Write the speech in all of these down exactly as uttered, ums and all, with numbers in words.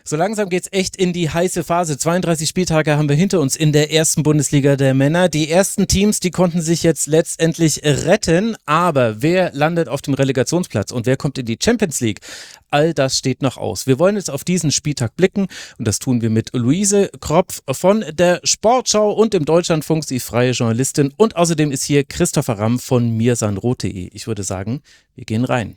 So langsam geht's echt in die heiße Phase. zweiunddreißig Spieltage haben wir hinter uns in der ersten Bundesliga der Männer. Die ersten Teams, die konnten sich jetzt letztendlich retten. Aber wer landet auf dem Relegationsplatz und wer kommt in die Champions League? All das steht noch aus. Wir wollen jetzt auf diesen Spieltag blicken und das tun wir mit Luise Kropf von der Sportschau und dem Deutschlandfunk. Sie ist freie Journalistin und außerdem ist hier Christopher Ramm von mirsanroth punkt de. Ich würde sagen, wir gehen rein.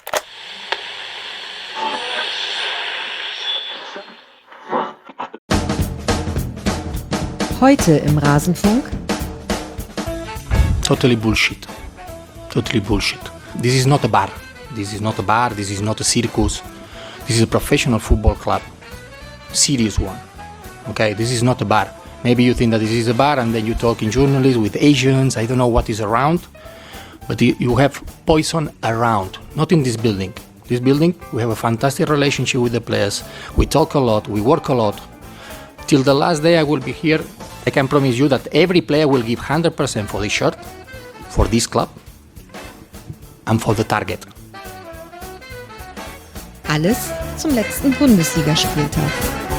Heute im Rasenfunk. Totally bullshit. Totally bullshit. This is not a bar. This is not a bar. This is not a circus. This is a professional football club. Serious one. Okay, this is not a bar. Maybe you think that this is a bar and then you talk in journalists with Asians. I don't know what is around. But you have poison around. Not in this building. This building, we have a fantastic relationship with the players. We talk a lot. We work a lot. Till the last day I will be here, I can promise you that every player will give one hundred percent for this shirt, for this club and for the target. Alles zum letzten Bundesligaspieltag.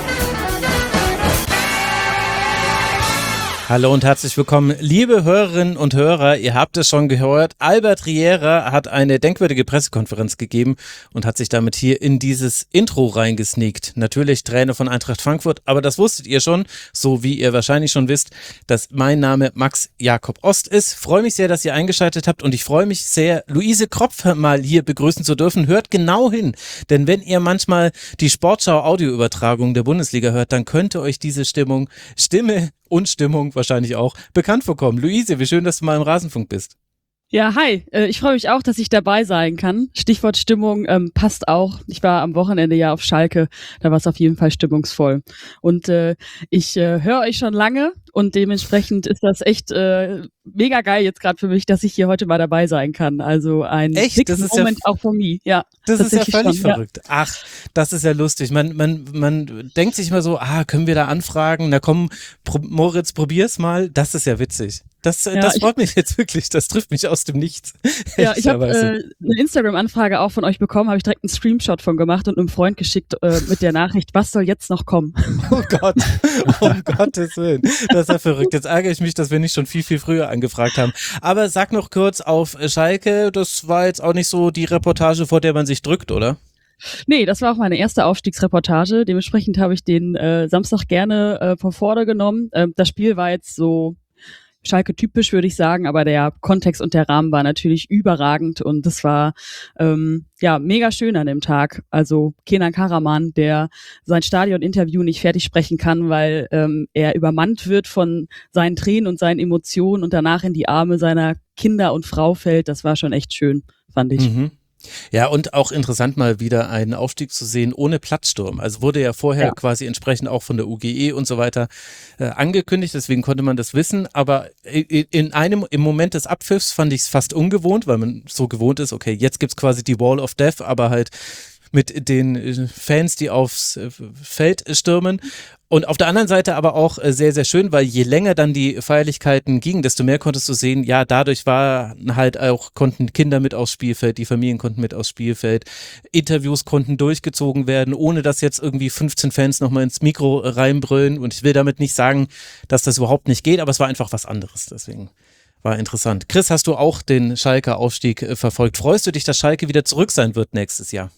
Hallo und herzlich willkommen, liebe Hörerinnen und Hörer. Ihr habt es schon gehört, Albert Riera hat eine denkwürdige Pressekonferenz gegeben und hat sich damit hier in dieses Intro reingesneakt. Natürlich Trainer von Eintracht Frankfurt, aber das wusstet ihr schon, so wie ihr wahrscheinlich schon wisst, dass mein Name Max Jakob Ost ist. Freue mich sehr, dass ihr eingeschaltet habt und ich freue mich sehr, Luise Kropf mal hier begrüßen zu dürfen. Hört genau hin, denn wenn ihr manchmal die Sportschau-Audioübertragung der Bundesliga hört, dann könnte euch diese Stimmung, Stimme und Stimmung wahrscheinlich auch bekannt vorkommen. Luise, wie schön, dass du mal im Rasenfunk bist. Ja, hi. Ich freue mich auch, dass ich dabei sein kann. Stichwort Stimmung ähm, passt auch. Ich war am Wochenende ja auf Schalke, da war es auf jeden Fall stimmungsvoll. Und äh, ich äh, höre euch schon lange und dementsprechend ist das echt äh, mega geil jetzt gerade für mich, dass ich hier heute mal dabei sein kann. Also ein echt? Das ist Moment ja, auch von mir. Ja, das ist ja völlig schon, verrückt. Ja. Ach, das ist ja lustig. Man, man, man denkt sich immer so, ah, können wir da anfragen? Na komm, Pro- Moritz, probier's mal. Das ist ja witzig. Das, ja, das freut ich, mich jetzt wirklich, das trifft mich aus dem Nichts. Ja, ich habe äh, eine Instagram-Anfrage auch von euch bekommen, habe ich direkt einen Screenshot von gemacht und einem Freund geschickt äh, mit der Nachricht, was soll jetzt noch kommen? Oh Gott, um Gottes Willen, das ist ja verrückt. Jetzt ärgere ich mich, dass wir nicht schon viel, viel früher angefragt haben. Aber sag noch kurz auf Schalke, das war jetzt auch nicht so die Reportage, vor der man sich drückt, oder? Nee, das war auch meine erste Aufstiegsreportage. Dementsprechend habe ich den äh, Samstag gerne äh, von vorne genommen. Äh, das Spiel war jetzt so Schalke typisch, würde ich sagen, aber der Kontext und der Rahmen war natürlich überragend und das war ähm, ja mega schön an dem Tag. Also Kenan Karaman, der sein Stadion-Interview nicht fertig sprechen kann, weil ähm, er übermannt wird von seinen Tränen und seinen Emotionen und danach in die Arme seiner Kinder und Frau fällt. Das war schon echt schön, fand ich. Mhm. Ja, und auch interessant mal wieder einen Aufstieg zu sehen ohne Platzsturm. Also wurde ja vorher ja. quasi entsprechend auch von der U G E und so weiter äh, angekündigt, deswegen konnte man das wissen. Aber in einem, im Moment des Abpfiffs fand ich es fast ungewohnt, weil man so gewohnt ist, okay, jetzt gibt's quasi die Wall of Death, aber halt mit den Fans, die aufs Feld stürmen. Und auf der anderen Seite aber auch sehr, sehr schön, weil je länger dann die Feierlichkeiten gingen, desto mehr konntest du sehen, ja, dadurch war halt auch, konnten Kinder mit aufs Spielfeld, die Familien konnten mit aufs Spielfeld, Interviews konnten durchgezogen werden, ohne dass jetzt irgendwie fünfzehn Fans nochmal ins Mikro reinbrüllen. Und ich will damit nicht sagen, dass das überhaupt nicht geht, aber es war einfach was anderes, deswegen war interessant. Chris, hast du auch den Schalker Aufstieg verfolgt? Freust du dich, dass Schalke wieder zurück sein wird nächstes Jahr?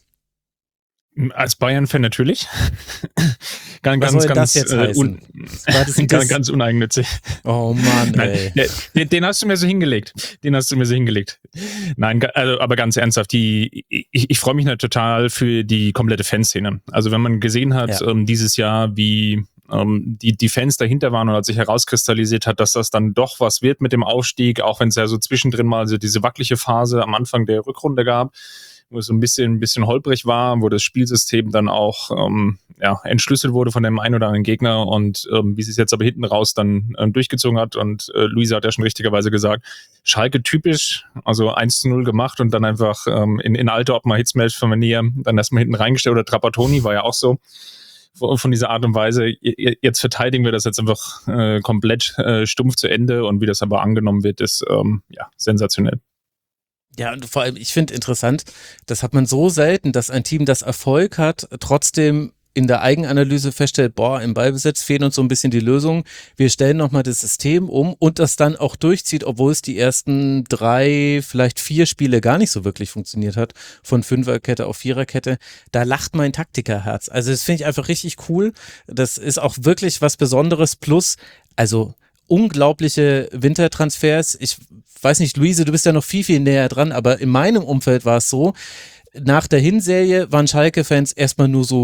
Als Bayern-Fan natürlich. ganz, Was ganz, soll ganz, das jetzt äh, heißen? un- ganz, ganz uneigennützig. Oh Mann, ey. Nein, den, den hast du mir so hingelegt. Den hast du mir so hingelegt. Nein, also, aber ganz ernsthaft, die, ich, ich freue mich natürlich total für die komplette Fanszene. Also wenn man gesehen hat, ja. ähm, dieses Jahr, wie ähm, die, die Fans dahinter waren und als sich herauskristallisiert hat, dass das dann doch was wird mit dem Aufstieg, auch wenn es ja so zwischendrin mal so diese wackelige Phase am Anfang der Rückrunde gab, wo es so ein bisschen, ein bisschen holprig war, wo das Spielsystem dann auch ähm, ja, entschlüsselt wurde von dem einen oder anderen Gegner und ähm, wie sie es jetzt aber hinten raus dann ähm, durchgezogen hat. Und äh, Luisa hat ja schon richtigerweise gesagt, Schalke typisch, also eins zu null gemacht und dann einfach ähm, in, in alte Ottmar Hitzfeld von Manier dann erstmal hinten reingestellt. Oder Trapattoni war ja auch so von dieser Art und Weise. Jetzt verteidigen wir das jetzt einfach äh, komplett äh, stumpf zu Ende und wie das aber angenommen wird, ist ähm, ja sensationell. Ja, und vor allem, ich finde interessant, das hat man so selten, dass ein Team, das Erfolg hat, trotzdem in der Eigenanalyse feststellt, boah, im Ballbesitz fehlen uns so ein bisschen die Lösungen. Wir stellen nochmal das System um und das dann auch durchzieht, obwohl es die ersten drei, vielleicht vier Spiele gar nicht so wirklich funktioniert hat, von Fünferkette auf Viererkette. Da lacht mein Taktikerherz. Also das finde ich einfach richtig cool. Das ist auch wirklich was Besonderes. Plus, also unglaubliche Wintertransfers. Ich weiß nicht, Luise, du bist ja noch viel, viel näher dran, aber in meinem Umfeld war es so, nach der Hinserie waren Schalke-Fans erstmal nur so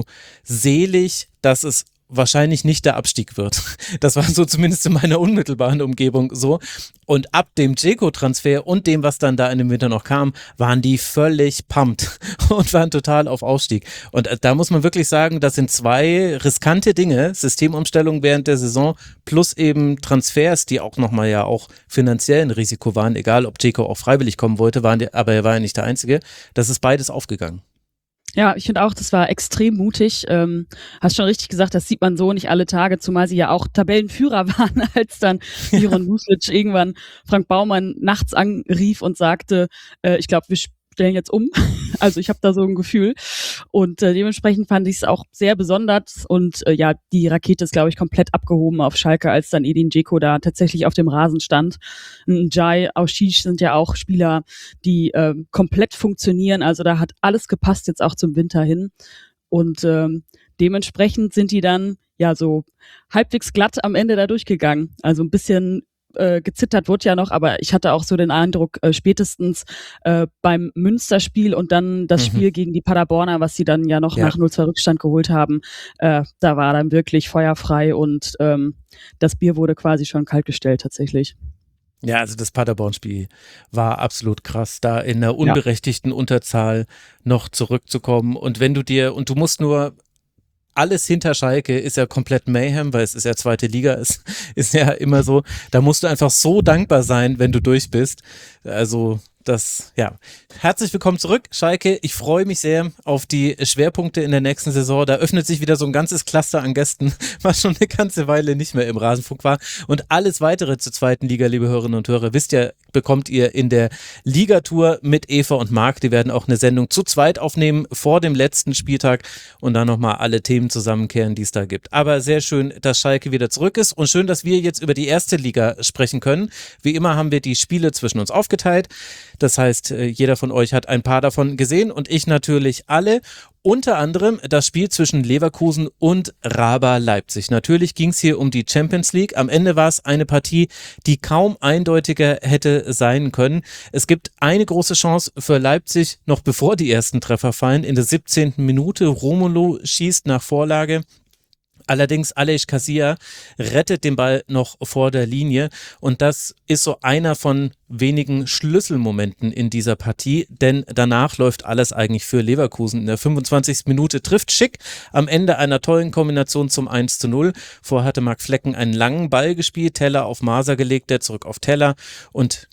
selig, dass es wahrscheinlich nicht der Abstieg wird. Das war so zumindest in meiner unmittelbaren Umgebung so. Und ab dem Dzeko-Transfer und dem, was dann da in dem Winter noch kam, waren die völlig pumped und waren total auf Aufstieg. Und da muss man wirklich sagen, das sind zwei riskante Dinge, Systemumstellung während der Saison plus eben Transfers, die auch nochmal ja auch finanziell ein Risiko waren, egal ob Dzeko auch freiwillig kommen wollte, waren die, aber er war ja nicht der Einzige. Das ist beides aufgegangen. Ja, ich finde auch, das war extrem mutig. Ähm, hast schon richtig gesagt, das sieht man so nicht alle Tage, zumal sie ja auch Tabellenführer waren, als dann Miron Lucic irgendwann Frank Baumann nachts anrief und sagte, äh, ich glaube, wir stellen jetzt um. Also ich habe da so ein Gefühl. Und äh, dementsprechend fand ich es auch sehr besonders. Und äh, ja, die Rakete ist, glaube ich, komplett abgehoben auf Schalke, als dann Edin Dzeko da tatsächlich auf dem Rasen stand. Njai, Aušić sind ja auch Spieler, die äh, komplett funktionieren. Also da hat alles gepasst jetzt auch zum Winter hin. Und ähm, dementsprechend sind die dann ja so halbwegs glatt am Ende da durchgegangen. Also ein bisschen Äh, gezittert wurde ja noch, aber ich hatte auch so den Eindruck, äh, spätestens äh, beim Münsterspiel und dann das mhm. Spiel gegen die Paderborner, was sie dann ja noch ja. nach null zwei Rückstand geholt haben, äh, da war dann wirklich feuerfrei und ähm, das Bier wurde quasi schon kalt gestellt tatsächlich. Ja, also das Paderborn-Spiel war absolut krass, da in einer unberechtigten ja. Unterzahl noch zurückzukommen und wenn du dir, und du musst nur alles hinter Schalke ist ja komplett Mayhem, weil es ist ja zweite Liga, es ist ja immer so, da musst du einfach so dankbar sein, wenn du durch bist. Also das, ja. Herzlich willkommen zurück, Schalke. Ich freue mich sehr auf die Schwerpunkte in der nächsten Saison. Da öffnet sich wieder so ein ganzes Cluster an Gästen, was schon eine ganze Weile nicht mehr im Rasenfunk war. Und alles weitere zur zweiten Liga, liebe Hörerinnen und Hörer, wisst ihr, bekommt ihr in der Ligatour mit Eva und Marc. Die werden auch eine Sendung zu zweit aufnehmen vor dem letzten Spieltag und dann nochmal alle Themen zusammenkehren, die es da gibt. Aber sehr schön, dass Schalke wieder zurück ist und schön, dass wir jetzt über die erste Liga sprechen können. Wie immer haben wir die Spiele zwischen uns aufgeteilt. Das heißt, jeder von euch hat ein paar davon gesehen und ich natürlich alle. Unter anderem das Spiel zwischen Leverkusen und R B Leipzig. Natürlich ging es hier um die Champions League. Am Ende war es eine Partie, die kaum eindeutiger hätte sein können. Es gibt eine große Chance für Leipzig, noch bevor die ersten Treffer fallen. In der siebzehnten Minute Romelu schießt nach Vorlage. Allerdings Aleix Casilla rettet den Ball noch vor der Linie und das ist so einer von wenigen Schlüsselmomenten in dieser Partie, denn danach läuft alles eigentlich für Leverkusen. In der fünfundzwanzigsten Minute trifft Schick am Ende einer tollen Kombination zum eins zu null. Vorher hatte Marc Flecken einen langen Ball gespielt, Teller auf Maser gelegt, der zurück auf Teller und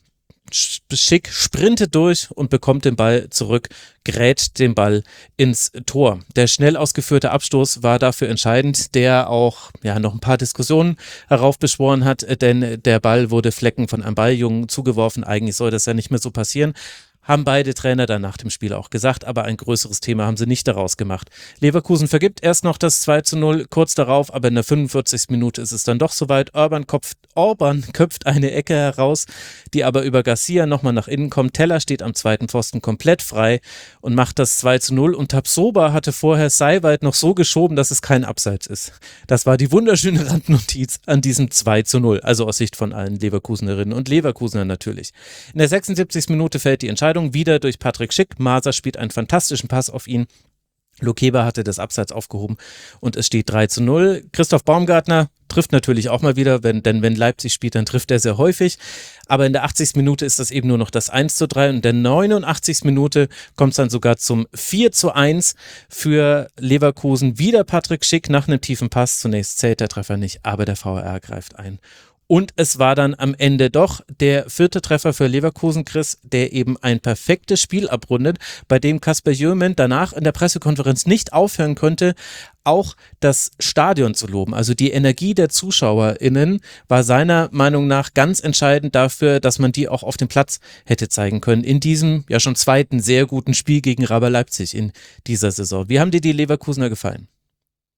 Schick sprintet durch und bekommt den Ball zurück, grätscht den Ball ins Tor. Der schnell ausgeführte Abstoß war dafür entscheidend, der auch ja noch ein paar Diskussionen heraufbeschworen hat, denn der Ball wurde Flecken von einem Balljungen zugeworfen. Eigentlich soll das ja nicht mehr so passieren. Haben beide Trainer dann nach dem Spiel auch gesagt, aber ein größeres Thema haben sie nicht daraus gemacht. Leverkusen vergibt erst noch das zwei zu null, kurz darauf, aber in der fünfundvierzigsten Minute ist es dann doch soweit. Orban köpft, Orban köpft eine Ecke heraus, die aber über Garcia nochmal nach innen kommt. Teller steht am zweiten Pfosten komplett frei und macht das zwei zu null und Tapsoba hatte vorher Seiwald noch so geschoben, dass es kein Abseits ist. Das war die wunderschöne Randnotiz an diesem zwei zu null, also aus Sicht von allen Leverkusenerinnen und Leverkusener natürlich. In der sechsundsiebzigsten Minute fällt die Entscheidung wieder durch Patrick Schick. Maser spielt einen fantastischen Pass auf ihn. Lokeba hatte das Abseits aufgehoben und es steht drei zu null. Christoph Baumgartner trifft natürlich auch mal wieder, wenn, denn wenn Leipzig spielt, dann trifft er sehr häufig. Aber in der achtzigsten Minute ist das eben nur noch das eins zu drei und in der neunundachtzigsten Minute kommt es dann sogar zum vier zu eins für Leverkusen. Wieder Patrick Schick nach einem tiefen Pass. Zunächst zählt der Treffer nicht, aber der V A R greift ein. Und es war dann am Ende doch der vierte Treffer für Leverkusen, Chris, der eben ein perfektes Spiel abrundet, bei dem Kasper Jömen danach in der Pressekonferenz nicht aufhören konnte, auch das Stadion zu loben. Also die Energie der ZuschauerInnen war seiner Meinung nach ganz entscheidend dafür, dass man die auch auf dem Platz hätte zeigen können. In diesem ja schon zweiten sehr guten Spiel gegen R B Leipzig in dieser Saison. Wie haben dir die Leverkusener gefallen?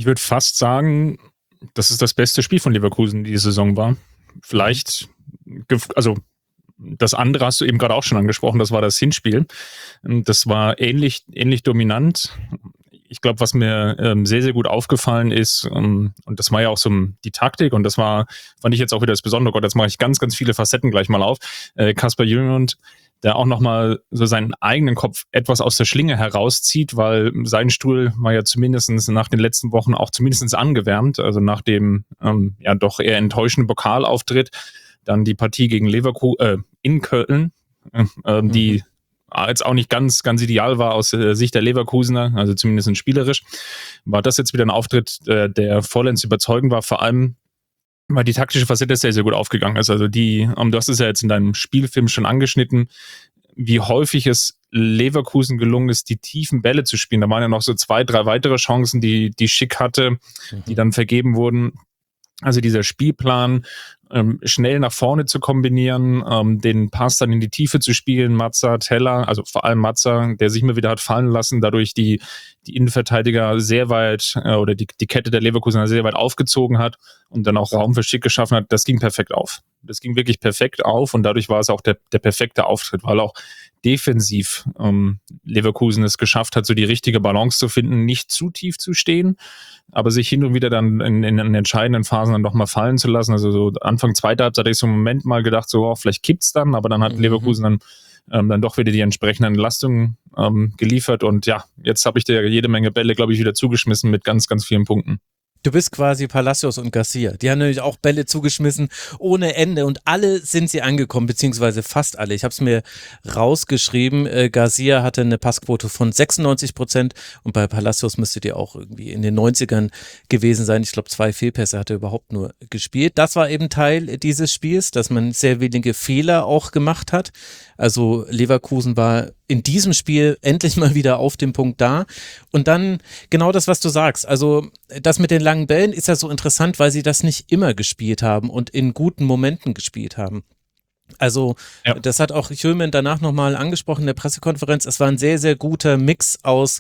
Ich würde fast sagen, dass es das beste Spiel von Leverkusen die Saison war. Vielleicht, also das andere hast du eben gerade auch schon angesprochen, das war das Hinspiel. Das war ähnlich, ähnlich dominant. Ich glaube, was mir ähm, sehr, sehr gut aufgefallen ist, ähm, und das war ja auch so die Taktik, und das war, fand ich jetzt auch wieder das Besondere, Gott, jetzt mache ich ganz, ganz viele Facetten gleich mal auf. Äh, Kasper Hjulmand, der auch nochmal so seinen eigenen Kopf etwas aus der Schlinge herauszieht, weil sein Stuhl war ja zumindest nach den letzten Wochen auch zumindest angewärmt, also nach dem ähm, ja doch eher enttäuschenden Pokalauftritt, dann die Partie gegen Leverkusen äh, in Köln, äh, äh, die mhm. jetzt auch nicht ganz, ganz ideal war aus äh, Sicht der Leverkusener, also zumindest spielerisch, war das jetzt wieder ein Auftritt, äh, der vollends überzeugend war, vor allem, weil die taktische Facette sehr, sehr gut aufgegangen ist. Also die, um, du hast es ja jetzt in deinem Spielfilm schon angeschnitten, wie häufig es Leverkusen gelungen ist, die tiefen Bälle zu spielen. Da waren ja noch so zwei, drei weitere Chancen, die, die Schick hatte, mhm. die dann vergeben wurden. Also dieser Spielplan, ähm, schnell nach vorne zu kombinieren, ähm, den Pass dann in die Tiefe zu spielen, Mazza, Teller, also vor allem Mazza, der sich immer wieder hat fallen lassen, dadurch die, die Innenverteidiger sehr weit äh, oder die, die Kette der Leverkusener sehr weit aufgezogen hat und dann auch Raum für Schick geschaffen hat, das ging perfekt auf. Das ging wirklich perfekt auf und dadurch war es auch der, der perfekte Auftritt, weil auch defensiv ähm, Leverkusen es geschafft hat, so die richtige Balance zu finden, nicht zu tief zu stehen, aber sich hin und wieder dann in, in, in entscheidenden Phasen dann doch mal fallen zu lassen. Also so Anfang zweiter Halbzeit hatte ich so einen Moment mal gedacht, so oh, vielleicht kippt's dann, aber dann hat mhm. Leverkusen dann, ähm, dann doch wieder die entsprechenden Lastungen ähm, geliefert und ja, jetzt habe ich dir jede Menge Bälle, glaube ich, wieder zugeschmissen mit ganz, ganz vielen Punkten. Du bist quasi Palacios und Garcia. Die haben nämlich auch Bälle zugeschmissen ohne Ende und alle sind sie angekommen, beziehungsweise fast alle. Ich habe es mir rausgeschrieben. Äh, Garcia hatte eine Passquote von sechsundneunzig Prozent und bei Palacios müsstet ihr auch irgendwie in den neunzigern gewesen sein. Ich glaube, zwei Fehlpässe hat er überhaupt nur gespielt. Das war eben Teil dieses Spiels, dass man sehr wenige Fehler auch gemacht hat. Also Leverkusen war in diesem Spiel endlich mal wieder auf dem Punkt da. Und dann genau das, was du sagst. Also das mit den langen Bällen ist ja so interessant, weil sie das nicht immer gespielt haben und in guten Momenten gespielt haben. Also ja. Das hat auch Hjulmand danach nochmal angesprochen in der Pressekonferenz. Es war ein sehr, sehr guter Mix aus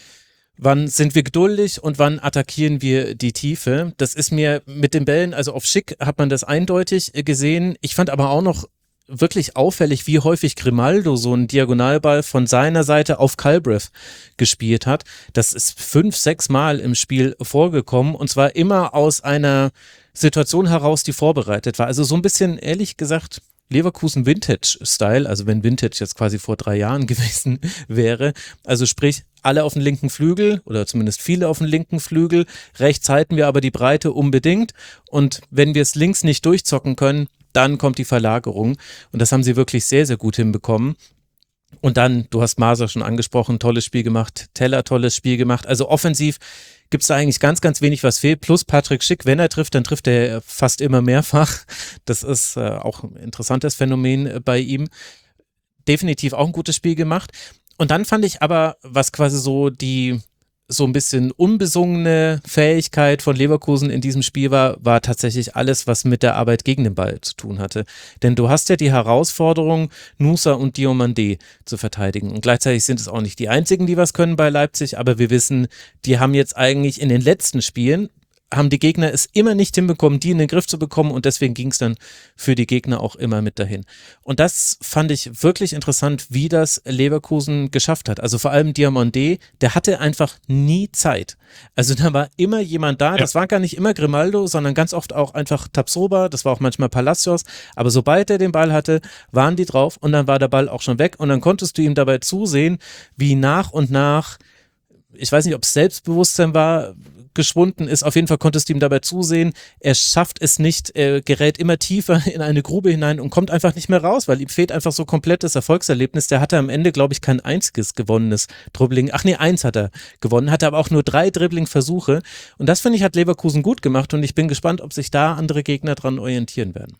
wann sind wir geduldig und wann attackieren wir die Tiefe. Das ist mir mit den Bällen, also auf Schick hat man das eindeutig gesehen. Ich fand aber auch noch wirklich auffällig, wie häufig Grimaldo so einen Diagonalball von seiner Seite auf Galbraith gespielt hat. Das ist fünf, sechs Mal im Spiel vorgekommen und zwar immer aus einer Situation heraus, die vorbereitet war. Also so ein bisschen, ehrlich gesagt, Leverkusen Vintage-Style, also wenn Vintage jetzt quasi vor drei Jahren gewesen wäre. Also sprich, alle auf den linken Flügel oder zumindest viele auf den linken Flügel. Rechts halten wir aber die Breite unbedingt und wenn wir es links nicht durchzocken können, dann kommt die Verlagerung und das haben sie wirklich sehr, sehr gut hinbekommen. Und dann, du hast Maser schon angesprochen, tolles Spiel gemacht, Teller tolles Spiel gemacht. Also offensiv gibt es da eigentlich ganz, ganz wenig, was fehlt. Plus Patrick Schick, wenn er trifft, dann trifft er fast immer mehrfach. Das ist äh, auch ein interessantes Phänomen äh, bei ihm. Definitiv auch ein gutes Spiel gemacht. Und dann fand ich aber, was quasi so die so ein bisschen unbesungene Fähigkeit von Leverkusen in diesem Spiel war, war tatsächlich alles, was mit der Arbeit gegen den Ball zu tun hatte. Denn du hast ja die Herausforderung, Nusa und Diomandé zu verteidigen. Und gleichzeitig sind es auch nicht die einzigen, die was können bei Leipzig, aber wir wissen, die haben jetzt eigentlich in den letzten Spielen haben die Gegner es immer nicht hinbekommen, die in den Griff zu bekommen und deswegen ging es dann für die Gegner auch immer mit dahin. Und das fand ich wirklich interessant, wie das Leverkusen geschafft hat. Also vor allem Diomandé, der hatte einfach nie Zeit. Also da war immer jemand da, ja. Das war gar nicht immer Grimaldo, sondern ganz oft auch einfach Tapsoba, das war auch manchmal Palacios, aber sobald er den Ball hatte, waren die drauf und dann war der Ball auch schon weg und dann konntest du ihm dabei zusehen, wie nach und nach, ich weiß nicht, ob es Selbstbewusstsein war, geschwunden ist. Auf jeden Fall konntest du ihm dabei zusehen. Er schafft es nicht, er gerät immer tiefer in eine Grube hinein und kommt einfach nicht mehr raus, weil ihm fehlt einfach so komplettes Erfolgserlebnis. Der hatte am Ende, glaube ich, kein einziges gewonnenes Dribbling. Ach nee, eins hat er gewonnen, hatte aber auch nur drei Dribbling-Versuche. Und das, finde ich, hat Leverkusen gut gemacht und ich bin gespannt, ob sich da andere Gegner dran orientieren werden.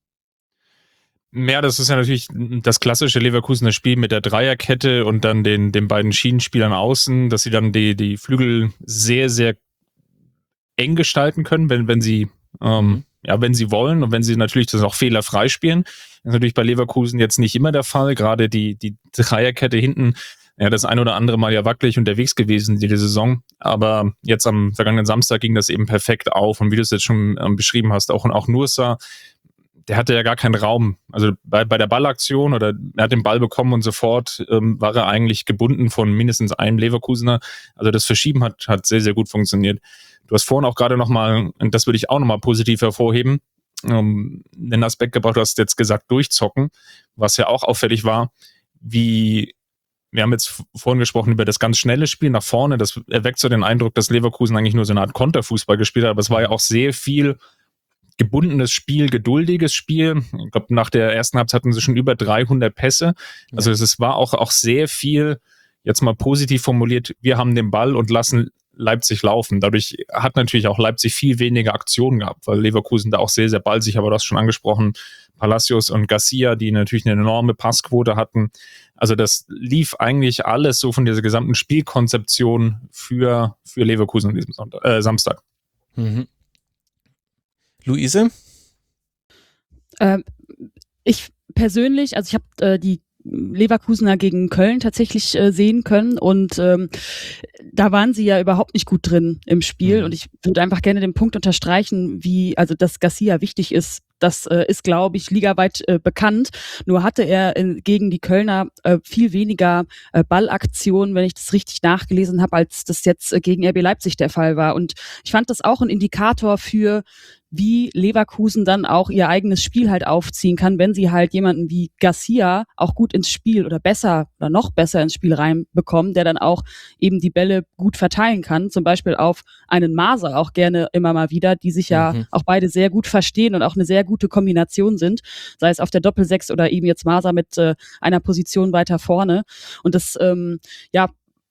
Ja, das ist ja natürlich das klassische Leverkusener Spiel mit der Dreierkette und dann den, den beiden Schienenspielern außen, dass sie dann die, die Flügel sehr, sehr eng gestalten können, wenn, wenn sie ähm, ja, wenn sie wollen und wenn sie natürlich das auch fehlerfrei spielen. Das ist natürlich bei Leverkusen jetzt nicht immer der Fall. Gerade die, die Dreierkette hinten ja, das ein oder andere Mal ja wackelig unterwegs gewesen diese Saison, aber jetzt am vergangenen Samstag ging das eben perfekt auf und wie du es jetzt schon ähm, beschrieben hast, auch, auch Nursa, der hatte ja gar keinen Raum, also bei, bei der Ballaktion oder er hat den Ball bekommen und sofort ähm, war er eigentlich gebunden von mindestens einem Leverkusener, also das Verschieben hat, hat sehr, sehr gut funktioniert. Du hast vorhin auch gerade nochmal, und das würde ich auch nochmal positiv hervorheben, ähm, einen Aspekt gebracht, du hast jetzt gesagt durchzocken, was ja auch auffällig war, wie wir haben jetzt vorhin gesprochen über das ganz schnelle Spiel nach vorne. Das erweckt so den Eindruck, dass Leverkusen eigentlich nur so eine Art Konterfußball gespielt hat. Aber es war ja auch sehr viel gebundenes Spiel, geduldiges Spiel. Ich glaube, nach der ersten Halbzeit hatten sie schon über dreihundert Pässe. Also ja. Es war auch, auch sehr viel, jetzt mal positiv formuliert, wir haben den Ball und lassen Leipzig laufen. Dadurch hat natürlich auch Leipzig viel weniger Aktionen gehabt, weil Leverkusen da auch sehr, sehr ballsicher, aber du hast schon angesprochen, Palacios und Garcia, die natürlich eine enorme Passquote hatten. Also das lief eigentlich alles so von dieser gesamten Spielkonzeption für, für Leverkusen an diesem Sonntag, äh, Samstag. Mhm. Luise? Ähm, ich persönlich, also ich habe äh, die Leverkusener gegen Köln tatsächlich äh, sehen können und ähm, da waren sie ja überhaupt nicht gut drin im Spiel mhm. und ich würde einfach gerne den Punkt unterstreichen, wie, also dass Garcia wichtig ist. Das äh, ist, glaube ich, ligaweit äh, bekannt. Nur hatte er in, gegen die Kölner äh, viel weniger äh, Ballaktionen, wenn ich das richtig nachgelesen habe, als das jetzt äh, gegen R B Leipzig der Fall war. Und ich fand das auch ein Indikator für, wie Leverkusen dann auch ihr eigenes Spiel halt aufziehen kann, wenn sie halt jemanden wie Garcia auch gut ins Spiel oder besser oder noch besser ins Spiel reinbekommen, der dann auch eben die Bälle gut verteilen kann. Zum Beispiel auf einen Maser auch gerne immer mal wieder, die sich ja mhm. auch beide sehr gut verstehen und auch eine sehr gute Kombination sind, sei es auf der Doppelsechs oder eben jetzt Maser mit äh, einer Position weiter vorne. Und das, ähm, ja,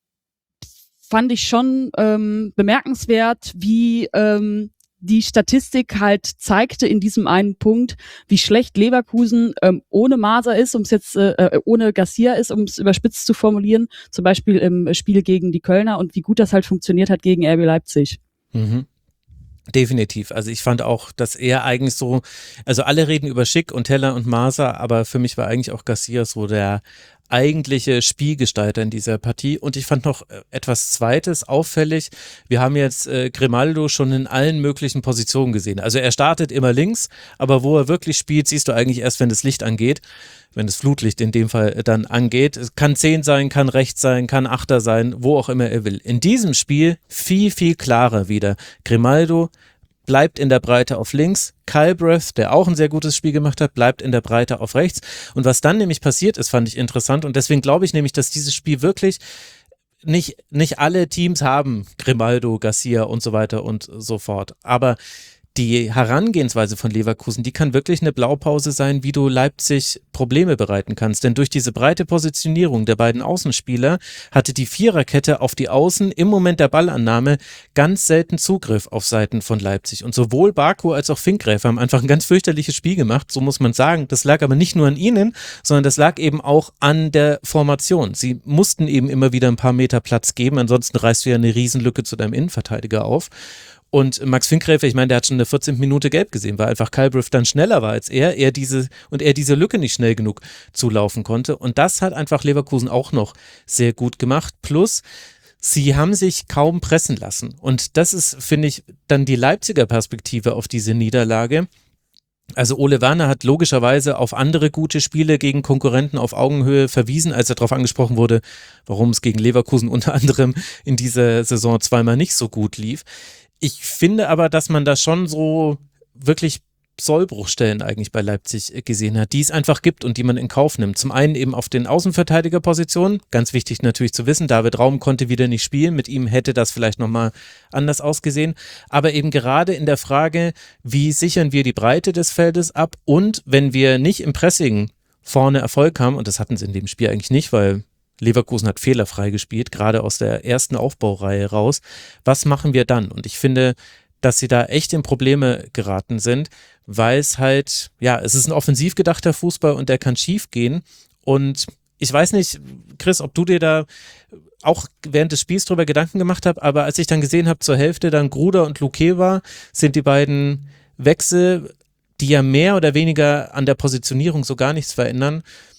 fand ich schon ähm, bemerkenswert, wie ähm, die Statistik halt zeigte in diesem einen Punkt, wie schlecht Leverkusen ähm, ohne Maser ist, um es jetzt äh, ohne Garcia ist, um es überspitzt zu formulieren, zum Beispiel im Spiel gegen die Kölner und wie gut das halt funktioniert hat gegen R B Leipzig. Mhm. Definitiv. Also ich fand auch, dass er eigentlich so, also alle reden über Schick und Teller und Maser, aber für mich war eigentlich auch Garcia so der eigentliche Spielgestalter in dieser Partie. Und ich fand noch etwas Zweites auffällig. Wir haben jetzt äh, Grimaldo schon in allen möglichen Positionen gesehen. Also er startet immer links, aber wo er wirklich spielt, siehst du eigentlich erst, wenn das Licht angeht, wenn das Flutlicht in dem Fall dann angeht. Es kann zehn sein, kann rechts sein, kann Achter sein, wo auch immer er will. In diesem Spiel viel, viel klarer wieder. Grimaldo bleibt in der Breite auf links, Calbreth, der auch ein sehr gutes Spiel gemacht hat, bleibt in der Breite auf rechts. Und was dann nämlich passiert ist, fand ich interessant und deswegen glaube ich nämlich, dass dieses Spiel wirklich nicht, nicht alle Teams haben Grimaldo, Garcia und so weiter und so fort. Aber die Herangehensweise von Leverkusen, die kann wirklich eine Blaupause sein, wie du Leipzig Probleme bereiten kannst. Denn durch diese breite Positionierung der beiden Außenspieler hatte die Viererkette auf die Außen im Moment der Ballannahme ganz selten Zugriff auf Seiten von Leipzig. Und sowohl Baku als auch Finkgräfer haben einfach ein ganz fürchterliches Spiel gemacht, so muss man sagen. Das lag aber nicht nur an ihnen, sondern das lag eben auch an der Formation. Sie mussten eben immer wieder ein paar Meter Platz geben, ansonsten reißt du ja eine Riesenlücke zu deinem Innenverteidiger auf. Und Max Finkgräfer, ich meine, der hat schon eine vierzehnte Minute gelb gesehen, weil einfach Calbreth dann schneller war als er, er diese und er diese Lücke nicht schnell genug zulaufen konnte. Und das hat einfach Leverkusen auch noch sehr gut gemacht. Plus, sie haben sich kaum pressen lassen. Und das ist, finde ich, dann die Leipziger Perspektive auf diese Niederlage. Also Ole Werner hat logischerweise auf andere gute Spiele gegen Konkurrenten auf Augenhöhe verwiesen, als er darauf angesprochen wurde, warum es gegen Leverkusen unter anderem in dieser Saison zweimal nicht so gut lief. Ich finde aber, dass man da schon so wirklich Sollbruchstellen eigentlich bei Leipzig gesehen hat, die es einfach gibt und die man in Kauf nimmt. Zum einen eben auf den Außenverteidigerpositionen, ganz wichtig natürlich zu wissen, David Raum konnte wieder nicht spielen, mit ihm hätte das vielleicht nochmal anders ausgesehen, aber eben gerade in der Frage, wie sichern wir die Breite des Feldes ab und wenn wir nicht im Pressing vorne Erfolg haben, und das hatten sie in dem Spiel eigentlich nicht, weil Leverkusen hat fehlerfrei gespielt, gerade aus der ersten Aufbaureihe raus. Was machen wir dann? Und ich finde, dass sie da echt in Probleme geraten sind, weil es halt, ja, es ist ein offensiv gedachter Fußball und der kann schief gehen. Und ich weiß nicht, Chris, ob du dir da auch während des Spiels drüber Gedanken gemacht hast, aber als ich dann gesehen habe, zur Hälfte dann Gruder und Lukeba sind die beiden Wechsel, die ja mehr oder weniger an der Positionierung so gar nichts verändern,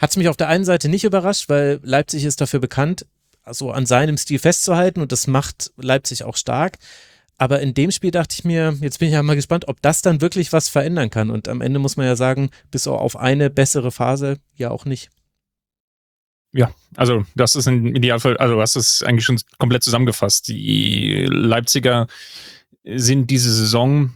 hat es mich auf der einen Seite nicht überrascht, weil Leipzig ist dafür bekannt, so an seinem Stil festzuhalten und das macht Leipzig auch stark. Aber in dem Spiel dachte ich mir, jetzt bin ich ja mal gespannt, ob das dann wirklich was verändern kann. Und am Ende muss man ja sagen, bis auf eine bessere Phase ja auch nicht. Ja, also das ist ein Idealfall, also du hast es eigentlich schon komplett zusammengefasst. Die Leipziger sind diese Saison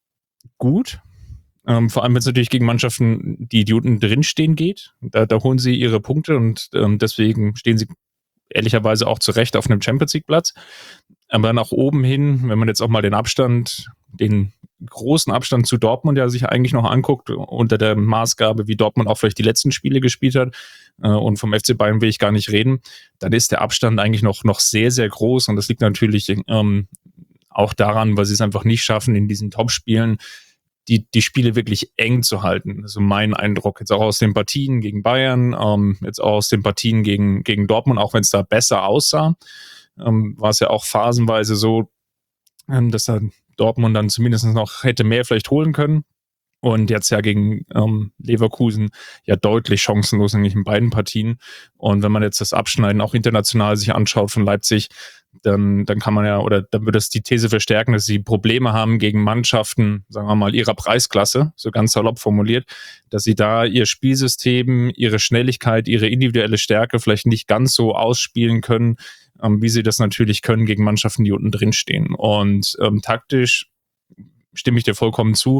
gut, ähm, vor allem wenn es natürlich gegen Mannschaften, die, die unten drinstehen geht. Da, da holen sie ihre Punkte und ähm, deswegen stehen sie ehrlicherweise auch zu Recht auf einem Champions-League-Platz. Aber nach oben hin, wenn man jetzt auch mal den Abstand, den großen Abstand zu Dortmund ja sich eigentlich noch anguckt, unter der Maßgabe, wie Dortmund auch vielleicht die letzten Spiele gespielt hat, äh, und vom F C Bayern will ich gar nicht reden, dann ist der Abstand eigentlich noch, noch sehr, sehr groß und das liegt natürlich ähm, auch daran, weil sie es einfach nicht schaffen, in diesen Top-Spielen die, die Spiele wirklich eng zu halten. Also mein Eindruck jetzt auch aus den Partien gegen Bayern, ähm, jetzt auch aus den Partien gegen, gegen Dortmund, auch wenn es da besser aussah, ähm, war es ja auch phasenweise so, ähm, dass da Dortmund dann zumindest noch hätte mehr vielleicht holen können. Und jetzt ja gegen ähm, Leverkusen ja deutlich chancenlos, nämlich in beiden Partien. Und wenn man jetzt das Abschneiden auch international sich anschaut von Leipzig, dann, dann kann man ja, oder dann würde das die These verstärken, dass sie Probleme haben gegen Mannschaften, sagen wir mal, ihrer Preisklasse, so ganz salopp formuliert, dass sie da ihr Spielsystem, ihre Schnelligkeit, ihre individuelle Stärke vielleicht nicht ganz so ausspielen können, ähm, wie sie das natürlich können gegen Mannschaften, die unten drin stehen. Und ähm, taktisch stimme ich dir vollkommen zu,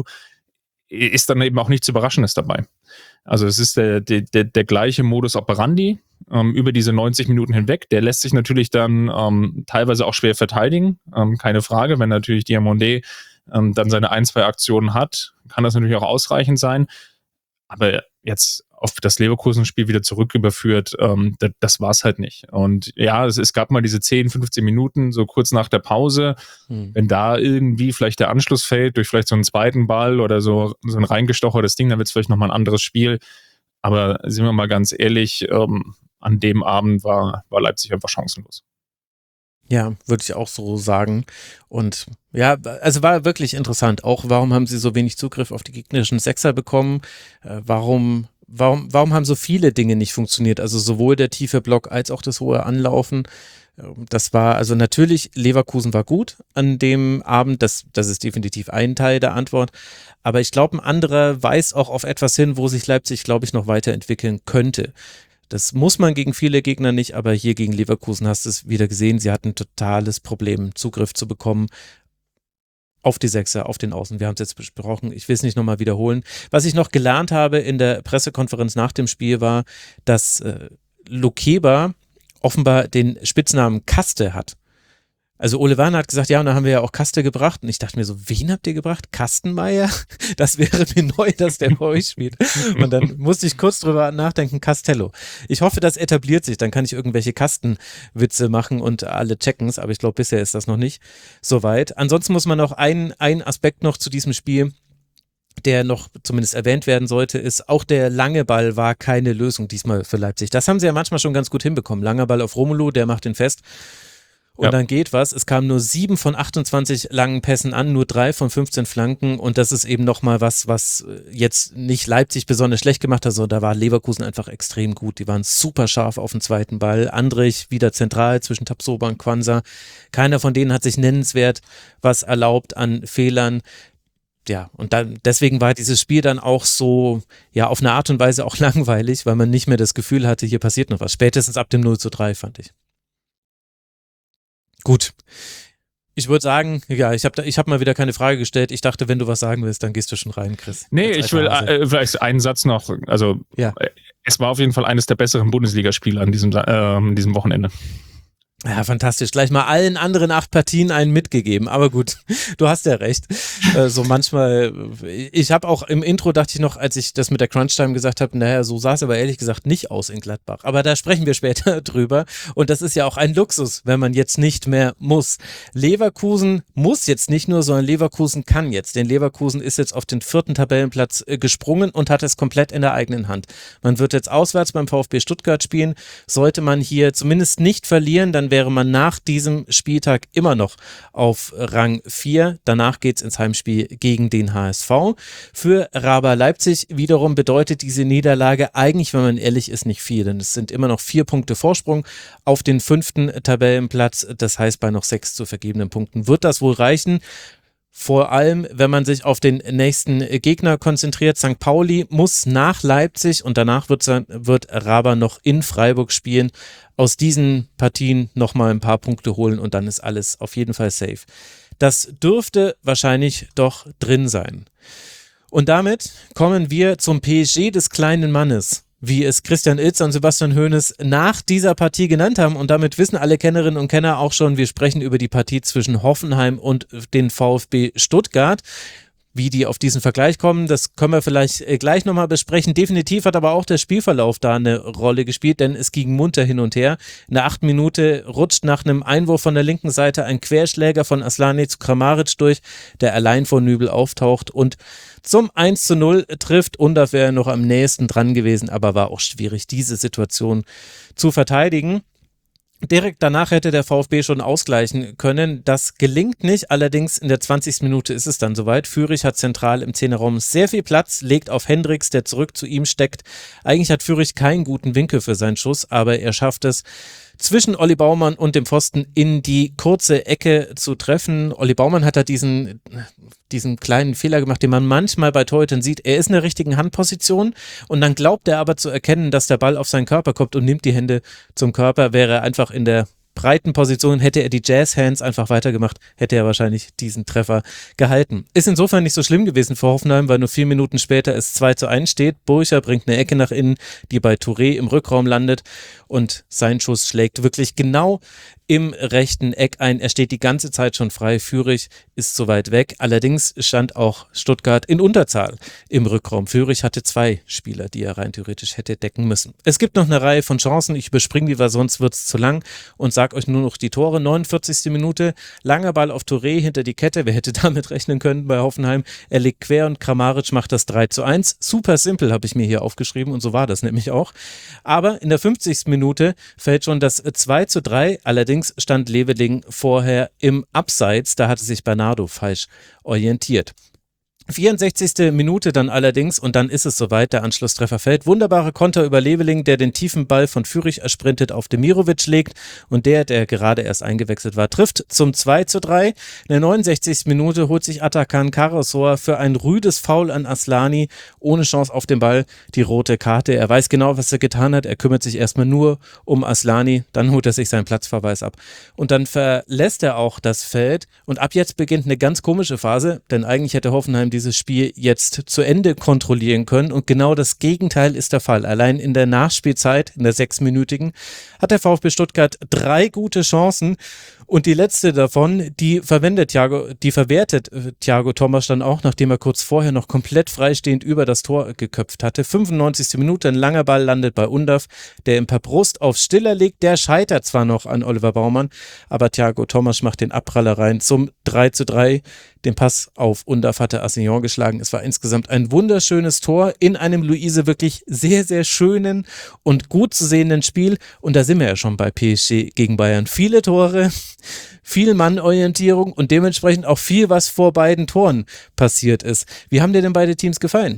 ist dann eben auch nichts Überraschendes dabei. Also es ist der, der, der, der gleiche Modus operandi ähm, über diese neunzig Minuten hinweg. Der lässt sich natürlich dann ähm, teilweise auch schwer verteidigen, ähm, keine Frage. Wenn natürlich Diomandé ähm, dann seine ein, zwei Aktionen hat, kann das natürlich auch ausreichend sein. Aber jetzt auf das Leverkusen-Spiel wieder zurück überführt, ähm, das, das war es halt nicht. Und ja, es, es gab mal diese zehn, fünfzehn Minuten, so kurz nach der Pause, hm. wenn da irgendwie vielleicht der Anschluss fällt, durch vielleicht so einen zweiten Ball oder so, so ein reingestochertes Ding, dann wird es vielleicht nochmal ein anderes Spiel. Aber sind wir mal ganz ehrlich, ähm, an dem Abend war, war Leipzig einfach chancenlos. Ja, würde ich auch so sagen. Und ja, also war wirklich interessant. Auch warum haben sie so wenig Zugriff auf die gegnerischen Sechser bekommen? Äh, warum, warum, warum haben so viele Dinge nicht funktioniert? Also sowohl der tiefe Block als auch das hohe Anlaufen. Das war, also natürlich, Leverkusen war gut an dem Abend. Das, das ist definitiv ein Teil der Antwort. Aber ich glaube, ein anderer weist auch auf etwas hin, wo sich Leipzig, glaube ich, noch weiterentwickeln könnte. Das muss man gegen viele Gegner nicht, aber hier gegen Leverkusen hast du es wieder gesehen. Sie hatten ein totales Problem, Zugriff zu bekommen auf die Sechser, auf den Außen. Wir haben es jetzt besprochen. Ich will es nicht nochmal wiederholen. Was ich noch gelernt habe in der Pressekonferenz nach dem Spiel war, dass äh, Lukeba offenbar den Spitznamen Kaste hat. Also Ole Werner hat gesagt, ja, und dann haben wir ja auch Kaste gebracht. Und ich dachte mir so, wen habt ihr gebracht? Kastenmeier? Das wäre mir neu, dass der bei euch spielt. Und dann musste ich kurz drüber nachdenken, Castello. Ich hoffe, das etabliert sich. Dann kann ich irgendwelche Kastenwitze machen und alle checken's. Aber ich glaube, bisher ist das noch nicht so weit. Ansonsten muss man noch einen, einen Aspekt noch zu diesem Spiel, der noch zumindest erwähnt werden sollte, ist, auch der lange Ball war keine Lösung diesmal für Leipzig. Das haben sie ja manchmal schon ganz gut hinbekommen. Langer Ball auf Romelu, der macht ihn fest. Und ja. Dann geht was. Es kamen nur sieben von achtundzwanzig langen Pässen an, nur drei von fünfzehn Flanken. Und das ist eben nochmal was, was jetzt nicht Leipzig besonders schlecht gemacht hat, sondern da war Leverkusen einfach extrem gut. Die waren super scharf auf den zweiten Ball. Andrich wieder zentral zwischen Tapsoba und Quansah. Keiner von denen hat sich nennenswert was erlaubt an Fehlern. Ja, und dann, deswegen war dieses Spiel dann auch so, ja, auf eine Art und Weise auch langweilig, weil man nicht mehr das Gefühl hatte, hier passiert noch was. Spätestens ab dem null zu drei, fand ich. Gut. Ich würde sagen, ja, ich habe ich hab mal wieder keine Frage gestellt. Ich dachte, wenn du was sagen willst, dann gehst du schon rein, Chris. Nee, ich will äh, vielleicht einen Satz noch. Also, ja. Es war auf jeden Fall eines der besseren Bundesligaspiele an diesem, äh, diesem Wochenende. Ja, fantastisch. Gleich mal allen anderen acht Partien einen mitgegeben. Aber gut, du hast ja recht. Äh, so manchmal, ich habe auch im Intro, dachte ich noch, als ich das mit der Crunch-Time gesagt habe, naja, so sah es aber ehrlich gesagt nicht aus in Gladbach. Aber da sprechen wir später drüber. Und das ist ja auch ein Luxus, wenn man jetzt nicht mehr muss. Leverkusen muss jetzt nicht nur, sondern Leverkusen kann jetzt. Denn Leverkusen ist jetzt auf den vierten Tabellenplatz äh, gesprungen und hat es komplett in der eigenen Hand. Man wird jetzt auswärts beim VfB Stuttgart spielen. Sollte man hier zumindest nicht verlieren, dann wäre man nach diesem Spieltag immer noch auf Rang vier. Danach geht's ins Heimspiel gegen den H S V. Für Raber Leipzig wiederum bedeutet diese Niederlage eigentlich, wenn man ehrlich ist, nicht viel, denn es sind immer noch vier Punkte Vorsprung auf den fünften Tabellenplatz. Das heißt, bei noch sechs zu vergebenen Punkten wird das wohl reichen. Vor allem, wenn man sich auf den nächsten Gegner konzentriert. Sankt Pauli muss nach Leipzig und danach wird, wird Raber noch in Freiburg spielen. Aus diesen Partien nochmal ein paar Punkte holen und dann ist alles auf jeden Fall safe. Das dürfte wahrscheinlich doch drin sein. Und damit kommen wir zum P S G des kleinen Mannes, wie es Christian Ilzer und Sebastian Hoeneß nach dieser Partie genannt haben. Und damit wissen alle Kennerinnen und Kenner auch schon, wir sprechen über die Partie zwischen Hoffenheim und den VfB Stuttgart. Wie die auf diesen Vergleich kommen, das können wir vielleicht gleich nochmal besprechen. Definitiv hat aber auch der Spielverlauf da eine Rolle gespielt, denn es ging munter hin und her. In der achten Minute rutscht nach einem Einwurf von der linken Seite ein Querschläger von Aslani zu Kramaric durch, der allein vor Nübel auftaucht und zum eins zu null trifft. Undaf wäre noch am nächsten dran gewesen, aber war auch schwierig, diese Situation zu verteidigen. Direkt danach hätte der VfB schon ausgleichen können. Das gelingt nicht, allerdings in der zwanzigsten Minute ist es dann soweit. Führig hat zentral im Zehnerraum sehr viel Platz, legt auf Hendricks, der zurück zu ihm steckt. Eigentlich hat Führig keinen guten Winkel für seinen Schuss, aber er schafft es, zwischen Olli Baumann und dem Pfosten in die kurze Ecke zu treffen. Olli Baumann hat da diesen, diesen kleinen Fehler gemacht, den man manchmal bei Torhütern sieht. Er ist in der richtigen Handposition und dann glaubt er aber zu erkennen, dass der Ball auf seinen Körper kommt und nimmt die Hände zum Körper. Wäre er einfach in der breiten Position, hätte er die Jazz-Hands einfach weitergemacht, hätte er wahrscheinlich diesen Treffer gehalten. Ist insofern nicht so schlimm gewesen für Hoffenheim, weil nur vier Minuten später es zwei zu eins steht. Burcher bringt eine Ecke nach innen, die bei Touré im Rückraum landet und sein Schuss schlägt wirklich genau im rechten Eck ein. Er steht die ganze Zeit schon frei. Führig ist so weit weg. Allerdings stand auch Stuttgart in Unterzahl im Rückraum. Führig hatte zwei Spieler, die er rein theoretisch hätte decken müssen. Es gibt noch eine Reihe von Chancen. Ich überspringe die, weil sonst wird es zu lang und sage euch nur noch die Tore. neunundvierzigste Minute, langer Ball auf Touré hinter die Kette. Wer hätte damit rechnen können bei Hoffenheim? Er legt quer und Kramaric macht das drei zu eins. Super simpel, habe ich mir hier aufgeschrieben und so war das nämlich auch. Aber in der fünfzigsten Minute fällt schon das zwei zu drei. Allerdings stand Leveling vorher im Abseits, da hatte sich Bernardo falsch orientiert. vierundsechzigste Minute dann allerdings und dann ist es soweit, der Anschlusstreffer fällt. Wunderbare Konter über Leveling, der den tiefen Ball von Führig ersprintet auf Demirovic legt und der, der gerade erst eingewechselt war, trifft zum zwei zu drei. In der neunundsechzigsten Minute holt sich Atakan Karasor für ein rüdes Foul an Aslani ohne Chance auf den Ball die rote Karte. Er weiß genau, was er getan hat. Er kümmert sich erstmal nur um Aslani, dann holt er sich seinen Platzverweis ab und dann verlässt er auch das Feld und ab jetzt beginnt eine ganz komische Phase, denn eigentlich hätte Hoffenheim dieses Spiel jetzt zu Ende kontrollieren können und genau das Gegenteil ist der Fall. Allein in der Nachspielzeit, in der sechsminütigen, hat der VfB Stuttgart drei gute Chancen und die letzte davon, die verwendet Thiago, die verwertet Thiago Thomas dann auch, nachdem er kurz vorher noch komplett freistehend über das Tor geköpft hatte. fünfundneunzigste Minute, ein langer Ball landet bei Undaf, der ihm per Brust auf Stiller legt. Der scheitert zwar noch an Oliver Baumann, aber Thiago Thomas macht den Abpraller rein zum drei zu drei. Den Pass auf Undaf hatte Assignon geschlagen. Es war insgesamt ein wunderschönes Tor in einem Luise wirklich sehr, sehr schönen und gut zu sehenden Spiel. Und da sind wir ja schon bei P S G gegen Bayern. Viele Tore, viel Mannorientierung und dementsprechend auch viel, was vor beiden Toren passiert ist. Wie haben dir denn beide Teams gefallen?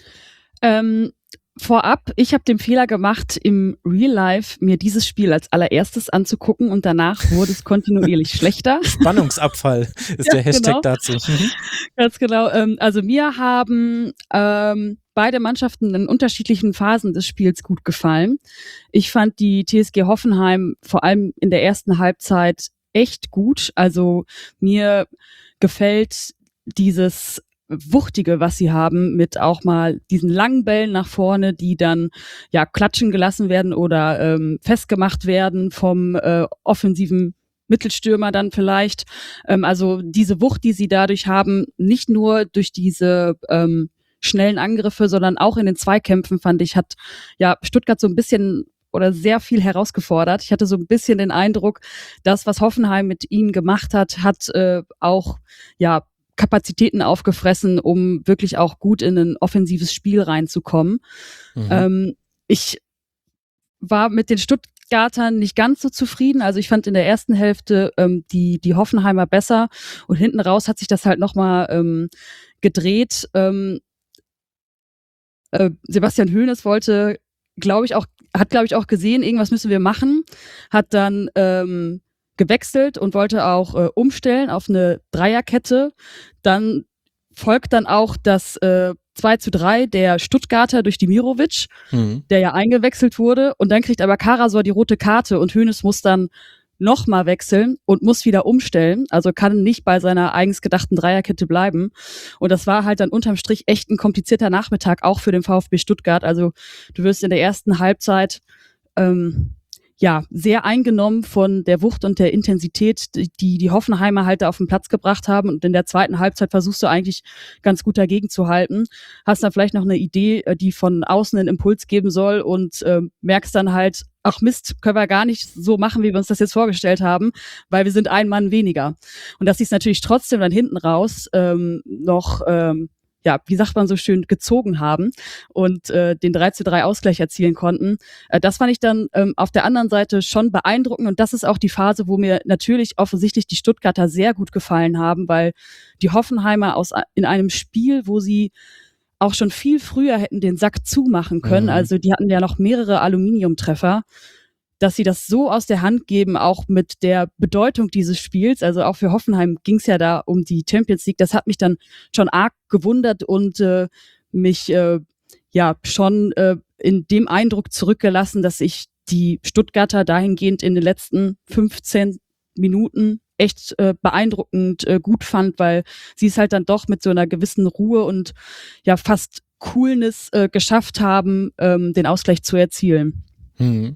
Ähm, vorab, ich habe den Fehler gemacht, im Real Life mir dieses Spiel als allererstes anzugucken und danach wurde es kontinuierlich schlechter. Spannungsabfall ist ja, der Hashtag genau. dazu. Mhm. Ganz genau. Ähm, also mir haben ähm, beide Mannschaften in unterschiedlichen Phasen des Spiels gut gefallen. Ich fand die T S G Hoffenheim vor allem in der ersten Halbzeit echt gut. Also mir gefällt dieses Wuchtige, was sie haben, mit auch mal diesen langen Bällen nach vorne, die dann ja klatschen gelassen werden oder ähm, festgemacht werden vom äh, offensiven Mittelstürmer dann vielleicht. Ähm, also diese Wucht, die sie dadurch haben, nicht nur durch diese ähm, schnellen Angriffe, sondern auch in den Zweikämpfen, fand ich, hat ja Stuttgart so ein bisschen oder sehr viel herausgefordert. Ich hatte so ein bisschen den Eindruck, das, was Hoffenheim mit ihnen gemacht hat, hat äh, auch ja Kapazitäten aufgefressen, um wirklich auch gut in ein offensives Spiel reinzukommen. Mhm. Ähm, ich war mit den Stutt- Stuttgartern nicht ganz so zufrieden. Also ich fand in der ersten Hälfte ähm, die, die Hoffenheimer besser und hinten raus hat sich das halt nochmal ähm, gedreht. Ähm, äh, Sebastian Hoeneß wollte, glaube ich, auch, hat, glaube ich, auch gesehen, irgendwas müssen wir machen, hat dann ähm, gewechselt und wollte auch äh, umstellen auf eine Dreierkette. Dann folgt dann auch das äh, zwei zu drei der Stuttgarter durch Dimirovic, mhm. der ja eingewechselt wurde. Und dann kriegt aber Karasor die rote Karte und Hoeneß muss dann nochmal wechseln und muss wieder umstellen. Also kann nicht bei seiner eigens gedachten Dreierkette bleiben. Und das war halt dann unterm Strich echt ein komplizierter Nachmittag, auch für den VfB Stuttgart. Also du wirst in der ersten Halbzeit ähm, ja, sehr eingenommen von der Wucht und der Intensität, die die Hoffenheimer halt da auf den Platz gebracht haben. Und in der zweiten Halbzeit versuchst du eigentlich ganz gut dagegen zu halten. Hast dann vielleicht noch eine Idee, die von außen einen Impuls geben soll und äh, merkst dann halt, ach Mist, können wir gar nicht so machen, wie wir uns das jetzt vorgestellt haben, weil wir sind ein Mann weniger. Und dass sie es natürlich trotzdem dann hinten raus ähm, noch ähm, ja, wie sagt man so schön, gezogen haben und äh, den drei zu drei Ausgleich erzielen konnten. Äh, das fand ich dann ähm, auf der anderen Seite schon beeindruckend und das ist auch die Phase, wo mir natürlich offensichtlich die Stuttgarter sehr gut gefallen haben, weil die Hoffenheimer aus in einem Spiel, wo sie auch schon viel früher hätten den Sack zumachen können, mhm. also die hatten ja noch mehrere Aluminiumtreffer, dass sie das so aus der Hand geben, auch mit der Bedeutung dieses Spiels, also auch für Hoffenheim ging es ja da um die Champions League, das hat mich dann schon arg gewundert und äh, mich äh, ja schon äh, in dem Eindruck zurückgelassen, dass ich die Stuttgarter dahingehend in den letzten fünfzehn Minuten echt äh, beeindruckend äh, gut fand, weil sie es halt dann doch mit so einer gewissen Ruhe und ja fast Coolness äh, geschafft haben, ähm, den Ausgleich zu erzielen. Mhm.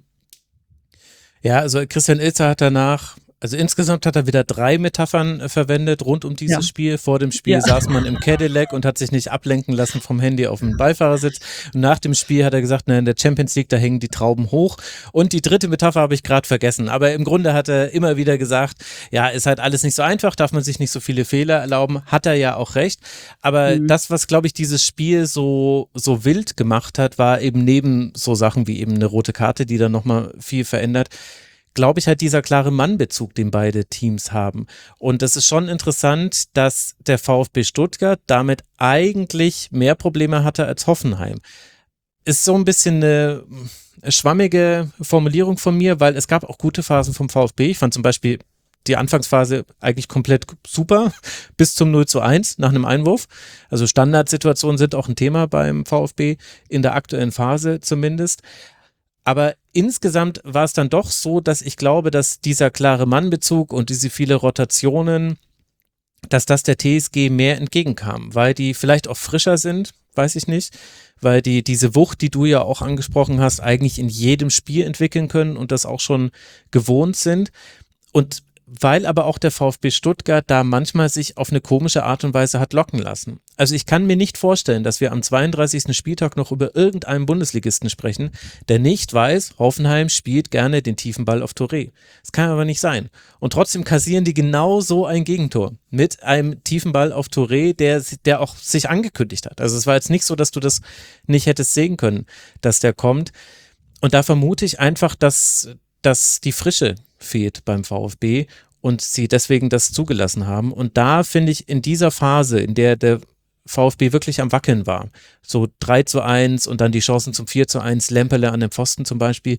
Ja, also Christian Ilzer hat danach, also insgesamt hat er wieder drei Metaphern äh, verwendet rund um dieses ja. Spiel. Vor dem Spiel ja. saß man im Cadillac und hat sich nicht ablenken lassen vom Handy auf dem Beifahrersitz. Und nach dem Spiel hat er gesagt, na, in der Champions League, da hängen die Trauben hoch. Und die dritte Metapher habe ich gerade vergessen. Aber im Grunde hat er immer wieder gesagt, ja, ist halt alles nicht so einfach, darf man sich nicht so viele Fehler erlauben. Hat er ja auch recht. Aber mhm. das, was, glaube ich, dieses Spiel so, so wild gemacht hat, war eben neben so Sachen wie eben eine rote Karte, die dann nochmal viel verändert, glaube ich, halt dieser klare Mannbezug, den beide Teams haben. Und das ist schon interessant, dass der VfB Stuttgart damit eigentlich mehr Probleme hatte als Hoffenheim. Ist so ein bisschen eine schwammige Formulierung von mir, weil es gab auch gute Phasen vom VfB. Ich fand zum Beispiel die Anfangsphase eigentlich komplett super, bis zum null zu eins nach einem Einwurf. Also Standardsituationen sind auch ein Thema beim VfB, in der aktuellen Phase zumindest. Aber insgesamt war es dann doch so, dass ich glaube, dass dieser klare Mannbezug und diese viele Rotationen, dass das der T S G mehr entgegenkam, weil die vielleicht auch frischer sind, weiß ich nicht, weil die diese Wucht, die du ja auch angesprochen hast, eigentlich in jedem Spiel entwickeln können und das auch schon gewohnt sind. Und weil aber auch der VfB Stuttgart da manchmal sich auf eine komische Art und Weise hat locken lassen. Also ich kann mir nicht vorstellen, dass wir am zweiunddreißigsten Spieltag noch über irgendeinen Bundesligisten sprechen, der nicht weiß, Hoffenheim spielt gerne den tiefen Ball auf Touré. Das kann aber nicht sein. Und trotzdem kassieren die genau so ein Gegentor mit einem tiefen Ball auf Touré, der, der auch sich angekündigt hat. Also es war jetzt nicht so, dass du das nicht hättest sehen können, dass der kommt. Und da vermute ich einfach, dass, dass die Frische fehlt beim VfB und sie deswegen das zugelassen haben. Und da finde ich in dieser Phase, in der der VfB wirklich am Wackeln war, so drei zu eins und dann die Chancen zum vier zu eins, Lemperle an dem Pfosten zum Beispiel,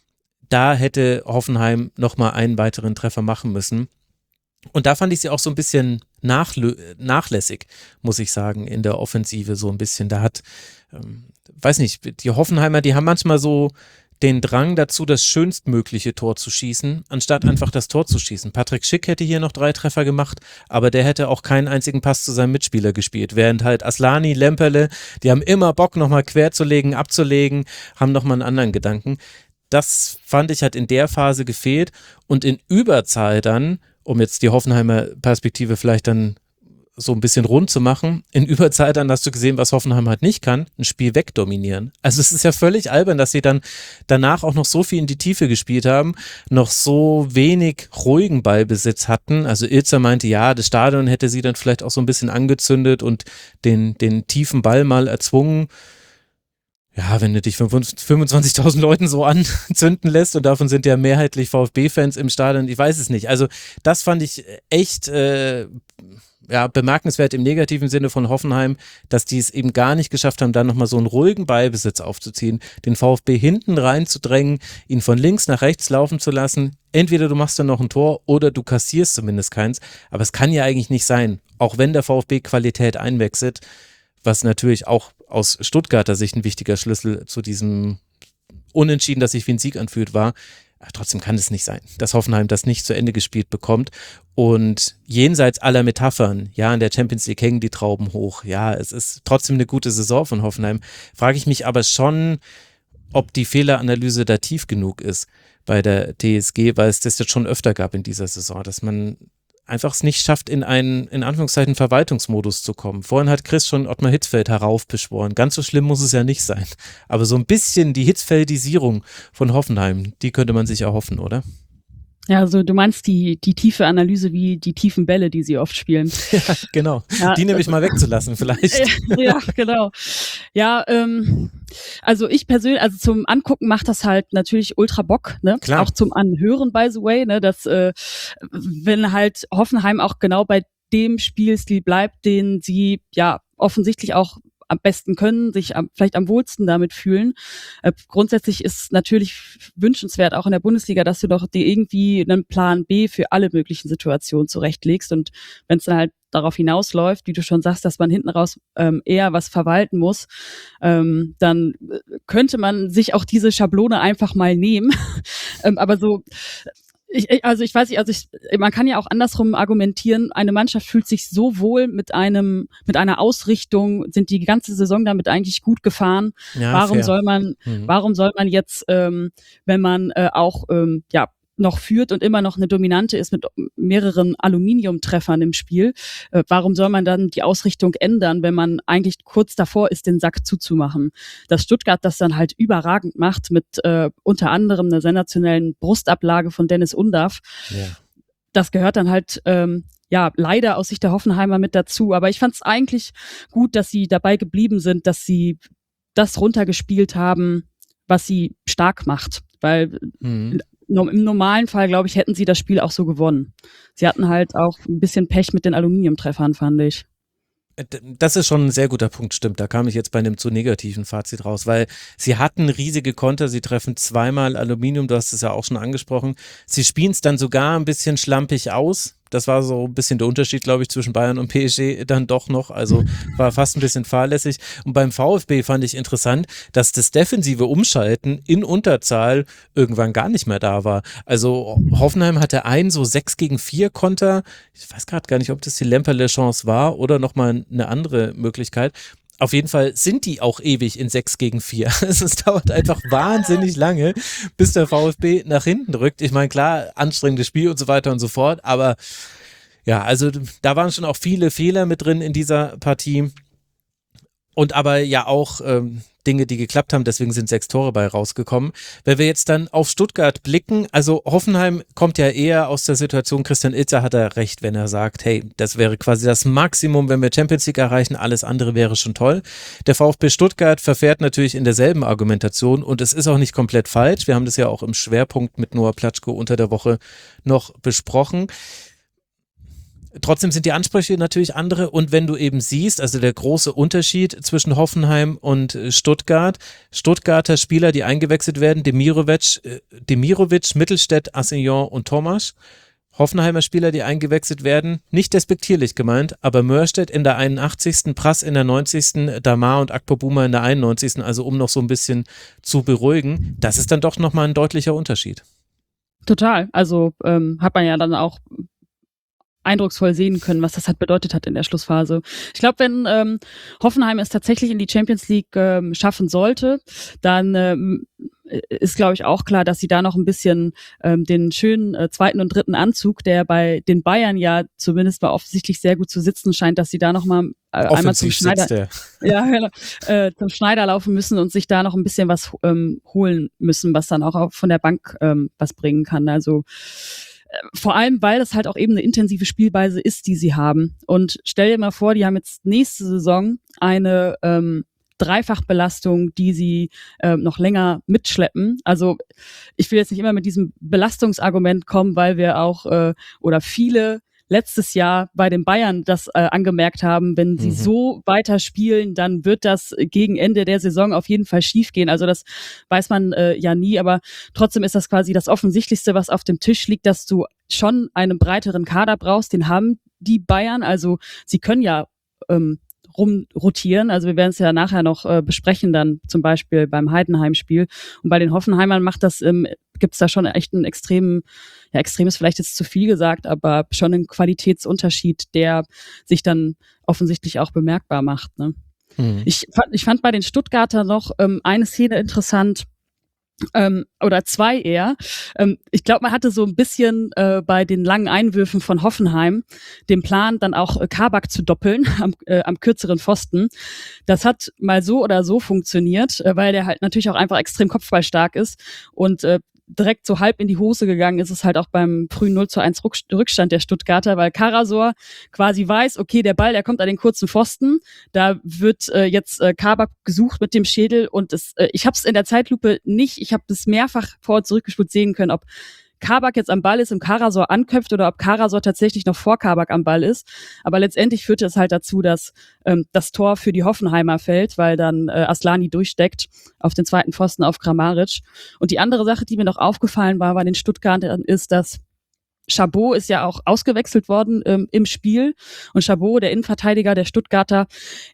da hätte Hoffenheim nochmal einen weiteren Treffer machen müssen. Und da fand ich sie auch so ein bisschen nachlö- nachlässig, muss ich sagen, in der Offensive so ein bisschen. Da hat, ähm, weiß nicht, die Hoffenheimer, die haben manchmal so den Drang dazu, das schönstmögliche Tor zu schießen, anstatt einfach das Tor zu schießen. Patrick Schick hätte hier noch drei Treffer gemacht, aber der hätte auch keinen einzigen Pass zu seinem Mitspieler gespielt, während halt Aslani, Lemperle, die haben immer Bock, nochmal querzulegen, abzulegen, haben nochmal einen anderen Gedanken. Das fand ich hat in der Phase gefehlt und in Überzahl dann, um jetzt die Hoffenheimer Perspektive vielleicht dann so ein bisschen rund zu machen, in Überzahl dann hast du gesehen, was Hoffenheim halt nicht kann, ein Spiel wegdominieren. Also es ist ja völlig albern, dass sie dann danach auch noch so viel in die Tiefe gespielt haben, noch so wenig ruhigen Ballbesitz hatten. Also Ilzer meinte, ja, das Stadion hätte sie dann vielleicht auch so ein bisschen angezündet und den, den tiefen Ball mal erzwungen. Ja, wenn du dich von fünfundzwanzigtausend Leuten so anzünden lässt und davon sind ja mehrheitlich VfB-Fans im Stadion, ich weiß es nicht. Also das fand ich echt äh, ja, bemerkenswert im negativen Sinne von Hoffenheim, dass die es eben gar nicht geschafft haben, da nochmal so einen ruhigen Ballbesitz aufzuziehen, den VfB hinten reinzudrängen, ihn von links nach rechts laufen zu lassen. Entweder du machst dann noch ein Tor oder du kassierst zumindest keins. Aber es kann ja eigentlich nicht sein, auch wenn der VfB Qualität einwechselt, was natürlich auch aus Stuttgarter Sicht ein wichtiger Schlüssel zu diesem Unentschieden, das sich wie ein Sieg anfühlt, war. Aber trotzdem kann es nicht sein, dass Hoffenheim das nicht zu Ende gespielt bekommt. Und jenseits aller Metaphern, ja, in der Champions League hängen die Trauben hoch. Ja, es ist trotzdem eine gute Saison von Hoffenheim. Frage ich mich aber schon, ob die Fehleranalyse da tief genug ist bei der T S G, weil es das jetzt schon öfter gab in dieser Saison, dass man einfach es nicht schafft, in einen, in Anführungszeichen, Verwaltungsmodus zu kommen. Vorhin hat Chris schon Ottmar Hitzfeld heraufbeschworen. Ganz so schlimm muss es ja nicht sein. Aber so ein bisschen die Hitzfeldisierung von Hoffenheim, die könnte man sich erhoffen, oder? Ja, also du meinst die, die tiefe Analyse wie die tiefen Bälle, die sie oft spielen. Ja, genau. Ja, die nämlich mal wegzulassen vielleicht. Ja, genau. Ja, ähm, also ich persönlich, also zum Angucken macht das halt natürlich ultra Bock, ne? Klar. Auch zum Anhören, by the way, ne? Dass, äh, wenn halt Hoffenheim auch genau bei dem Spielstil bleibt, den sie ja offensichtlich auch am besten können, sich am, vielleicht am wohlsten damit fühlen. Äh, grundsätzlich ist natürlich wünschenswert, auch in der Bundesliga, dass du doch dir irgendwie einen Plan B für alle möglichen Situationen zurechtlegst. Und wenn es dann halt darauf hinausläuft, wie du schon sagst, dass man hinten raus ähm, eher was verwalten muss, ähm, dann könnte man sich auch diese Schablone einfach mal nehmen. ähm, aber so Ich, also ich weiß nicht, also ich, man kann ja auch andersrum argumentieren, eine Mannschaft fühlt sich so wohl mit einem, mit einer Ausrichtung, sind die ganze Saison damit eigentlich gut gefahren. Ja, warum fair. soll man, Mhm. warum soll man jetzt, ähm, wenn man äh, auch ähm, ja noch führt und immer noch eine Dominante ist mit mehreren Aluminiumtreffern im Spiel, äh, warum soll man dann die Ausrichtung ändern, wenn man eigentlich kurz davor ist, den Sack zuzumachen? Dass Stuttgart das dann halt überragend macht mit äh, unter anderem einer sensationellen Brustablage von Dennis Undaff, Ja. das gehört dann halt ähm, ja leider aus Sicht der Hoffenheimer mit dazu. Aber ich fand es eigentlich gut, dass sie dabei geblieben sind, dass sie das runtergespielt haben, was sie stark macht, weil Mhm. im normalen Fall, glaube ich, hätten sie das Spiel auch so gewonnen. Sie hatten halt auch ein bisschen Pech mit den Aluminiumtreffern, fand ich. Das ist schon ein sehr guter Punkt, stimmt. Da kam ich jetzt bei einem zu negativen Fazit raus, weil sie hatten riesige Konter, sie treffen zweimal Aluminium, du hast es ja auch schon angesprochen. Sie spielen es dann sogar ein bisschen schlampig aus. Das war so ein bisschen der Unterschied, glaube ich, zwischen Bayern und P S G dann doch noch. Also war fast ein bisschen fahrlässig. Und beim VfB fand ich interessant, dass das defensive Umschalten in Unterzahl irgendwann gar nicht mehr da war. Also Hoffenheim hatte einen so sechs gegen vier Konter. Ich weiß gerade gar nicht, ob das die Lemperle-Chance war oder nochmal eine andere Möglichkeit. Auf jeden Fall sind die auch ewig in sechs gegen vier. Es dauert einfach wahnsinnig lange, bis der VfB nach hinten rückt. Ich meine, klar, anstrengendes Spiel und so weiter und so fort, aber ja, also da waren schon auch viele Fehler mit drin in dieser Partie und aber ja auch ähm, Dinge, die geklappt haben, deswegen sind sechs Tore bei rausgekommen. Wenn wir jetzt dann auf Stuttgart blicken, also Hoffenheim kommt ja eher aus der Situation, Christian Ilzer hat da recht, wenn er sagt, hey, das wäre quasi das Maximum, wenn wir Champions League erreichen, alles andere wäre schon toll. Der VfB Stuttgart verfährt natürlich in derselben Argumentation und es ist auch nicht komplett falsch. Wir haben das ja auch im Schwerpunkt mit Noah Platschko unter der Woche noch besprochen. Trotzdem sind die Ansprüche natürlich andere und wenn du eben siehst, also der große Unterschied zwischen Hoffenheim und Stuttgart, Stuttgarter Spieler, die eingewechselt werden, Demirovic, Demirovic, Mittelstädt, Assignon und Tomasch, Hoffenheimer Spieler, die eingewechselt werden, nicht despektierlich gemeint, aber Mörstedt in der einundachtzigsten, Prass in der neunzigsten, Damar und Akpobuma in der einundneunzigsten, also um noch so ein bisschen zu beruhigen, das ist dann doch nochmal ein deutlicher Unterschied. Total, also ähm, hat man ja dann auch eindrucksvoll sehen können, was das halt bedeutet hat in der Schlussphase. Ich glaube, wenn ähm, Hoffenheim es tatsächlich in die Champions League ähm, schaffen sollte, dann ähm, ist, glaube ich, auch klar, dass sie da noch ein bisschen ähm, den schönen äh, zweiten und dritten Anzug, der bei den Bayern ja zumindest mal offensichtlich sehr gut zu sitzen scheint, dass sie da noch mal äh, einmal zum Schneider, ja, genau, äh, zum Schneider laufen müssen und sich da noch ein bisschen was ähm, holen müssen, was dann auch von der Bank ähm, was bringen kann. Also vor allem, weil das halt auch eben eine intensive Spielweise ist, die sie haben. Und stell dir mal vor, die haben jetzt nächste Saison eine ähm, Dreifachbelastung, die sie äh, noch länger mitschleppen. Also ich will jetzt nicht immer mit diesem Belastungsargument kommen, weil wir auch äh, oder viele letztes Jahr bei den Bayern das äh, angemerkt haben, wenn sie mhm. so weiterspielen, dann wird das gegen Ende der Saison auf jeden Fall schiefgehen. Also das weiß man äh, ja nie, aber trotzdem ist das quasi das Offensichtlichste, was auf dem Tisch liegt, dass du schon einen breiteren Kader brauchst. Den haben die Bayern, also sie können ja ähm, rumrotieren. Also wir werden es ja nachher noch äh, besprechen, dann zum Beispiel beim Heidenheim-Spiel. Und bei den Hoffenheimern macht das, ähm, gibt es da schon echt einen extremen, ja, extrem ist vielleicht jetzt zu viel gesagt, aber schon einen Qualitätsunterschied, der sich dann offensichtlich auch bemerkbar macht. Ne? Hm. Ich, ich fand bei den Stuttgarter noch ähm, eine Szene interessant, Ähm, oder zwei eher. Ähm, ich glaube, man hatte so ein bisschen äh, bei den langen Einwürfen von Hoffenheim den Plan, dann auch äh, Kabak zu doppeln am, äh, am kürzeren Pfosten. Das hat mal so oder so funktioniert, äh, weil der halt natürlich auch einfach extrem kopfballstark ist und äh, direkt so halb in die Hose gegangen ist es halt auch beim frühen null zu eins Rückstand der Stuttgarter, weil Karasor quasi weiß, okay, der Ball, der kommt an den kurzen Pfosten, da wird äh, jetzt äh, Kabak gesucht mit dem Schädel und es, äh, ich habe es in der Zeitlupe nicht, ich habe das mehrfach vor- und zurückgespult sehen können, ob Kabak jetzt am Ball ist und Karasor anköpft oder ob Karasor tatsächlich noch vor Kabak am Ball ist. Aber letztendlich führte es halt dazu, dass ähm, das Tor für die Hoffenheimer fällt, weil dann äh, Aslani durchsteckt auf den zweiten Pfosten auf Kramaric. Und die andere Sache, die mir noch aufgefallen war bei den Stuttgartern, ist, dass Chabot ist ja auch ausgewechselt worden ähm, im Spiel. Und Chabot, der Innenverteidiger der Stuttgarter,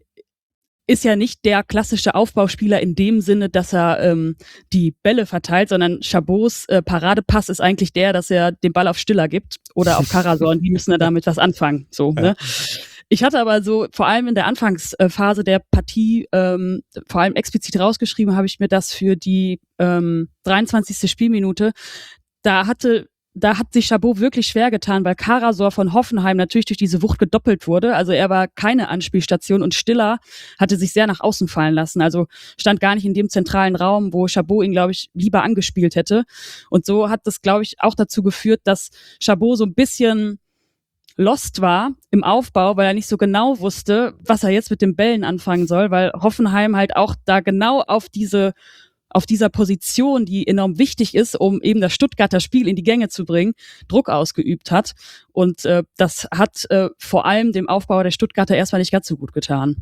ist ja nicht der klassische Aufbauspieler in dem Sinne, dass er ähm, die Bälle verteilt, sondern Chabots äh, Paradepass ist eigentlich der, dass er den Ball auf Stiller gibt oder auf Karasor und die müssen ja damit was anfangen. So, ne? Ich hatte aber so, vor allem in der Anfangsphase der Partie, ähm, vor allem explizit rausgeschrieben, habe ich mir das für die ähm, dreiundzwanzigste Spielminute, da hatte Da hat sich Chabot wirklich schwer getan, weil Karasor von Hoffenheim natürlich durch diese Wucht gedoppelt wurde. Also er war keine Anspielstation und Stiller hatte sich sehr nach außen fallen lassen. Also stand gar nicht in dem zentralen Raum, wo Chabot ihn, glaube ich, lieber angespielt hätte. Und so hat das, glaube ich, auch dazu geführt, dass Chabot so ein bisschen lost war im Aufbau, weil er nicht so genau wusste, was er jetzt mit den Bällen anfangen soll, weil Hoffenheim halt auch da genau auf diese auf dieser Position, die enorm wichtig ist, um eben das Stuttgarter Spiel in die Gänge zu bringen, Druck ausgeübt hat. Und äh, das hat äh, vor allem dem Aufbau der Stuttgarter erstmal nicht ganz so gut getan.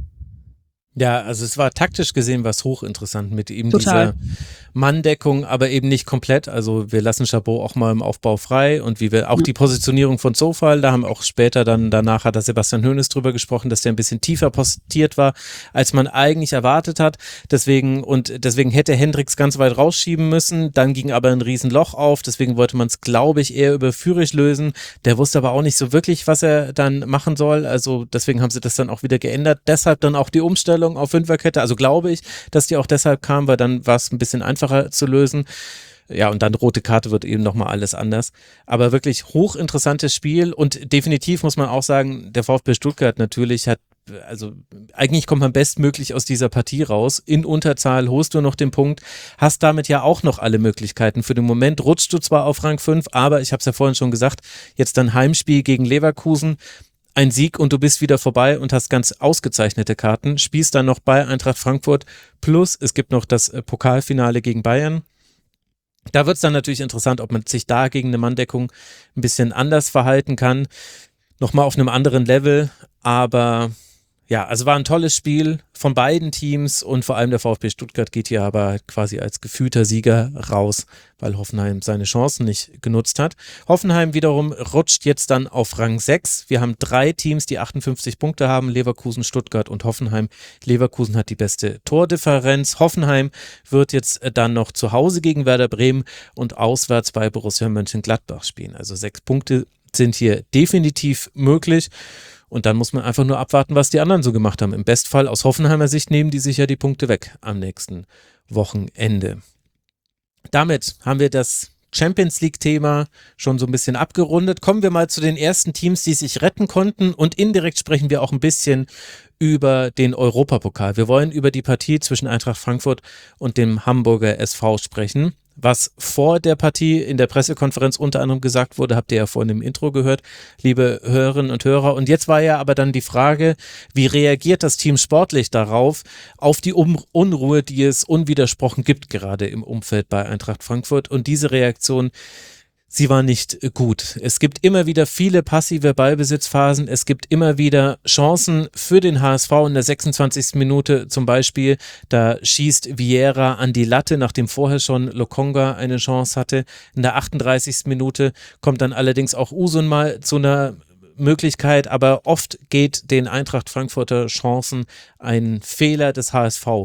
Ja, also es war taktisch gesehen was hochinteressant mit eben Total. dieser Manndeckung, aber eben nicht komplett. Also wir lassen Chabot auch mal im Aufbau frei und wie wir auch ja. die Positionierung von Zofal, da haben auch später dann, danach hat der Sebastian Hoeneß drüber gesprochen, dass der ein bisschen tiefer postiert war, als man eigentlich erwartet hat. Deswegen, und deswegen hätte Hendricks ganz weit rausschieben müssen, dann ging aber ein Riesenloch auf, deswegen wollte man es, glaube ich, eher über Führig lösen. Der wusste aber auch nicht so wirklich, was er dann machen soll. Also deswegen haben sie das dann auch wieder geändert. Deshalb dann auch die Umstellung auf Fünferkette, also glaube ich, dass die auch deshalb kam, weil dann war es ein bisschen einfacher zu lösen. Ja, und dann rote Karte wird eben nochmal alles anders. Aber wirklich hochinteressantes Spiel und definitiv muss man auch sagen, der VfB Stuttgart natürlich hat, also eigentlich kommt man bestmöglich aus dieser Partie raus. In Unterzahl holst du noch den Punkt, hast damit ja auch noch alle Möglichkeiten. Für den Moment rutschst du zwar auf Rang fünf, aber ich habe es ja vorhin schon gesagt, jetzt dann Heimspiel gegen Leverkusen. Ein Sieg und du bist wieder vorbei und hast ganz ausgezeichnete Karten, spielst dann noch bei Eintracht Frankfurt, plus es gibt noch das Pokalfinale gegen Bayern. Da wird es dann natürlich interessant, ob man sich da gegen eine Manndeckung ein bisschen anders verhalten kann, nochmal auf einem anderen Level, aber ja, also war ein tolles Spiel von beiden Teams und vor allem der VfB Stuttgart geht hier aber quasi als gefühlter Sieger raus, weil Hoffenheim seine Chancen nicht genutzt hat. Hoffenheim wiederum rutscht jetzt dann auf Rang sechs. Wir haben drei Teams, die achtundfünfzig Punkte haben, Leverkusen, Stuttgart und Hoffenheim. Leverkusen hat die beste Tordifferenz. Hoffenheim wird jetzt dann noch zu Hause gegen Werder Bremen und auswärts bei Borussia Mönchengladbach spielen. Also sechs Punkte sind hier definitiv möglich. Und dann muss man einfach nur abwarten, was die anderen so gemacht haben. Im Bestfall aus Hoffenheimer Sicht nehmen die sich ja die Punkte weg am nächsten Wochenende. Damit haben wir das Champions League-Thema schon so ein bisschen abgerundet. Kommen wir mal zu den ersten Teams, die sich retten konnten und indirekt sprechen wir auch ein bisschen über den Europapokal. Wir wollen über die Partie zwischen Eintracht Frankfurt und dem Hamburger S V sprechen, was vor der Partie in der Pressekonferenz unter anderem gesagt wurde, habt ihr ja vorhin im Intro gehört, liebe Hörerinnen und Hörer. Und jetzt war ja aber dann die Frage, wie reagiert das Team sportlich darauf, auf die um- Unruhe, die es unwidersprochen gibt, gerade im Umfeld bei Eintracht Frankfurt. Und diese Reaktion, sie war nicht gut. Es gibt immer wieder viele passive Ballbesitzphasen. Es gibt immer wieder Chancen für den H S V in der sechsundzwanzigsten Minute zum Beispiel. Da schießt Vieira an die Latte, nachdem vorher schon Lokonga eine Chance hatte. In der achtunddreißigsten Minute kommt dann allerdings auch Usun mal zu einer Möglichkeit, aber oft geht den Eintracht Frankfurter Chancen ein Fehler des H S V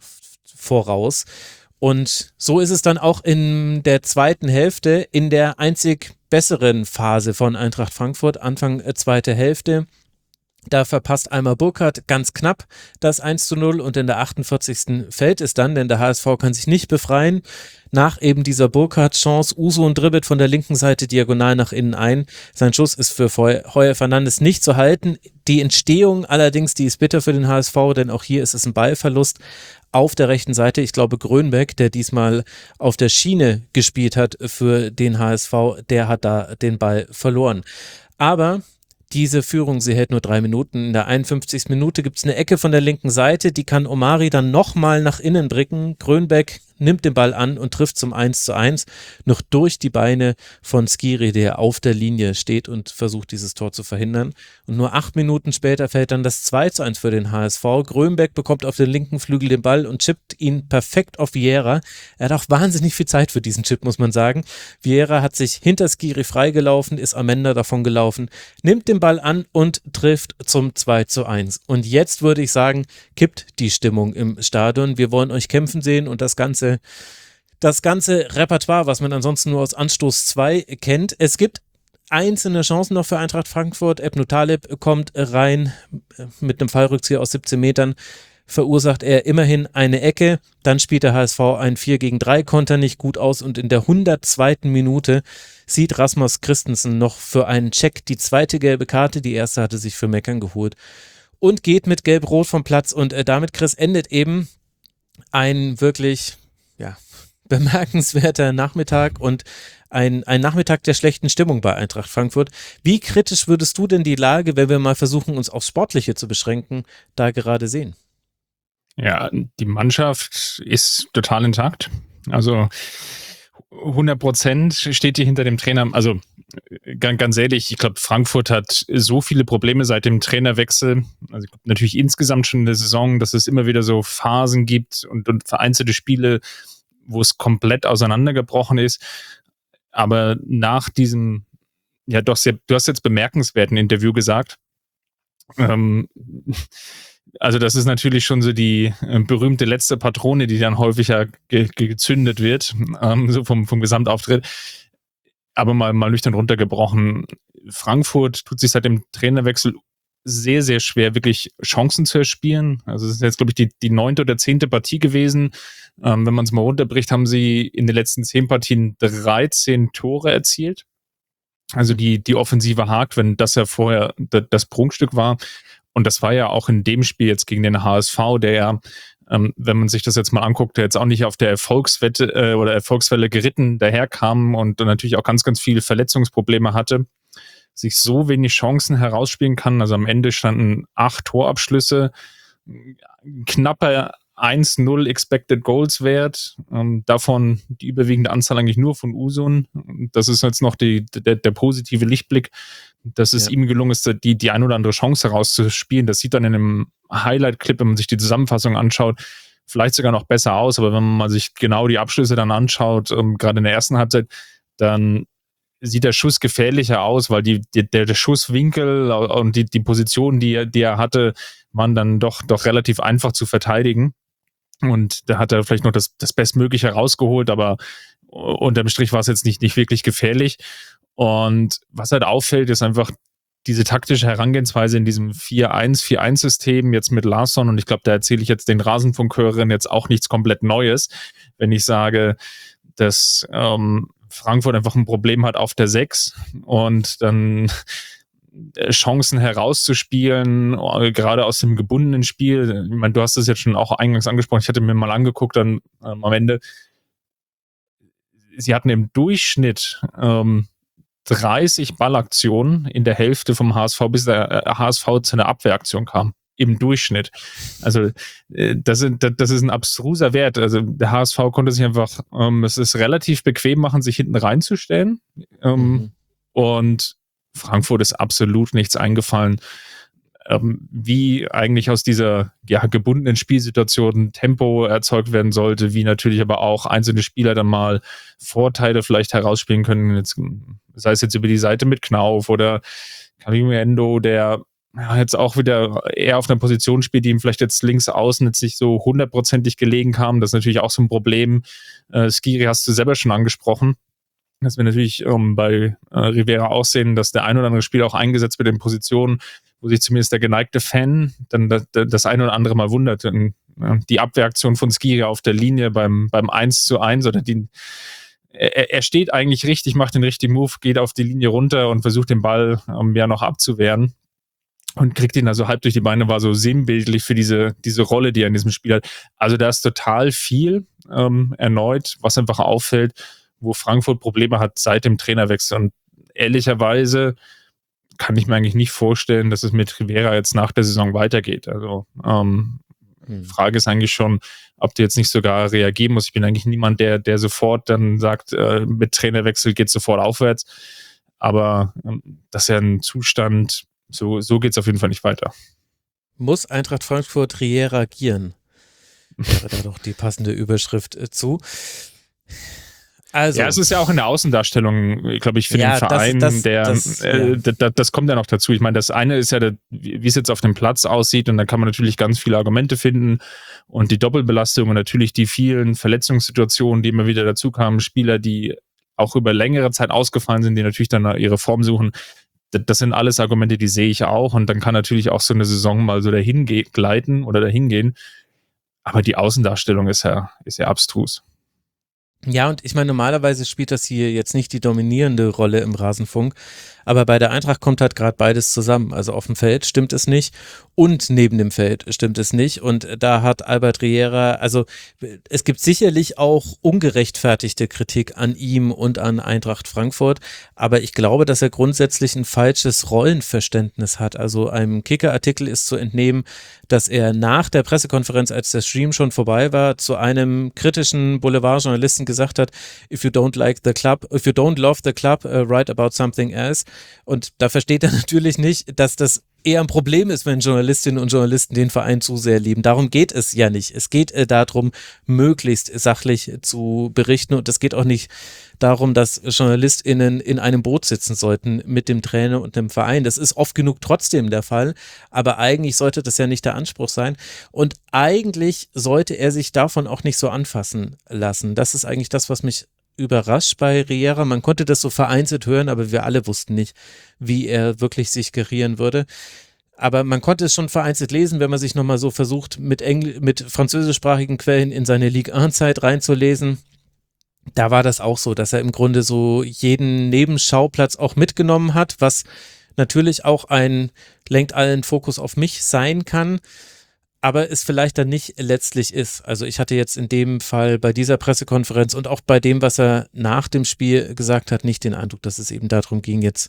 voraus. Und so ist es dann auch in der zweiten Hälfte, in der einzig besseren Phase von Eintracht Frankfurt, Anfang äh, zweite Hälfte. Da verpasst Almar Burkhardt ganz knapp das eins zu null und in der achtundvierzigsten fällt es dann, denn der H S V kann sich nicht befreien. Nach eben dieser Burkhardt-Chance, Usun dribbelt von der linken Seite diagonal nach innen ein. Sein Schuss ist für Heuer Fernandes nicht zu halten. Die Entstehung allerdings, die ist bitter für den H S V, denn auch hier ist es ein Ballverlust auf der rechten Seite. Ich glaube, Grönbeck, der diesmal auf der Schiene gespielt hat für den H S V, der hat da den Ball verloren. Aber diese Führung, sie hält nur drei Minuten. In der einundfünfzigsten Minute gibt es eine Ecke von der linken Seite, die kann Omari dann nochmal nach innen bringen. Grönbeck nimmt den Ball an und trifft zum eins zu eins noch durch die Beine von Skiri, der auf der Linie steht und versucht, dieses Tor zu verhindern. Und nur acht Minuten später fällt dann das zwei zu eins für den H S V. Grönbeck bekommt auf den linken Flügel den Ball und chippt ihn perfekt auf Vieira. Er hat auch wahnsinnig viel Zeit für diesen Chip, muss man sagen. Vieira hat sich hinter Skiri freigelaufen, ist am Ende davon gelaufen, nimmt den Ball an und trifft zum zwei zu eins. Und jetzt würde ich sagen, kippt die Stimmung im Stadion. Wir wollen euch kämpfen sehen und das Ganze Das ganze Repertoire, was man ansonsten nur aus Anstoß zwei kennt. Es gibt einzelne Chancen noch für Eintracht Frankfurt. Ebnu Taleb kommt rein mit einem Fallrückzieher aus siebzehn Metern. Verursacht er immerhin eine Ecke. Dann spielt der H S V ein vier gegen drei Konter nicht gut aus und in der hundertzweiten Minute sieht Rasmus Christensen noch für einen Check die zweite gelbe Karte. Die erste hatte sich für Meckern geholt und geht mit Gelb-Rot vom Platz. Und äh, damit, Chris, endet eben ein wirklich ja, bemerkenswerter Nachmittag und ein, ein Nachmittag der schlechten Stimmung bei Eintracht Frankfurt. Wie kritisch würdest du denn die Lage, wenn wir mal versuchen, uns aufs Sportliche zu beschränken, da gerade sehen? Ja, die Mannschaft ist total intakt. Also hundert Prozent steht die hinter dem Trainer. Also ganz, ganz ehrlich, ich glaube, Frankfurt hat so viele Probleme seit dem Trainerwechsel. Also ich glaub, natürlich insgesamt schon in der Saison, dass es immer wieder so Phasen gibt und, und vereinzelte Spiele, wo es komplett auseinandergebrochen ist. Aber nach diesem, ja doch, sehr, du hast jetzt bemerkenswerten Interview gesagt. Ähm, also das ist natürlich schon so die äh, berühmte letzte Patrone, die dann häufiger ge- ge- gezündet wird, ähm, so vom, vom Gesamtauftritt. Aber mal, mal nüchtern runtergebrochen. Frankfurt tut sich seit dem Trainerwechsel sehr, sehr schwer, wirklich Chancen zu erspielen. Also es ist jetzt, glaube ich, die, die neunte oder zehnte Partie gewesen. Ähm, wenn man es mal runterbricht, haben sie in den letzten zehn Partien dreizehn Tore erzielt. Also die, die Offensive hakt, wenn das ja vorher d- das Prunkstück war. Und das war ja auch in dem Spiel jetzt gegen den H S V, der ja, ähm, wenn man sich das jetzt mal anguckt, der jetzt auch nicht auf der Erfolgswette äh, oder Erfolgswelle geritten daherkam und natürlich auch ganz, ganz viele Verletzungsprobleme hatte, sich so wenig Chancen herausspielen kann. Also am Ende standen acht Torabschlüsse, knapper eins null Expected Goals Wert, ähm, davon die überwiegende Anzahl eigentlich nur von Usun. Das ist jetzt noch die, der, der positive Lichtblick, dass es ja. ihm gelungen ist, die, die ein oder andere Chance herauszuspielen. Das sieht dann in einem Highlight-Clip, wenn man sich die Zusammenfassung anschaut, vielleicht sogar noch besser aus, aber wenn man mal sich genau die Abschlüsse dann anschaut, ähm, gerade in der ersten Halbzeit, dann sieht der Schuss gefährlicher aus, weil die, die, der, der Schusswinkel und die, die Position, die, die er hatte, waren dann doch, doch relativ einfach zu verteidigen. Und da hat er vielleicht noch das, das Bestmögliche rausgeholt, aber unterm Strich war es jetzt nicht, nicht wirklich gefährlich. Und was halt auffällt, ist einfach diese taktische Herangehensweise in diesem vier eins vier eins System jetzt mit Larsson. Und ich glaube, da erzähle ich jetzt den Rasenfunkhörern jetzt auch nichts komplett Neues, wenn ich sage, dass ähm, Frankfurt einfach ein Problem hat auf der sechs und dann Chancen herauszuspielen, gerade aus dem gebundenen Spiel. Ich meine, du hast es jetzt schon auch eingangs angesprochen, ich hatte mir mal angeguckt, dann ähm, am Ende sie hatten im Durchschnitt ähm, dreißig Ballaktionen in der Hälfte vom H S V, bis der H S V zu einer Abwehraktion kam. Im Durchschnitt. Also äh, das, sind, das, das ist ein abstruser Wert. Also der H S V konnte sich einfach, ähm, es ist relativ bequem machen, sich hinten reinzustellen. Ähm, mhm. Und Frankfurt ist absolut nichts eingefallen, ähm, wie eigentlich aus dieser ja, gebundenen Spielsituation Tempo erzeugt werden sollte, wie natürlich aber auch einzelne Spieler dann mal Vorteile vielleicht herausspielen können, jetzt, sei es jetzt über die Seite mit Knauf oder Karim Endo, der ja, jetzt auch wieder eher auf einer Position spielt, die ihm vielleicht jetzt links außen jetzt nicht so hundertprozentig gelegen kam. Das ist natürlich auch so ein Problem. Äh, Skiri hast du selber schon angesprochen, dass wir natürlich ähm, bei äh, Rivera auch sehen, dass der ein oder andere Spieler auch eingesetzt wird in Positionen, wo sich zumindest der geneigte Fan dann das, das ein oder andere mal wundert. Und, ja, die Abwehraktion von Skiri auf der Linie beim, beim eins zu eins oder die er, er steht eigentlich richtig, macht den richtigen Move, geht auf die Linie runter und versucht den Ball ähm, ja noch abzuwehren. Und kriegt ihn also halb durch die Beine, war so sinnbildlich für diese, diese Rolle, die er in diesem Spiel hat. Also da ist total viel ähm, erneut, was einfach auffällt, wo Frankfurt Probleme hat seit dem Trainerwechsel. Und ehrlicherweise kann ich mir eigentlich nicht vorstellen, dass es mit Rivera jetzt nach der Saison weitergeht. Also ähm, hm. Frage ist eigentlich schon, ob der jetzt nicht sogar reagieren muss. Ich bin eigentlich niemand, der, der sofort dann sagt, äh, mit Trainerwechsel geht es sofort aufwärts. Aber ähm, das ist ja ein Zustand, So, so geht es auf jeden Fall nicht weiter. Muss Eintracht Frankfurt reagieren? Wäre da doch die passende Überschrift äh, zu. Also, ja, es ist ja auch in der Außendarstellung, glaube ich, für ja, den Verein, das, das, der, das, äh, ja. das, das kommt ja noch dazu. Ich meine, das eine ist ja, der, wie es jetzt auf dem Platz aussieht, und da kann man natürlich ganz viele Argumente finden und die Doppelbelastung und natürlich die vielen Verletzungssituationen, die immer wieder dazu kamen, Spieler, die auch über längere Zeit ausgefallen sind, die natürlich dann ihre Form suchen. Das sind alles Argumente, die sehe ich auch, und dann kann natürlich auch so eine Saison mal so dahin gleiten oder dahin gehen. Aber die Außendarstellung ist ja, ist ja abstrus. Ja, und ich meine, normalerweise spielt das hier jetzt nicht die dominierende Rolle im Rasenfunk, aber bei der Eintracht kommt halt gerade beides zusammen. Also auf dem Feld stimmt es nicht und neben dem Feld stimmt es nicht, und da hat Albert Riera, also es gibt sicherlich auch ungerechtfertigte Kritik an ihm und an Eintracht Frankfurt, aber ich glaube, dass er grundsätzlich ein falsches Rollenverständnis hat. Also einem Kicker-Artikel ist zu entnehmen, dass er nach der Pressekonferenz, als der Stream schon vorbei war, zu einem kritischen Boulevardjournalisten gesagt hat, if you don't like the club, if you don't love the club, uh, write about something else. Und da versteht er natürlich nicht, dass das eher ein Problem ist, wenn Journalistinnen und Journalisten den Verein zu sehr lieben. Darum geht es ja nicht. Es geht äh, darum, möglichst sachlich zu berichten, und es geht auch nicht darum, dass JournalistInnen in einem Boot sitzen sollten mit dem Trainer und dem Verein. Das ist oft genug trotzdem der Fall, aber eigentlich sollte das ja nicht der Anspruch sein, und eigentlich sollte er sich davon auch nicht so anfassen lassen. Das ist eigentlich das, was mich überrascht bei Riera. Man konnte das so vereinzelt hören, aber wir alle wussten nicht, wie er wirklich sich gerieren würde. Aber man konnte es schon vereinzelt lesen, wenn man sich nochmal so versucht, mit, Engl- mit französischsprachigen Quellen in seine Ligue eins Zeit reinzulesen. Da war das auch so, dass er im Grunde so jeden Nebenschauplatz auch mitgenommen hat, was natürlich auch ein lenkt allen Fokus auf mich sein kann, aber es vielleicht dann nicht letztlich ist. Also ich hatte jetzt in dem Fall bei dieser Pressekonferenz und auch bei dem, was er nach dem Spiel gesagt hat, nicht den Eindruck, dass es eben darum ging, jetzt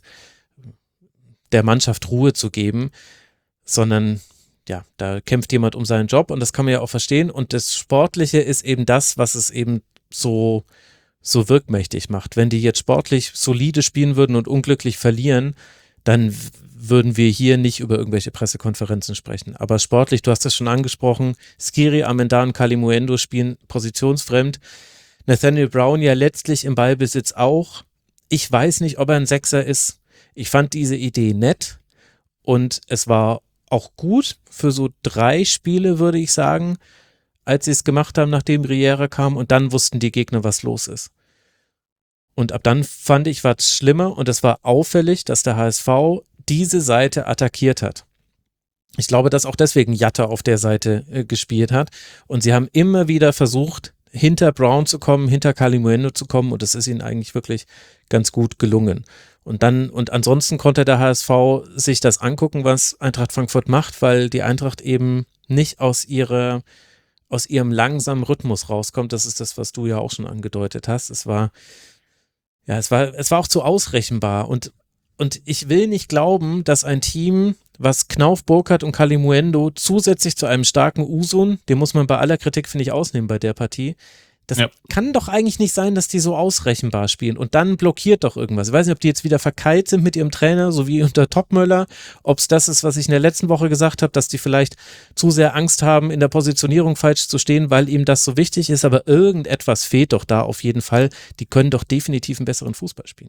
der Mannschaft Ruhe zu geben, sondern ja, da kämpft jemand um seinen Job, und das kann man ja auch verstehen, und das Sportliche ist eben das, was es eben so, so wirkmächtig macht. Wenn die jetzt sportlich solide spielen würden und unglücklich verlieren, dann würden wir hier nicht über irgendwelche Pressekonferenzen sprechen. Aber sportlich, du hast das schon angesprochen, Skiri, Amendan, Kalimuendo spielen positionsfremd. Nathaniel Brown ja letztlich im Ballbesitz auch. Ich weiß nicht, ob er ein Sechser ist. Ich fand diese Idee nett, und es war auch gut für so drei Spiele, würde ich sagen, als sie es gemacht haben, nachdem Riera kam, und dann wussten die Gegner, was los ist. Und ab dann fand ich, war es schlimmer, und es war auffällig, dass der H S V diese Seite attackiert hat. Ich glaube, dass auch deswegen Jatta auf der Seite äh, gespielt hat, und sie haben immer wieder versucht, hinter Brown zu kommen, hinter Kalimuendo zu kommen, und das ist ihnen eigentlich wirklich ganz gut gelungen. Und dann, und ansonsten konnte der H S V sich das angucken, was Eintracht Frankfurt macht, weil die Eintracht eben nicht aus ihrer aus ihrem langsamen Rhythmus rauskommt. Das ist das, was du ja auch schon angedeutet hast. Es war, ja, es war, es war auch zu ausrechenbar und, und ich will nicht glauben, dass ein Team, was Knauf, Burkhardt und Kalimuendo zusätzlich zu einem starken Usun, den muss man bei aller Kritik, finde ich, ausnehmen bei der Partie. Das ja. kann doch eigentlich nicht sein, dass die so ausrechenbar spielen und dann blockiert doch irgendwas. Ich weiß nicht, ob die jetzt wieder verkeilt sind mit ihrem Trainer, so wie unter Topmöller, ob es das ist, was ich in der letzten Woche gesagt habe, dass die vielleicht zu sehr Angst haben, in der Positionierung falsch zu stehen, weil ihm das so wichtig ist, aber irgendetwas fehlt doch da auf jeden Fall. Die können doch definitiv einen besseren Fußball spielen.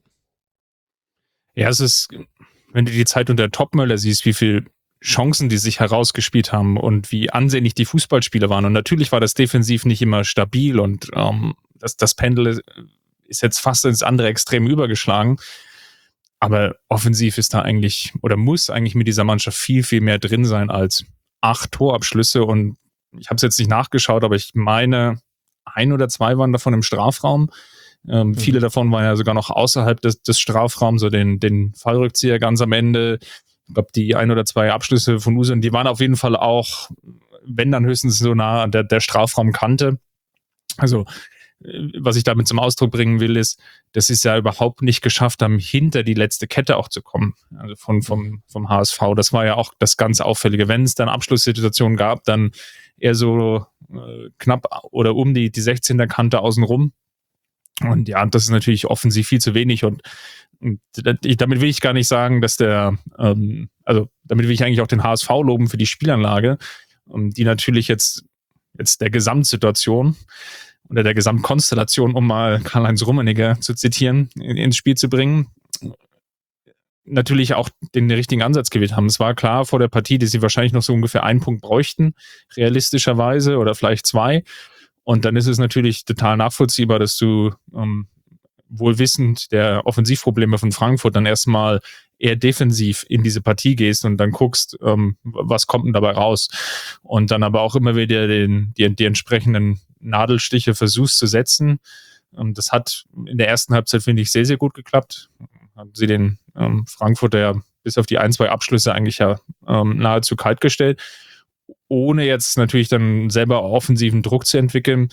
Ja, es ist, wenn du die Zeit unter Topmöller siehst, wie viel Chancen, die sich herausgespielt haben und wie ansehnlich die Fußballspieler waren. Und natürlich war das defensiv nicht immer stabil und ähm, das, das Pendel ist jetzt fast ins andere Extrem übergeschlagen. Aber offensiv ist da eigentlich oder muss eigentlich mit dieser Mannschaft viel, viel mehr drin sein als acht Torabschlüsse. Und ich habe es jetzt nicht nachgeschaut, aber ich meine, ein oder zwei waren davon im Strafraum. Ähm, mhm. Viele davon waren ja sogar noch außerhalb des, des Strafraums, so den, den Fallrückzieher ganz am Ende. Ich glaube, die ein oder zwei Abschlüsse von Usun, die waren auf jeden Fall auch, wenn dann höchstens so nah an der, der Strafraumkante. Also, was ich damit zum Ausdruck bringen will, ist, dass sie es ja überhaupt nicht geschafft haben, hinter die letzte Kette auch zu kommen. Also von, vom, vom H S V. Das war ja auch das ganz Auffällige. Wenn es dann Abschlusssituationen gab, dann eher so äh, knapp oder um die, die sechzehnter Kante außenrum. Und ja, das ist natürlich offensiv viel zu wenig und Und damit will ich gar nicht sagen, dass der, ähm, also damit will ich eigentlich auch den H S V loben für die Spielanlage, die natürlich jetzt, jetzt der Gesamtsituation oder der Gesamtkonstellation, um mal Karl-Heinz Rummenigge zu zitieren, ins Spiel zu bringen, natürlich auch den, den richtigen Ansatz gewählt haben. Es war klar vor der Partie, dass sie wahrscheinlich noch so ungefähr einen Punkt bräuchten, realistischerweise, oder vielleicht zwei. Und dann ist es natürlich total nachvollziehbar, dass du ähm, wohl wissend der Offensivprobleme von Frankfurt dann erstmal eher defensiv in diese Partie gehst und dann guckst, ähm, was kommt denn dabei raus. Und dann aber auch immer wieder den, die, die entsprechenden Nadelstiche versuchst zu setzen. Ähm, das hat in der ersten Halbzeit, finde ich, sehr, sehr gut geklappt. Haben sie den ähm, Frankfurter ja bis auf die ein, zwei Abschlüsse eigentlich ja ähm, nahezu kalt gestellt, ohne jetzt natürlich dann selber offensiven Druck zu entwickeln.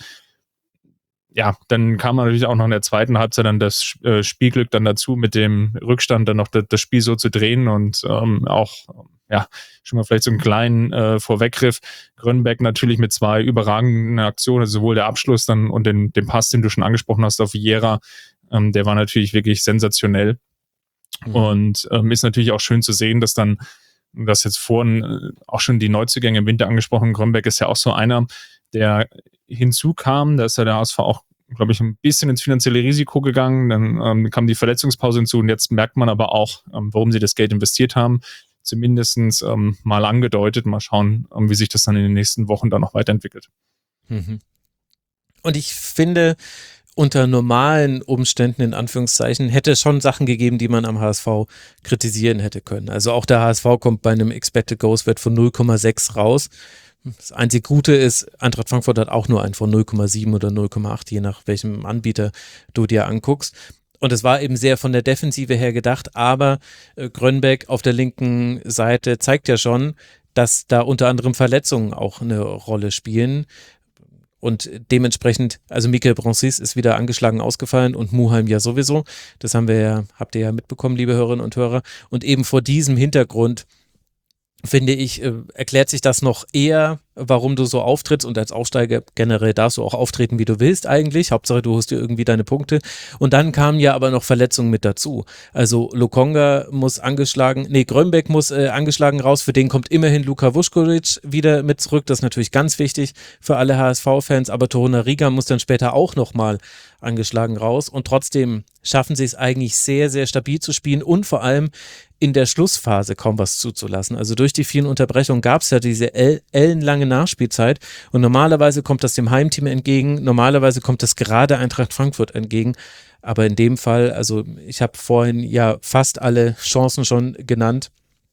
Ja, dann kam natürlich auch noch in der zweiten Halbzeit dann das äh, Spielglück dann dazu, mit dem Rückstand dann noch das, das Spiel so zu drehen und ähm, auch, ja, schon mal vielleicht so einen kleinen äh, Vorweggriff. Grönbeck natürlich mit zwei überragenden Aktionen, also sowohl der Abschluss dann und den, den Pass, den du schon angesprochen hast auf Vieira, ähm, der war natürlich wirklich sensationell. Mhm. Und ähm, ist natürlich auch schön zu sehen, dass dann, das jetzt vorhin äh, auch schon die Neuzugänge im Winter angesprochen, Grönbeck ist ja auch so einer, der hinzukam, da ist ja der H S V auch, glaube ich, ein bisschen ins finanzielle Risiko gegangen, dann ähm, kam die Verletzungspause hinzu und jetzt merkt man aber auch, ähm, warum sie das Geld investiert haben, zumindest ähm, mal angedeutet, mal schauen, ähm, wie sich das dann in den nächsten Wochen dann noch weiterentwickelt. Mhm. Und ich finde, unter normalen Umständen, in Anführungszeichen, hätte es schon Sachen gegeben, die man am H S V kritisieren hätte können. Also auch der H S V kommt bei einem Expected Goals Wert von null Komma sechs raus. Das einzige Gute ist, Eintracht Frankfurt hat auch nur einen von null Komma sieben oder null Komma acht, je nach welchem Anbieter du dir anguckst. Und es war eben sehr von der Defensive her gedacht, aber äh, Grönbeck auf der linken Seite zeigt ja schon, dass da unter anderem Verletzungen auch eine Rolle spielen. Und dementsprechend, also Michael Bronsis ist wieder angeschlagen ausgefallen und Muheim ja sowieso. Das haben wir ja, habt ihr ja mitbekommen, liebe Hörerinnen und Hörer. Und eben vor diesem Hintergrund, finde ich, äh, erklärt sich das noch eher, warum du so auftrittst, und als Aufsteiger generell darfst du auch auftreten, wie du willst eigentlich. Hauptsache, du holst dir irgendwie deine Punkte. Und dann kamen ja aber noch Verletzungen mit dazu. Also Lokonga muss angeschlagen, nee, Grönbeck muss äh, angeschlagen raus, für den kommt immerhin Luka Vušković wieder mit zurück. Das ist natürlich ganz wichtig für alle H S V-Fans, aber Torunariga muss dann später auch nochmal angeschlagen raus, und trotzdem schaffen sie es eigentlich sehr, sehr stabil zu spielen und vor allem in der Schlussphase kaum was zuzulassen. Also durch die vielen Unterbrechungen gab es ja diese el- ellenlange Nachspielzeit, und normalerweise kommt das dem Heimteam entgegen, normalerweise kommt das gerade Eintracht Frankfurt entgegen, aber in dem Fall, also ich habe vorhin ja fast alle Chancen schon genannt,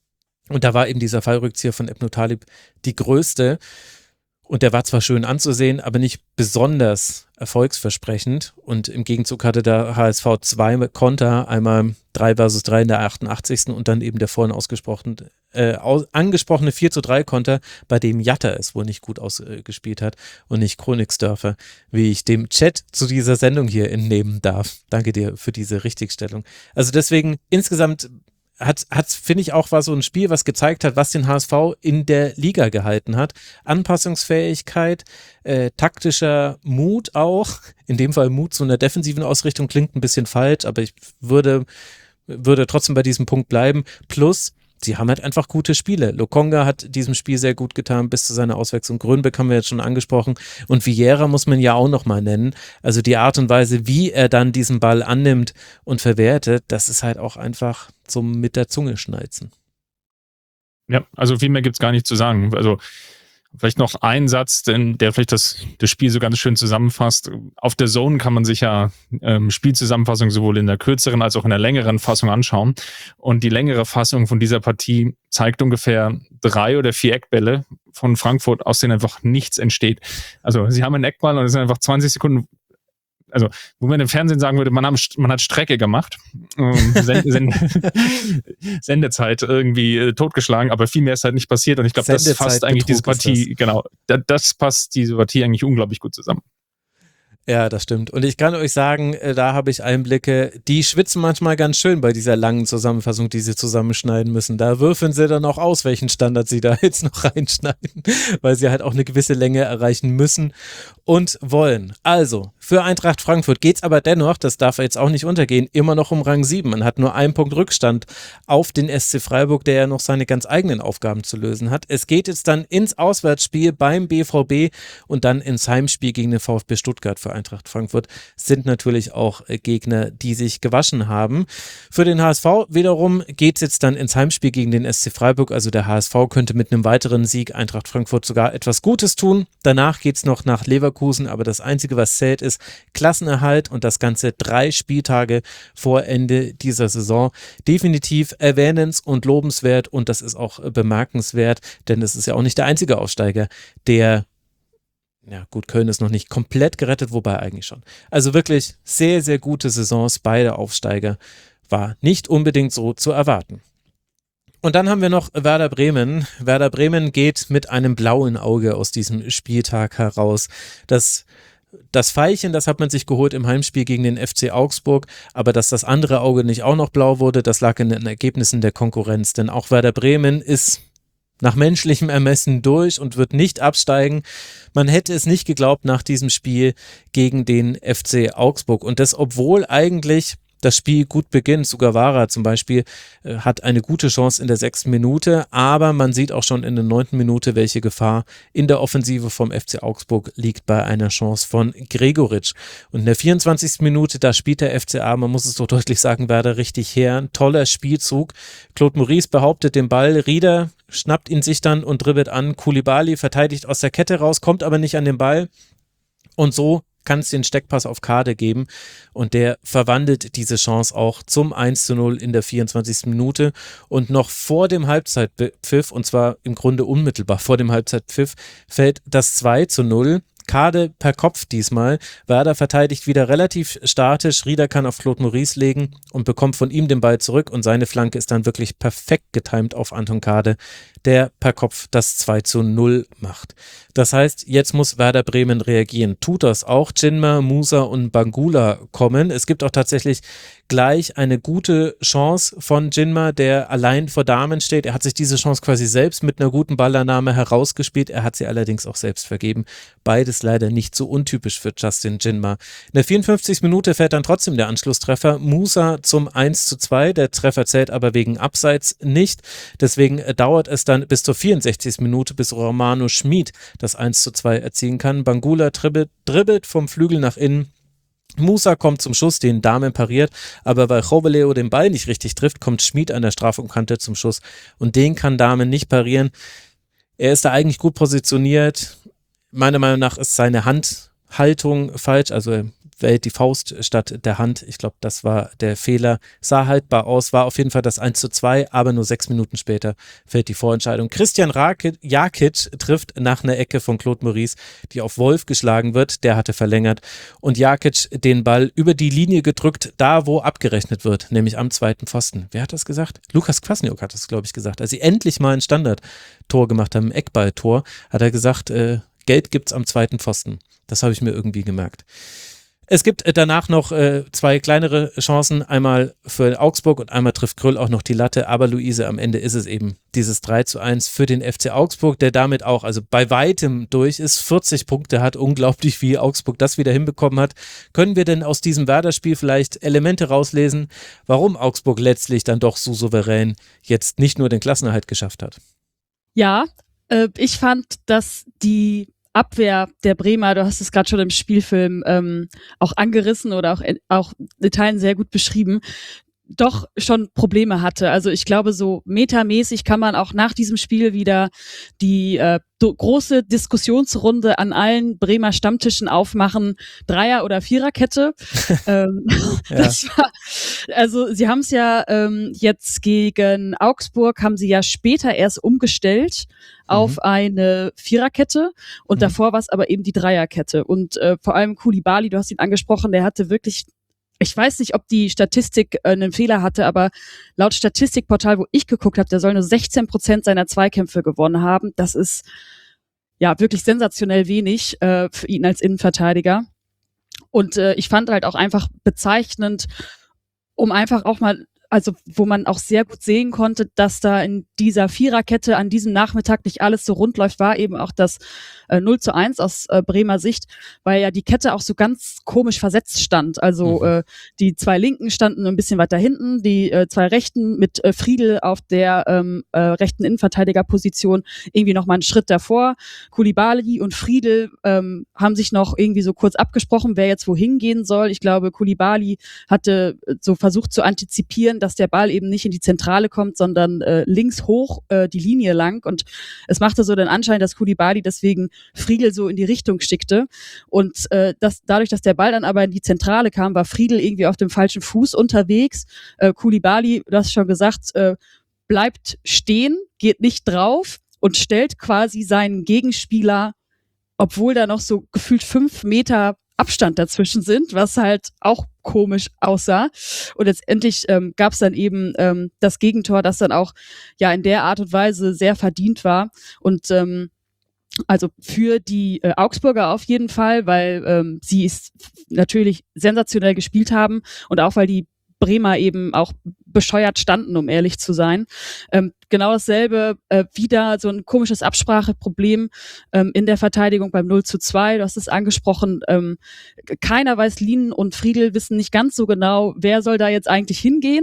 und da war eben dieser Fallrückzieher von Ebnou Talib die größte. Und der war zwar schön anzusehen, aber nicht besonders erfolgsversprechend. Und im Gegenzug hatte der H S V zwei Konter, einmal drei versus drei in der achtundachtzigsten und dann eben der vorhin ausgesprochen, äh, aus, angesprochene vier zu drei Konter, bei dem Jatta es wohl nicht gut ausgespielt äh, hat und nicht Kronigsdörfer, wie ich dem Chat zu dieser Sendung hier entnehmen darf. Danke dir für diese Richtigstellung. Also deswegen insgesamt hat, hat finde ich auch, war so ein Spiel, was gezeigt hat, was den H S V in der Liga gehalten hat. Anpassungsfähigkeit, äh, taktischer Mut auch. In dem Fall Mut zu einer defensiven Ausrichtung klingt ein bisschen falsch, aber ich würde, würde trotzdem bei diesem Punkt bleiben. Plus, sie haben halt einfach gute Spiele. Lokonga hat diesem Spiel sehr gut getan, bis zu seiner Auswechslung. Grönbeck haben wir jetzt schon angesprochen. Und Vieira muss man ja auch nochmal nennen. Also die Art und Weise, wie er dann diesen Ball annimmt und verwertet, das ist halt auch einfach zum mit der Zunge schnalzen. Ja, also viel mehr gibt's gar nicht zu sagen. Also vielleicht noch ein Satz, denn der vielleicht das, das Spiel so ganz schön zusammenfasst. Auf der Zone kann man sich ja ähm, Spielzusammenfassung sowohl in der kürzeren als auch in der längeren Fassung anschauen. Und die längere Fassung von dieser Partie zeigt ungefähr drei oder vier Eckbälle von Frankfurt, aus denen einfach nichts entsteht. Also sie haben einen Eckball und es sind einfach zwanzig Sekunden, also wo man im Fernsehen sagen würde, man, haben, man hat Strecke gemacht, ähm, Send, Send, Sendezeit irgendwie äh, totgeschlagen, aber viel mehr ist halt nicht passiert und ich glaube, das fasst eigentlich diese Partie, genau, das. das passt diese Partie eigentlich unglaublich gut zusammen. Ja, das stimmt. Und ich kann euch sagen, da habe ich Einblicke, die schwitzen manchmal ganz schön bei dieser langen Zusammenfassung, die sie zusammenschneiden müssen. Da würfeln sie dann auch aus, welchen Standard sie da jetzt noch reinschneiden, weil sie halt auch eine gewisse Länge erreichen müssen und wollen. Also, für Eintracht Frankfurt geht's aber dennoch, das darf jetzt auch nicht untergehen, immer noch um Rang sieben. Man hat nur einen Punkt Rückstand auf den S C Freiburg, der ja noch seine ganz eigenen Aufgaben zu lösen hat. Es geht jetzt dann ins Auswärtsspiel beim B V B und dann ins Heimspiel gegen den VfB Stuttgart für Eintracht Frankfurt. Sind natürlich auch Gegner, die sich gewaschen haben. Für den H S V wiederum geht's jetzt dann ins Heimspiel gegen den S C Freiburg. Also der H S V könnte mit einem weiteren Sieg Eintracht Frankfurt sogar etwas Gutes tun. Danach geht's noch nach Leverkusen, aber das Einzige, was zählt, ist Klassenerhalt und das Ganze drei Spieltage vor Ende dieser Saison. Definitiv erwähnens- und lobenswert und das ist auch bemerkenswert, denn es ist ja auch nicht der einzige Aufsteiger, der, ja gut, Köln ist noch nicht komplett gerettet, wobei eigentlich schon. Also wirklich sehr, sehr gute Saisons, beide Aufsteiger, war nicht unbedingt so zu erwarten. Und dann haben wir noch Werder Bremen. Werder Bremen geht mit einem blauen Auge aus diesem Spieltag heraus. Das Das Pfeilchen, das hat man sich geholt im Heimspiel gegen den F C Augsburg, aber dass das andere Auge nicht auch noch blau wurde, das lag in den Ergebnissen der Konkurrenz, denn auch Werder Bremen ist nach menschlichem Ermessen durch und wird nicht absteigen. Man hätte es nicht geglaubt nach diesem Spiel gegen den F C Augsburg und das, obwohl eigentlich das Spiel gut beginnt. Sugawara zum Beispiel äh, hat eine gute Chance in der sechsten Minute, aber man sieht auch schon in der neunten Minute, welche Gefahr in der Offensive vom F C Augsburg liegt bei einer Chance von Gregoritsch. Und in der vierundzwanzigsten Minute, da spielt der F C A, man muss es so deutlich sagen, Werder richtig her. Ein toller Spielzug. Claude Maurice behauptet den Ball, Rieder schnappt ihn sich dann und dribbelt an. Koulibaly verteidigt aus der Kette raus, kommt aber nicht an den Ball. Und so kann es den Steckpass auf Kade geben und der verwandelt diese Chance auch zum eins zu null in der vierundzwanzigsten Minute und noch vor dem Halbzeitpfiff, und zwar im Grunde unmittelbar vor dem Halbzeitpfiff, fällt das zwei zu null. Kade per Kopf diesmal. Werder verteidigt wieder relativ statisch. Rieder kann auf Claude Maurice legen und bekommt von ihm den Ball zurück und seine Flanke ist dann wirklich perfekt getimt auf Anton Kade, der per Kopf das zwei zu null macht. Das heißt, jetzt muss Werder Bremen reagieren. Tut das auch. Jinma, Musa und Bangula kommen. Es gibt auch tatsächlich gleich eine gute Chance von Jinma, der allein vor Damen steht. Er hat sich diese Chance quasi selbst mit einer guten Ballannahme herausgespielt. Er hat sie allerdings auch selbst vergeben. Beides leider nicht so untypisch für Justin Jinma. In der vierundfünfzigsten Minute fällt dann trotzdem der Anschlusstreffer. Musa zum eins zu zwei. Der Treffer zählt aber wegen Abseits nicht. Deswegen dauert es dann bis zur vierundsechzigsten Minute, bis Romano Schmid das eins zu zwei erzielen kann. Bangula dribbelt, dribbelt vom Flügel nach innen. Musa kommt zum Schuss, den Damen pariert, aber weil Joveleo den Ball nicht richtig trifft, kommt Schmid an der Strafraumkante zum Schuss und den kann Damen nicht parieren. Er ist da eigentlich gut positioniert. Meiner Meinung nach ist seine Handhaltung falsch, also er wählt die Faust statt der Hand. Ich glaube, das war der Fehler. Sah haltbar aus, war auf jeden Fall das eins zu zwei, aber nur sechs Minuten später fällt die Vorentscheidung. Christian Rakic, Jakic trifft nach einer Ecke von Claude Maurice, die auf Wolf geschlagen wird. Der hatte verlängert und Jakic den Ball über die Linie gedrückt, da wo abgerechnet wird, nämlich am zweiten Pfosten. Wer hat das gesagt? Lukas Kwasniok hat das, glaube ich, gesagt. Als sie endlich mal ein Standardtor gemacht haben, ein Eckballtor, hat er gesagt, äh, Geld gibt's am zweiten Pfosten. Das habe ich mir irgendwie gemerkt. Es gibt danach noch äh, zwei kleinere Chancen, einmal für Augsburg und einmal trifft Krüll auch noch die Latte, aber Luise, am Ende ist es eben dieses drei zu eins für den F C Augsburg, der damit auch, also bei weitem durch ist, vierzig Punkte hat, unglaublich wie Augsburg das wieder hinbekommen hat. Können wir denn aus diesem Werder-Spiel vielleicht Elemente rauslesen, warum Augsburg letztlich dann doch so souverän jetzt nicht nur den Klassenerhalt geschafft hat? Ja, äh, ich fand, dass die Abwehr der Bremer, du hast es gerade schon im Spielfilm ähm, auch angerissen oder auch, auch in Teilen sehr gut beschrieben, doch schon Probleme hatte. Also ich glaube, so metamäßig kann man auch nach diesem Spiel wieder die äh, do, große Diskussionsrunde an allen Bremer Stammtischen aufmachen, Dreier- oder Viererkette. ähm, Ja. das war, also sie haben es ja ähm, jetzt gegen Augsburg, haben sie ja später erst umgestellt auf Mhm. eine Viererkette und Mhm. davor war es aber eben die Dreierkette. Und äh, vor allem Koulibaly, du hast ihn angesprochen, der hatte wirklich, ich weiß nicht, ob die Statistik äh, einen Fehler hatte, aber laut Statistikportal, wo ich geguckt habe, der soll nur sechzehn Prozent seiner Zweikämpfe gewonnen haben. Das ist ja wirklich sensationell wenig äh, für ihn als Innenverteidiger. Und äh, ich fand halt auch einfach bezeichnend, um einfach auch mal, also wo man auch sehr gut sehen konnte, dass da in dieser Viererkette an diesem Nachmittag nicht alles so rund läuft, war eben auch das äh, null zu eins aus äh, Bremer Sicht, weil ja die Kette auch so ganz komisch versetzt stand. Also Mhm. äh, die zwei Linken standen ein bisschen weiter hinten, die äh, zwei Rechten mit äh, Friedel auf der ähm, äh, rechten Innenverteidigerposition irgendwie noch mal einen Schritt davor. Koulibaly und Friedel ähm, haben sich noch irgendwie so kurz abgesprochen, wer jetzt wohin gehen soll. Ich glaube, Koulibaly hatte äh, so versucht zu antizipieren, dass der Ball eben nicht in die Zentrale kommt, sondern äh, links hoch äh, die Linie lang. Und es machte so den Anschein, dass Koulibaly deswegen Friedel so in die Richtung schickte. Und äh, das, dadurch, dass der Ball dann aber in die Zentrale kam, war Friedel irgendwie auf dem falschen Fuß unterwegs. Äh, Koulibaly, du hast schon gesagt, äh, bleibt stehen, geht nicht drauf und stellt quasi seinen Gegenspieler, obwohl da noch so gefühlt fünf Meter Abstand dazwischen sind, was halt auch komisch aussah. Und letztendlich ähm, gab es dann eben ähm, das Gegentor, das dann auch ja in der Art und Weise sehr verdient war. Und ähm, also für die äh, Augsburger auf jeden Fall, weil ähm, sie es natürlich sensationell gespielt haben und auch weil die Bremer eben auch bescheuert standen, um ehrlich zu sein. Ähm, genau dasselbe, äh, wieder so ein komisches Abspracheproblem ähm, in der Verteidigung beim null zu zwei. Du hast es angesprochen, ähm, keiner weiß, Lien und Friedel wissen nicht ganz so genau, wer soll da jetzt eigentlich hingehen.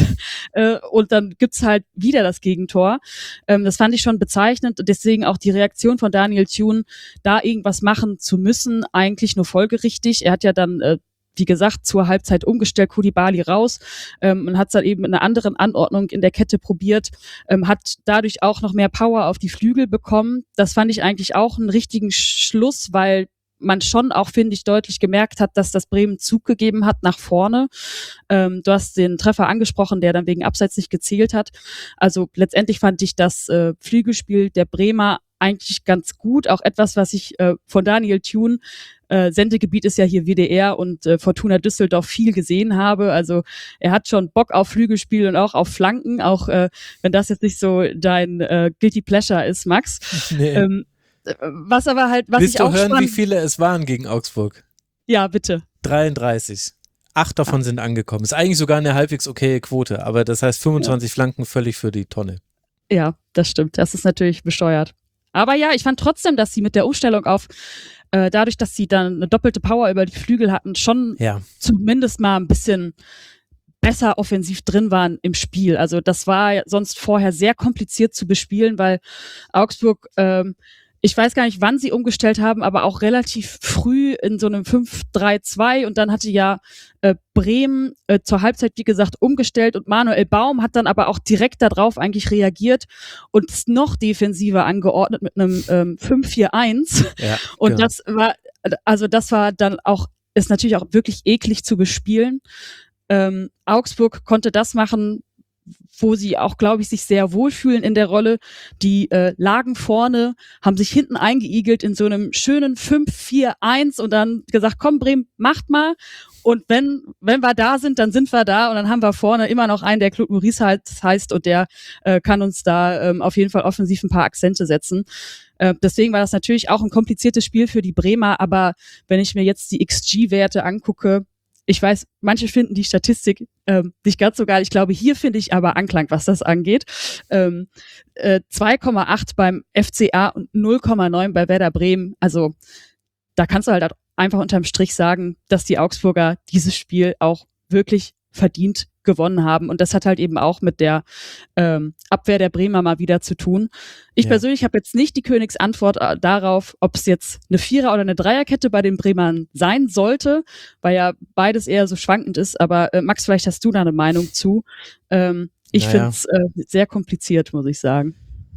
äh, und dann gibt's halt wieder das Gegentor. Ähm, das fand ich schon bezeichnend und deswegen auch die Reaktion von Daniel Thune, da irgendwas machen zu müssen, eigentlich nur folgerichtig. Er hat ja dann äh, wie gesagt, zur Halbzeit umgestellt, Koulibaly raus ähm, und hat es dann eben in einer anderen Anordnung in der Kette probiert, ähm, hat dadurch auch noch mehr Power auf die Flügel bekommen. Das fand ich eigentlich auch einen richtigen Schluss, weil man schon auch, finde ich, deutlich gemerkt hat, dass das Bremen Zug gegeben hat nach vorne. Ähm, du hast den Treffer angesprochen, der dann wegen Abseits nicht gezählt hat. Also letztendlich fand ich das äh, Flügelspiel der Bremer eigentlich ganz gut. Auch etwas, was ich äh, von Daniel Thune, äh, Sendegebiet ist ja hier W D R und äh, Fortuna Düsseldorf, viel gesehen habe. Also er hat schon Bock auf Flügelspiel und auch auf Flanken, auch äh, wenn das jetzt nicht so dein äh, Guilty Pleasure ist, Max. Nee. Ähm, was aber halt, was Willst ich du auch hören, spannend- wie viele es waren gegen Augsburg? Ja, bitte. dreiunddreißig. Acht davon sind angekommen. Ist eigentlich sogar eine halbwegs okaye Quote, aber das heißt fünfundzwanzig Flanken völlig für die Tonne. Ja, das stimmt. Das ist natürlich bescheuert. Aber ja, ich fand trotzdem, dass sie mit der Umstellung auf, äh, dadurch, dass sie dann eine doppelte Power über die Flügel hatten, schon Ja. zumindest mal ein bisschen besser offensiv drin waren im Spiel. Also das war ja sonst vorher sehr kompliziert zu bespielen, weil Augsburg, ähm, ich weiß gar nicht, wann sie umgestellt haben, aber auch relativ früh in so einem fünf drei zwei und dann hatte ja äh, Bremen äh, zur Halbzeit, wie gesagt, umgestellt und Manuel Baum hat dann aber auch direkt darauf eigentlich reagiert und ist noch defensiver angeordnet mit einem ähm, fünf vier eins Ja, und genau. das war, also das war dann auch ist natürlich auch wirklich eklig zu bespielen. Ähm, Augsburg konnte das machen, wo sie auch, glaube ich, sich sehr wohlfühlen in der Rolle. Die äh, lagen vorne, haben sich hinten eingeigelt in so einem schönen fünf vier eins und dann gesagt, komm Bremen, macht mal. Und wenn wenn wir da sind, dann sind wir da und dann haben wir vorne immer noch einen, der Claude Maurice halt heißt und der äh, kann uns da ähm, auf jeden Fall offensiv ein paar Akzente setzen. Äh, deswegen war das natürlich auch ein kompliziertes Spiel für die Bremer, aber wenn ich mir jetzt die X G-Werte angucke, ich weiß, manche finden die Statistik ähm, nicht ganz so geil. Ich glaube, hier finde ich aber Anklang, was das angeht. Ähm, äh, zwei Komma acht beim F C A und null Komma neun bei Werder Bremen. Also da kannst du halt einfach unterm Strich sagen, dass die Augsburger dieses Spiel auch wirklich verdient gewonnen haben. Und das hat halt eben auch mit der ähm, Abwehr der Bremer mal wieder zu tun. Ich ja. persönlich habe jetzt nicht die Königsantwort darauf, ob es jetzt eine Vierer- oder eine Dreierkette bei den Bremern sein sollte, weil ja beides eher so schwankend ist. Aber äh, Max, vielleicht hast du da eine Meinung zu. Ähm, ich naja. finde es äh, sehr kompliziert, muss ich sagen.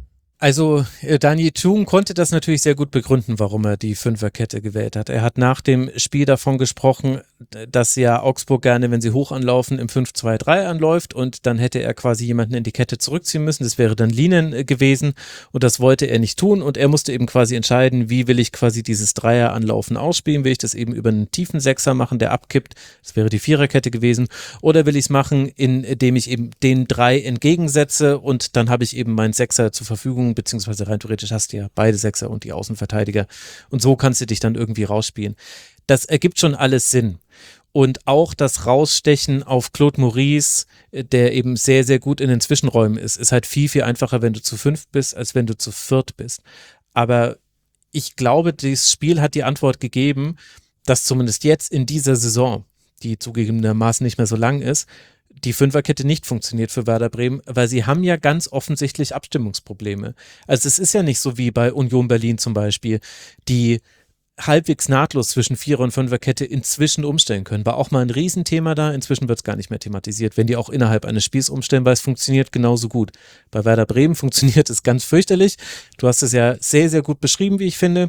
Also äh, Daniel Thun konnte das natürlich sehr gut begründen, warum er die Fünferkette gewählt hat. Er hat nach dem Spiel davon gesprochen, dass ja Augsburg gerne, wenn sie hoch anlaufen, im fünf zwei drei anläuft und dann hätte er quasi jemanden in die Kette zurückziehen müssen. Das wäre dann Lienen äh, gewesen und das wollte er nicht tun und er musste eben quasi entscheiden, wie will ich quasi dieses Dreier-Anlaufen ausspielen? Will ich das eben über einen tiefen Sechser machen, der abkippt? Das wäre die Viererkette gewesen. Oder will ich es machen, indem ich eben den drei entgegensetze und dann habe ich eben meinen Sechser zur Verfügung, beziehungsweise rein theoretisch hast du ja beide Sechser und die Außenverteidiger und so kannst du dich dann irgendwie rausspielen. Das ergibt schon alles Sinn. Und auch das Rausstechen auf Claude Maurice, der eben sehr, sehr gut in den Zwischenräumen ist, ist halt viel, viel einfacher, wenn du zu fünf bist, als wenn du zu viert bist. Aber ich glaube, dieses Spiel hat die Antwort gegeben, dass zumindest jetzt in dieser Saison, die zugegebenermaßen nicht mehr so lang ist, die Fünferkette nicht funktioniert für Werder Bremen, weil sie haben ja ganz offensichtlich Abstimmungsprobleme. Also es ist ja nicht so wie bei Union Berlin zum Beispiel, die halbwegs nahtlos zwischen Vierer- und Fünferkette inzwischen umstellen können. War auch mal ein Riesenthema da, inzwischen wird es gar nicht mehr thematisiert, wenn die auch innerhalb eines Spiels umstellen, weil es funktioniert genauso gut. Bei Werder Bremen funktioniert es ganz fürchterlich. Du hast es ja sehr, sehr gut beschrieben, wie ich finde.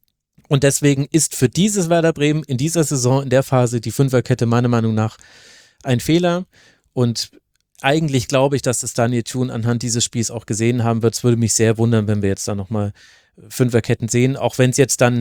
Und deswegen ist für dieses Werder Bremen in dieser Saison, in der Phase, die Fünferkette meiner Meinung nach ein Fehler und eigentlich glaube ich, dass das Daniel Thun anhand dieses Spiels auch gesehen haben wird. Es würde mich sehr wundern, wenn wir jetzt da nochmal Fünferketten sehen, auch wenn es jetzt dann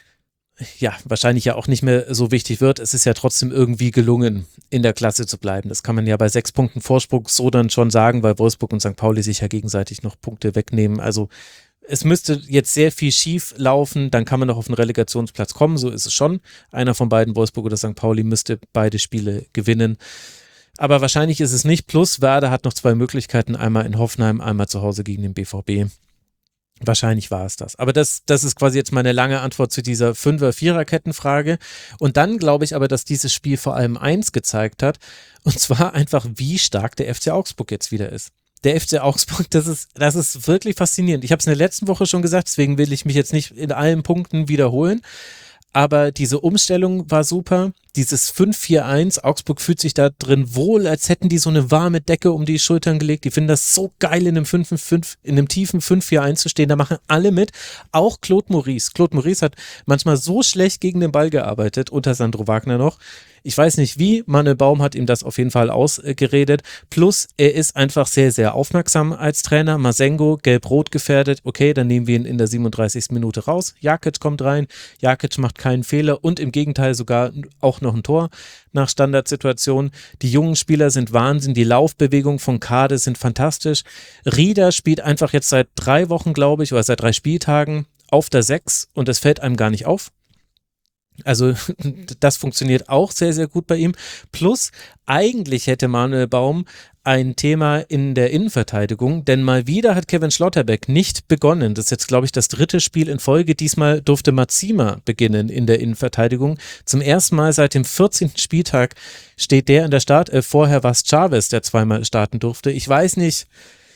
ja wahrscheinlich ja auch nicht mehr so wichtig wird. Es ist ja trotzdem irgendwie gelungen, in der Klasse zu bleiben. Das kann man ja bei sechs Punkten Vorsprung so dann schon sagen, weil Wolfsburg und Sankt Pauli sich ja gegenseitig noch Punkte wegnehmen. Also es müsste jetzt sehr viel schief laufen, dann kann man noch auf den Relegationsplatz kommen, so ist es schon. Einer von beiden, Wolfsburg oder Sankt Pauli, müsste beide Spiele gewinnen. Aber wahrscheinlich ist es nicht. Plus Werder hat noch zwei Möglichkeiten, einmal in Hoffenheim, einmal zu Hause gegen den B V B. Wahrscheinlich war es das. Aber das, das ist quasi jetzt meine lange Antwort zu dieser Fünfer-Vierer-Kettenfrage. Und dann glaube ich aber, dass dieses Spiel vor allem eins gezeigt hat, und zwar einfach, wie stark der F C Augsburg jetzt wieder ist. Der F C Augsburg, das ist, das ist wirklich faszinierend. Ich habe es in der letzten Woche schon gesagt, deswegen will ich mich jetzt nicht in allen Punkten wiederholen. Aber diese Umstellung war super. Dieses fünf vier eins, Augsburg fühlt sich da drin wohl, als hätten die so eine warme Decke um die Schultern gelegt. Die finden das so geil, in einem fünf fünf, in einem tiefen fünf vier eins zu stehen. Da machen alle mit. Auch Claude Maurice. Claude Maurice hat manchmal so schlecht gegen den Ball gearbeitet, unter Sandro Wagner noch. Ich weiß nicht wie, Manuel Baum hat ihm das auf jeden Fall ausgeredet. Plus, er ist einfach sehr, sehr aufmerksam als Trainer. Masengo, gelb-rot gefährdet. Okay, dann nehmen wir ihn in der siebenunddreißigsten Minute raus. Jakic kommt rein. Jakic macht keinen Fehler und im Gegenteil sogar auch noch ein Tor nach Standardsituation. Die jungen Spieler sind Wahnsinn. Die Laufbewegungen von Kade sind fantastisch. Rieder spielt einfach jetzt seit drei Wochen, glaube ich, oder seit drei Spieltagen auf der sechs und es fällt einem gar nicht auf. Also das funktioniert auch sehr, sehr gut bei ihm. Plus, eigentlich hätte Manuel Baum ein Thema in der Innenverteidigung, denn mal wieder hat Kevin Schlotterbeck nicht begonnen. Das ist jetzt, glaube ich, das dritte Spiel in Folge. Diesmal durfte Mazima beginnen in der Innenverteidigung. Zum ersten Mal seit dem vierzehnten Spieltag steht der in der Startelf. Vorher war es Chavez, der zweimal starten durfte. Ich weiß nicht,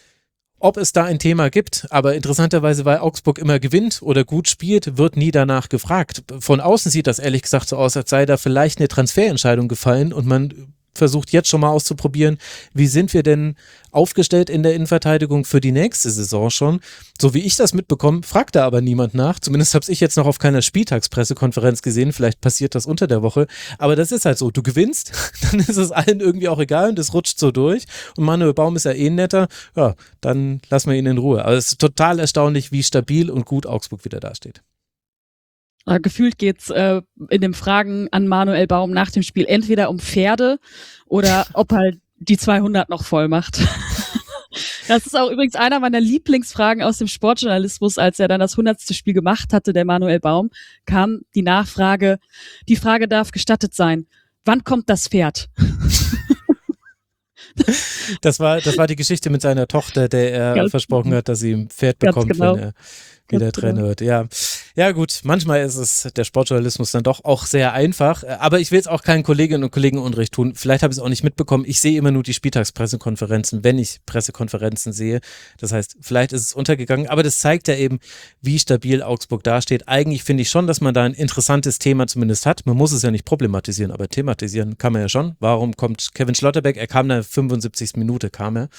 ob es da ein Thema gibt, aber interessanterweise, weil Augsburg immer gewinnt oder gut spielt, wird nie danach gefragt. Von außen sieht das ehrlich gesagt so aus, als sei da vielleicht eine Transferentscheidung gefallen und man versucht jetzt schon mal auszuprobieren, wie sind wir denn aufgestellt in der Innenverteidigung für die nächste Saison schon. So wie ich das mitbekomme, fragt da aber niemand nach. Zumindest habe ich jetzt noch auf keiner Spieltagspressekonferenz gesehen. Vielleicht passiert das unter der Woche. Aber das ist halt so. Du gewinnst, dann ist es allen irgendwie auch egal und es rutscht so durch. Und Manuel Baum ist ja eh netter. Ja, dann lassen wir ihn in Ruhe. Aber es ist total erstaunlich, wie stabil und gut Augsburg wieder dasteht. Äh, gefühlt geht's äh, in den Fragen an Manuel Baum nach dem Spiel entweder um Pferde oder ob er die zweihundert noch voll macht. Das ist auch übrigens einer meiner Lieblingsfragen aus dem Sportjournalismus, als er dann das hundertste Spiel gemacht hatte, der Manuel Baum, kam die Nachfrage, die Frage darf gestattet sein, wann kommt das Pferd? Das war, das war die Geschichte mit seiner Tochter, der er ganz versprochen hat, dass sie ein Pferd bekommt, genau. wenn er wieder Trainer wird. Ja. ja gut, manchmal ist es der Sportjournalismus dann doch auch sehr einfach, aber ich will jetzt auch keinen Kolleginnen und Kollegen Unrecht tun. Vielleicht habe ich es auch nicht mitbekommen. Ich sehe immer nur die Spieltagspressekonferenzen, wenn ich Pressekonferenzen sehe. Das heißt, vielleicht ist es untergegangen, aber das zeigt ja eben, wie stabil Augsburg dasteht. Eigentlich finde ich schon, dass man da ein interessantes Thema zumindest hat. Man muss es ja nicht problematisieren, aber thematisieren kann man ja schon. Warum kommt Kevin Schlotterbeck? Er kam in der fünfundsiebzigsten Minute, kam er.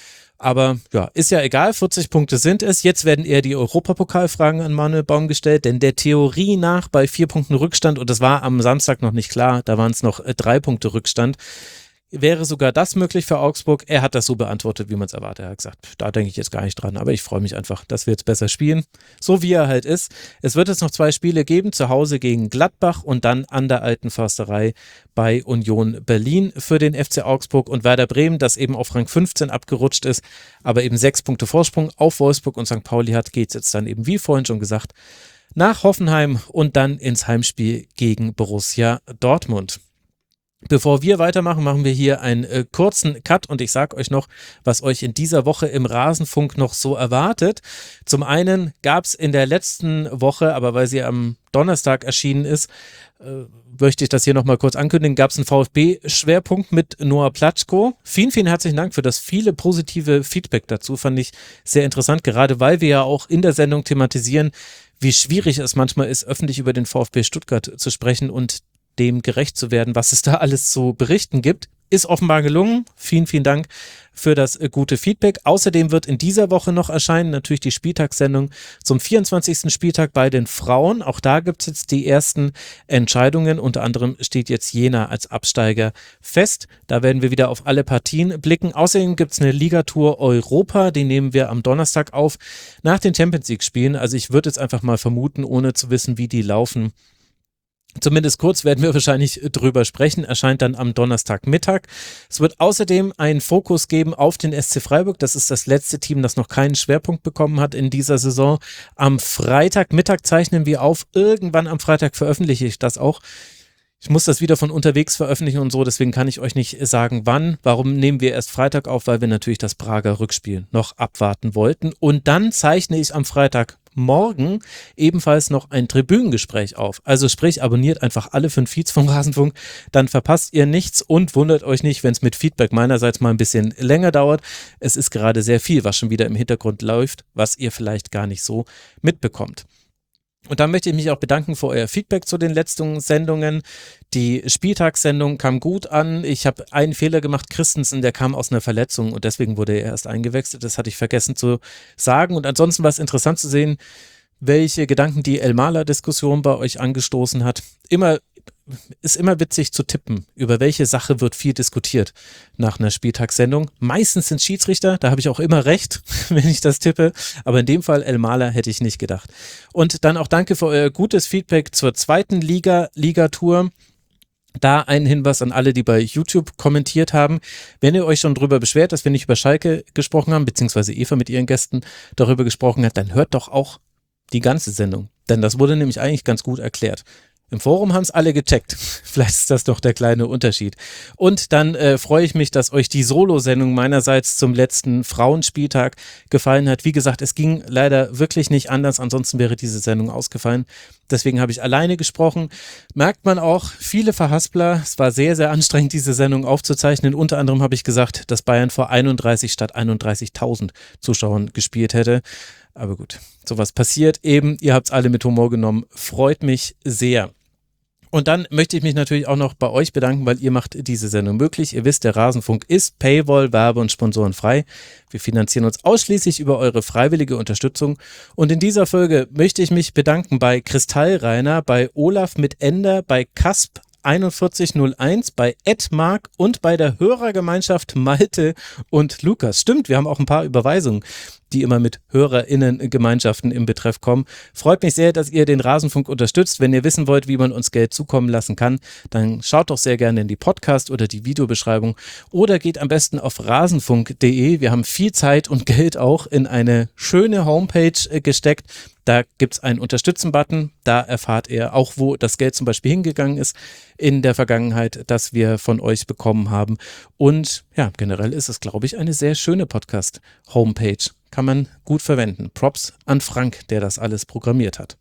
Aber ja, ist ja egal, vierzig Punkte sind es. Jetzt werden eher die Europapokalfragen an Manuel Baum gestellt, denn der Theorie nach bei vier Punkten Rückstand, und das war am Samstag noch nicht klar, da waren es noch äh, drei Punkte Rückstand, wäre sogar das möglich für Augsburg. Er hat das so beantwortet, wie man es erwartet. Er hat gesagt, da denke ich jetzt gar nicht dran, aber ich freue mich einfach, dass wir jetzt besser spielen. So wie er halt ist. Es wird jetzt noch zwei Spiele geben, zu Hause gegen Gladbach und dann an der Alten Försterei bei Union Berlin für den F C Augsburg und Werder Bremen, das eben auf Rang fünfzehn abgerutscht ist, aber eben sechs Punkte Vorsprung auf Wolfsburg und Sankt Pauli hat, geht es jetzt dann eben, wie vorhin schon gesagt, nach Hoffenheim und dann ins Heimspiel gegen Borussia Dortmund. Bevor wir weitermachen, machen wir hier einen äh, kurzen Cut und ich sage euch noch, was euch in dieser Woche im Rasenfunk noch so erwartet. Zum einen gab es in der letzten Woche, aber weil sie am Donnerstag erschienen ist, äh, möchte ich das hier nochmal kurz ankündigen, gab es einen VfB-Schwerpunkt mit Noah Platschko. Vielen, vielen herzlichen Dank für das viele positive Feedback dazu, fand ich sehr interessant, gerade weil wir ja auch in der Sendung thematisieren, wie schwierig es manchmal ist, öffentlich über den VfB Stuttgart zu sprechen und dem gerecht zu werden, was es da alles zu berichten gibt. Ist offenbar gelungen. Vielen, vielen Dank für das äh, gute Feedback. Außerdem wird in dieser Woche noch erscheinen natürlich die Spieltagssendung zum vierundzwanzigsten Spieltag bei den Frauen. Auch da gibt es jetzt die ersten Entscheidungen. Unter anderem steht jetzt Jena als Absteiger fest. Da werden wir wieder auf alle Partien blicken. Außerdem gibt es eine Ligatour Europa. Die nehmen wir am Donnerstag auf nach den Champions League Spielen. Also ich würde jetzt einfach mal vermuten, ohne zu wissen, wie die laufen, zumindest kurz werden wir wahrscheinlich drüber sprechen, erscheint dann am Donnerstagmittag. Es wird außerdem einen Fokus geben auf den S C Freiburg. Das ist das letzte Team, das noch keinen Schwerpunkt bekommen hat in dieser Saison. Am Freitagmittag zeichnen wir auf. Irgendwann am Freitag veröffentliche ich das auch. Ich muss das wieder von unterwegs veröffentlichen und so, deswegen kann ich euch nicht sagen, wann. Warum nehmen wir erst Freitag auf? Weil wir natürlich das Prager Rückspiel noch abwarten wollten. Und dann zeichne ich am Freitagmorgen ebenfalls noch ein Tribünengespräch auf. Also sprich, abonniert einfach alle fünf Feeds vom Rasenfunk, dann verpasst ihr nichts und wundert euch nicht, wenn es mit Feedback meinerseits mal ein bisschen länger dauert. Es ist gerade sehr viel, was schon wieder im Hintergrund läuft, was ihr vielleicht gar nicht so mitbekommt. Und dann möchte ich mich auch bedanken für euer Feedback zu den letzten Sendungen. Die Spieltagssendung kam gut an. Ich habe einen Fehler gemacht. Christensen, der kam aus einer Verletzung und deswegen wurde er erst eingewechselt. Das hatte ich vergessen zu sagen. Und ansonsten war es interessant zu sehen, welche Gedanken die Elmaler-Diskussion bei euch angestoßen hat. Immer ist immer witzig zu tippen, über welche Sache wird viel diskutiert nach einer Spieltagssendung. Meistens sind Schiedsrichter, da habe ich auch immer recht, wenn ich das tippe, aber in dem Fall Elmaler hätte ich nicht gedacht. Und dann auch danke für euer gutes Feedback zur zweiten Liga, Ligatur. Da ein Hinweis an alle, die bei YouTube kommentiert haben. Wenn ihr euch schon drüber beschwert, dass wir nicht über Schalke gesprochen haben, beziehungsweise Eva mit ihren Gästen darüber gesprochen hat, dann hört doch auch die ganze Sendung, denn das wurde nämlich eigentlich ganz gut erklärt. Im Forum haben es alle gecheckt. Vielleicht ist das doch der kleine Unterschied. Und dann äh, freue ich mich, dass euch die Solo-Sendung meinerseits zum letzten Frauenspieltag gefallen hat. Wie gesagt, es ging leider wirklich nicht anders, ansonsten wäre diese Sendung ausgefallen. Deswegen habe ich alleine gesprochen. Merkt man auch, viele Verhaspler. Es war sehr, sehr anstrengend, diese Sendung aufzuzeichnen. Unter anderem habe ich gesagt, dass Bayern vor einunddreißig statt einunddreißigtausend Zuschauern gespielt hätte. Aber gut, sowas passiert eben. Ihr habt es alle mit Humor genommen. Freut mich sehr. Und dann möchte ich mich natürlich auch noch bei euch bedanken, weil ihr macht diese Sendung möglich. Ihr wisst, der Rasenfunk ist Paywall, Werbe- und Sponsorenfrei. Wir finanzieren uns ausschließlich über eure freiwillige Unterstützung. Und in dieser Folge möchte ich mich bedanken bei Kristallreiner, bei Olaf mit Ender, bei Kasp einundvierzig null eins, bei Edmark und bei der Hörergemeinschaft Malte und Lukas. Stimmt, wir haben auch ein paar Überweisungen, die immer mit HörerInnen-Gemeinschaften im Betreff kommen. Freut mich sehr, dass ihr den Rasenfunk unterstützt. Wenn ihr wissen wollt, wie man uns Geld zukommen lassen kann, dann schaut doch sehr gerne in die Podcast- oder die Videobeschreibung oder geht am besten auf rasenfunk punkt de. Wir haben viel Zeit und Geld auch in eine schöne Homepage gesteckt. Da gibt es einen Unterstützen-Button. Da erfahrt ihr auch, wo das Geld zum Beispiel hingegangen ist in der Vergangenheit, das wir von euch bekommen haben. Und ja, generell ist es, glaube ich, eine sehr schöne Podcast-Homepage. Kann man gut verwenden. Props an Frank, der das alles programmiert hat.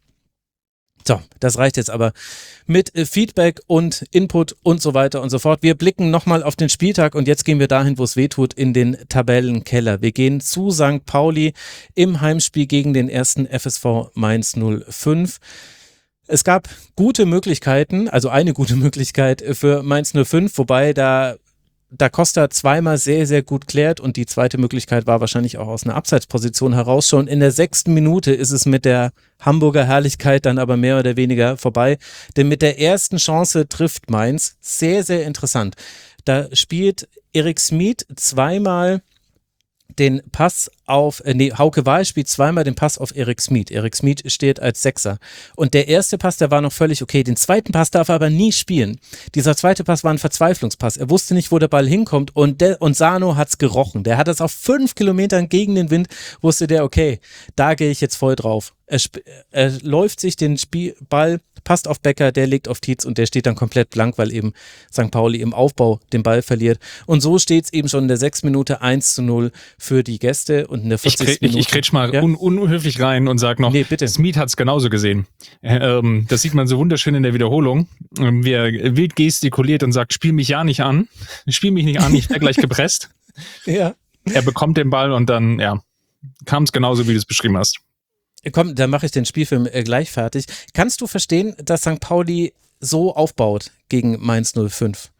So, das reicht jetzt aber mit Feedback und Input und so weiter und so fort. Wir blicken nochmal auf den Spieltag und jetzt gehen wir dahin, wo es weh tut, in den Tabellenkeller. Wir gehen zu Sankt Pauli im Heimspiel gegen den ersten F S V Mainz null fünf. Es gab gute Möglichkeiten, also eine gute Möglichkeit für Mainz null fünf, wobei da Da Costa zweimal sehr, sehr gut klärt und die zweite Möglichkeit war wahrscheinlich auch aus einer Abseitsposition heraus schon. In der sechsten Minute ist es mit der Hamburger Herrlichkeit dann aber mehr oder weniger vorbei, denn mit der ersten Chance trifft Mainz. Sehr, sehr interessant. Da spielt Erik Smith zweimal den Pass auf, äh, nee, Hauke Wahl spielt zweimal den Pass auf Erik Smith. Erik Smith steht als Sechser. Und der erste Pass, der war noch völlig okay. Den zweiten Pass darf er aber nie spielen. Dieser zweite Pass war ein Verzweiflungspass. Er wusste nicht, wo der Ball hinkommt und, der, und Sano hat's gerochen. Der hat es auf fünf Kilometern gegen den Wind, wusste der, okay, da gehe ich jetzt voll drauf. Er, er läuft sich den Spiel, Ball, passt auf Becker, der legt auf Tietz und der steht dann komplett blank, weil eben Sankt Pauli im Aufbau den Ball verliert. Und so steht es eben schon in der sechsten Minute eins zu null für die Gäste und in der vierzigsten Ich, ich, ich kretsch mal ja? un, unhöflich rein und sag noch, nee, bitte. Smith hat es genauso gesehen. Ähm, das sieht man so wunderschön in der Wiederholung. Ähm, wie er wild gestikuliert und sagt, spiel mich ja nicht an, spiel mich nicht an, ich werde gleich gepresst. Ja. Er bekommt den Ball und dann, ja, kam es genauso, wie du es beschrieben hast. Komm, dann mache ich den Spielfilm äh, gleich fertig. Kannst du verstehen, dass Sankt Pauli so aufbaut gegen Mainz null fünf?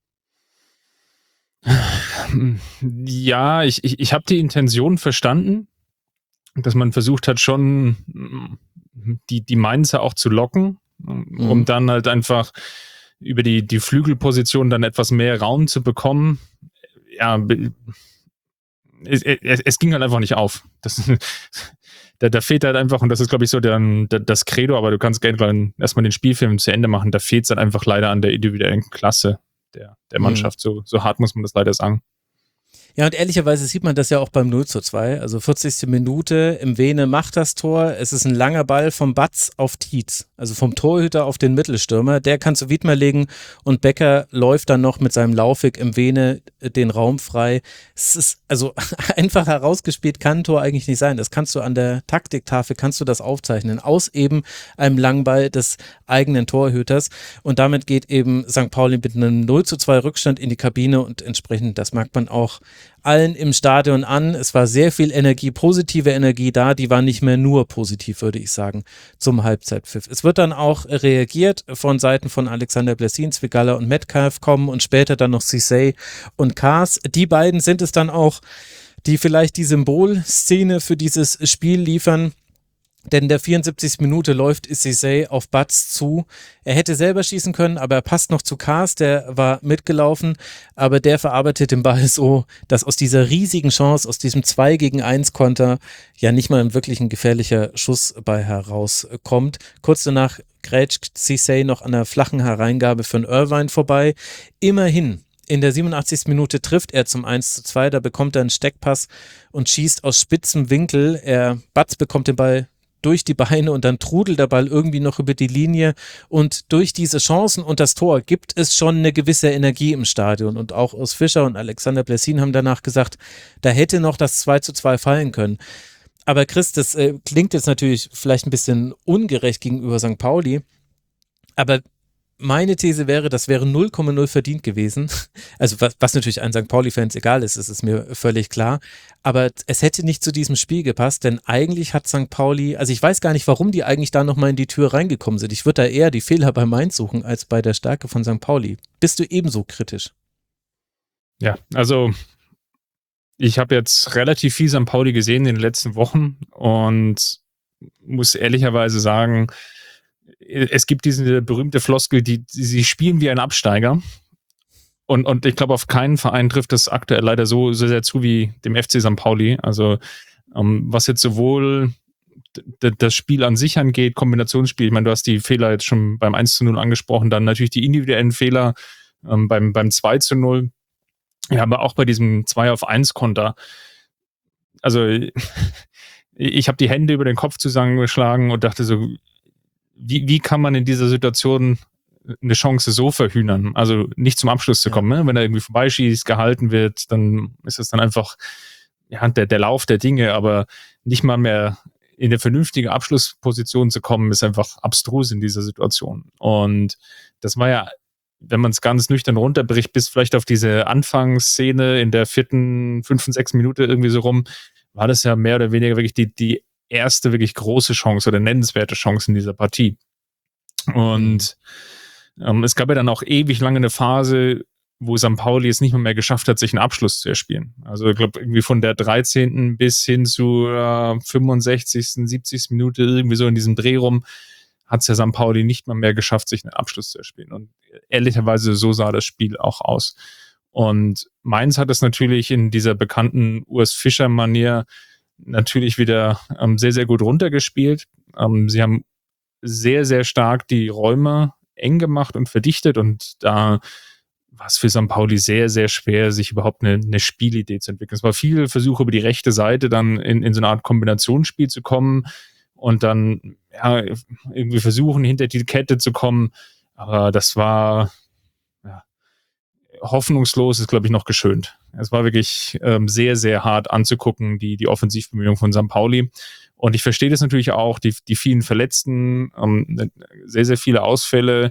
Ja, ich, ich, ich habe die Intention verstanden, dass man versucht hat, schon die, die Mainzer auch zu locken, um mhm. dann halt einfach über die, die Flügelposition dann etwas mehr Raum zu bekommen. Ja, es, es, es ging halt einfach nicht auf. Das, da, da fehlt halt einfach, und das ist, glaube ich, so der, der, das Credo, aber du kannst gerne erstmal den Spielfilm zu Ende machen, da fehlt es halt einfach leider an der individuellen Klasse der, der Mannschaft. Mhm. So, so hart muss man das leider sagen. Ja, und ehrlicherweise sieht man das ja auch beim null zu zwei, also vierzigste Minute, im Vene macht das Tor, es ist ein langer Ball vom Batz auf Tietz, also vom Torhüter auf den Mittelstürmer, der kann zu Wiedmer legen und Becker läuft dann noch mit seinem Laufweg im Vene den Raum frei. Es ist also einfach herausgespielt, kann ein Tor eigentlich nicht sein, das kannst du an der Taktiktafel, kannst du das aufzeichnen, aus eben einem langen Ball des eigenen Torhüters und damit geht eben Sankt Pauli mit einem null zu zwei Rückstand in die Kabine und entsprechend, das merkt man auch allen im Stadion an. Es war sehr viel Energie, positive Energie da, die war nicht mehr nur positiv, würde ich sagen, zum Halbzeitpfiff. Es wird dann auch reagiert von Seiten von Alexander Blessin, Zwigala und Metcalf kommen und später dann noch Cissé und Kaas. Die beiden sind es dann auch, die vielleicht die Symbolszene für dieses Spiel liefern. Denn in der vierundsiebzigsten Minute läuft Cissé auf Batz zu. Er hätte selber schießen können, aber er passt noch zu Kaas, der war mitgelaufen, aber der verarbeitet den Ball so, dass aus dieser riesigen Chance, aus diesem zwei gegen eins Konter, ja nicht mal wirklich ein gefährlicher Schuss bei herauskommt. Kurz danach grätscht Cissé noch an der flachen Hereingabe für einen Irvine vorbei. Immerhin. In der siebenundachtzigsten Minute trifft er zum eins zu zwei, da bekommt er einen Steckpass und schießt aus spitzem Winkel. Er, Batz bekommt den Ball durch die Beine und dann trudelt der Ball irgendwie noch über die Linie und durch diese Chancen und das Tor gibt es schon eine gewisse Energie im Stadion und auch Urs Fischer und Alexander Blessin haben danach gesagt, da hätte noch das zwei zu zwei fallen können. Aber Chris, das äh, klingt jetzt natürlich vielleicht ein bisschen ungerecht gegenüber Sankt Pauli, aber meine These wäre, das wäre null Komma null verdient gewesen. Also was, was natürlich allen Sankt Pauli-Fans egal ist, das ist mir völlig klar. Aber es hätte nicht zu diesem Spiel gepasst, denn eigentlich hat Sankt Pauli, also ich weiß gar nicht, warum die eigentlich da nochmal in die Tür reingekommen sind. Ich würde da eher die Fehler bei Mainz suchen, als bei der Stärke von Sankt Pauli. Bist du ebenso kritisch? Ja, also ich habe jetzt relativ viel Sankt Pauli gesehen in den letzten Wochen und muss ehrlicherweise sagen, es gibt diese berühmte Floskel, die, die sie spielen wie ein Absteiger. Und, und ich glaube, auf keinen Verein trifft das aktuell leider so, so sehr zu wie dem F C Sankt Pauli. Also ähm, was jetzt sowohl d- das Spiel an sich angeht, Kombinationsspiel, ich meine, du hast die Fehler jetzt schon beim eins zu null angesprochen, dann natürlich die individuellen Fehler ähm, beim, beim zwei zu null. Ja, aber auch bei diesem zwei auf eins Konter. Also ich habe die Hände über den Kopf zusammengeschlagen und dachte so, wie, wie kann man in dieser Situation eine Chance so verhühnern? Also nicht zum Abschluss zu kommen. Ne? Wenn er irgendwie vorbeischießt, gehalten wird, dann ist es dann einfach ja, der, der Lauf der Dinge, aber nicht mal mehr in eine vernünftige Abschlussposition zu kommen, ist einfach abstrus in dieser Situation. Und das war ja, wenn man es ganz nüchtern runterbricht, bis vielleicht auf diese Anfangsszene in der vierten, fünften, sechsten Minute irgendwie so rum, war das ja mehr oder weniger wirklich die, die erste wirklich große Chance oder nennenswerte Chance in dieser Partie. Und ähm, es gab ja dann auch ewig lange eine Phase, wo Sankt Pauli es nicht mehr, mehr geschafft hat, sich einen Abschluss zu erspielen. Also ich glaube, irgendwie von der dreizehnten bis hin zur fünfundsechzigsten, siebzigsten Minute, irgendwie so in diesem Dreh rum, hat es ja Sankt Pauli nicht mal mehr geschafft, sich einen Abschluss zu erspielen. Und ehrlicherweise, so sah das Spiel auch aus. Und Mainz hat es natürlich in dieser bekannten Urs Fischer-Manier natürlich wieder ähm, sehr, sehr gut runtergespielt. Ähm, sie haben sehr, sehr stark die Räume eng gemacht und verdichtet und da war es für Sankt Pauli sehr, sehr schwer, sich überhaupt eine, eine Spielidee zu entwickeln. Es war viel Versuch über die rechte Seite dann in, in so eine Art Kombinationsspiel zu kommen und dann ja, irgendwie versuchen, hinter die Kette zu kommen. Aber das war ja, hoffnungslos, ist glaube ich noch geschönt. Es war wirklich ähm, sehr, sehr hart anzugucken, die, die Offensivbemühungen von Sankt Pauli. Und ich verstehe das natürlich auch, die, die vielen Verletzten, ähm, sehr, sehr viele Ausfälle.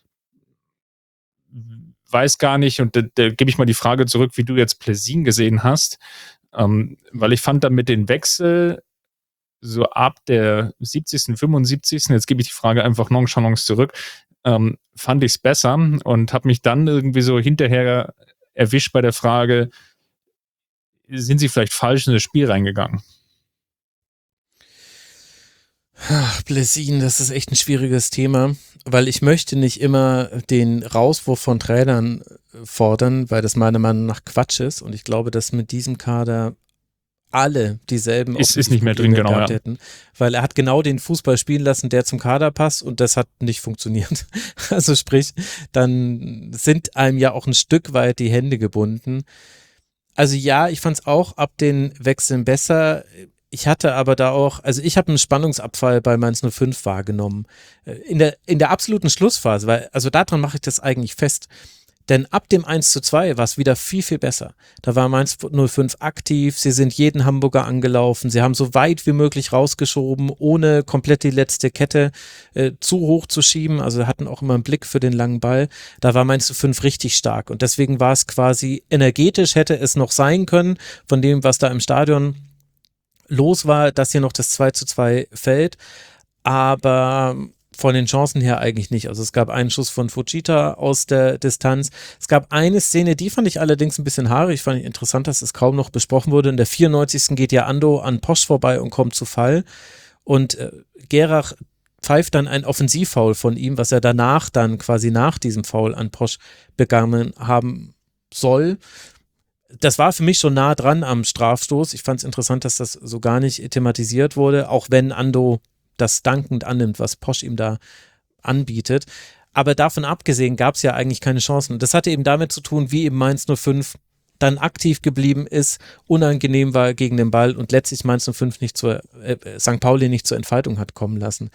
Weiß gar nicht, und da, da gebe ich mal die Frage zurück, wie du jetzt Plessin gesehen hast. Ähm, weil ich fand damit den Wechsel so ab der siebzigsten, fünfundsiebzigsten jetzt gebe ich die Frage einfach nonchalance zurück, ähm, fand ich es besser und habe mich dann irgendwie so hinterher erwischt bei der Frage, sind sie vielleicht falsch in das Spiel reingegangen? Ach, Plessin, das ist echt ein schwieriges Thema, weil ich möchte nicht immer den Rauswurf von Trainern fordern, weil das meiner Meinung nach Quatsch ist und ich glaube, dass mit diesem Kader alle dieselben ist, ist nicht mehr drin, genau, gehabt ja. hätten, weil er hat genau den Fußball spielen lassen, der zum Kader passt und das hat nicht funktioniert. Also sprich, dann sind einem ja auch ein Stück weit die Hände gebunden. Also ja, ich fand es auch ab den Wechseln besser. Ich hatte aber da auch, also ich habe einen Spannungsabfall bei Mainz null fünf wahrgenommen. In der, in der absoluten Schlussphase, weil, also daran mache ich das eigentlich fest. Denn ab dem eins zu zwei war es wieder viel, viel besser. Da war Mainz null fünf aktiv, sie sind jeden Hamburger angelaufen, sie haben so weit wie möglich rausgeschoben, ohne komplett die letzte Kette äh, zu hoch zu schieben, also hatten auch immer einen Blick für den langen Ball. Da war Mainz null fünf richtig stark und deswegen war es quasi energetisch, hätte es noch sein können, von dem, was da im Stadion los war, dass hier noch das zwei zu zwei fällt, aber von den Chancen her eigentlich nicht. Also es gab einen Schuss von Fujita aus der Distanz. Es gab eine Szene, die fand ich allerdings ein bisschen haarig, fand ich interessant, dass es kaum noch besprochen wurde. In der vierundneunzigsten geht ja Ando an Posch vorbei und kommt zu Fall. Und äh, Gerach pfeift dann ein Offensivfoul von ihm, was er danach dann quasi nach diesem Foul an Posch begangen haben soll. Das war für mich schon nah dran am Strafstoß. Ich fand es interessant, dass das so gar nicht thematisiert wurde, auch wenn Ando das dankend annimmt, was Posch ihm da anbietet. Aber davon abgesehen gab es ja eigentlich keine Chancen. Das hatte eben damit zu tun, wie eben Mainz null fünf dann aktiv geblieben ist, unangenehm war gegen den Ball und letztlich Mainz null fünf nicht zur, äh, Sankt Pauli nicht zur Entfaltung hat kommen lassen.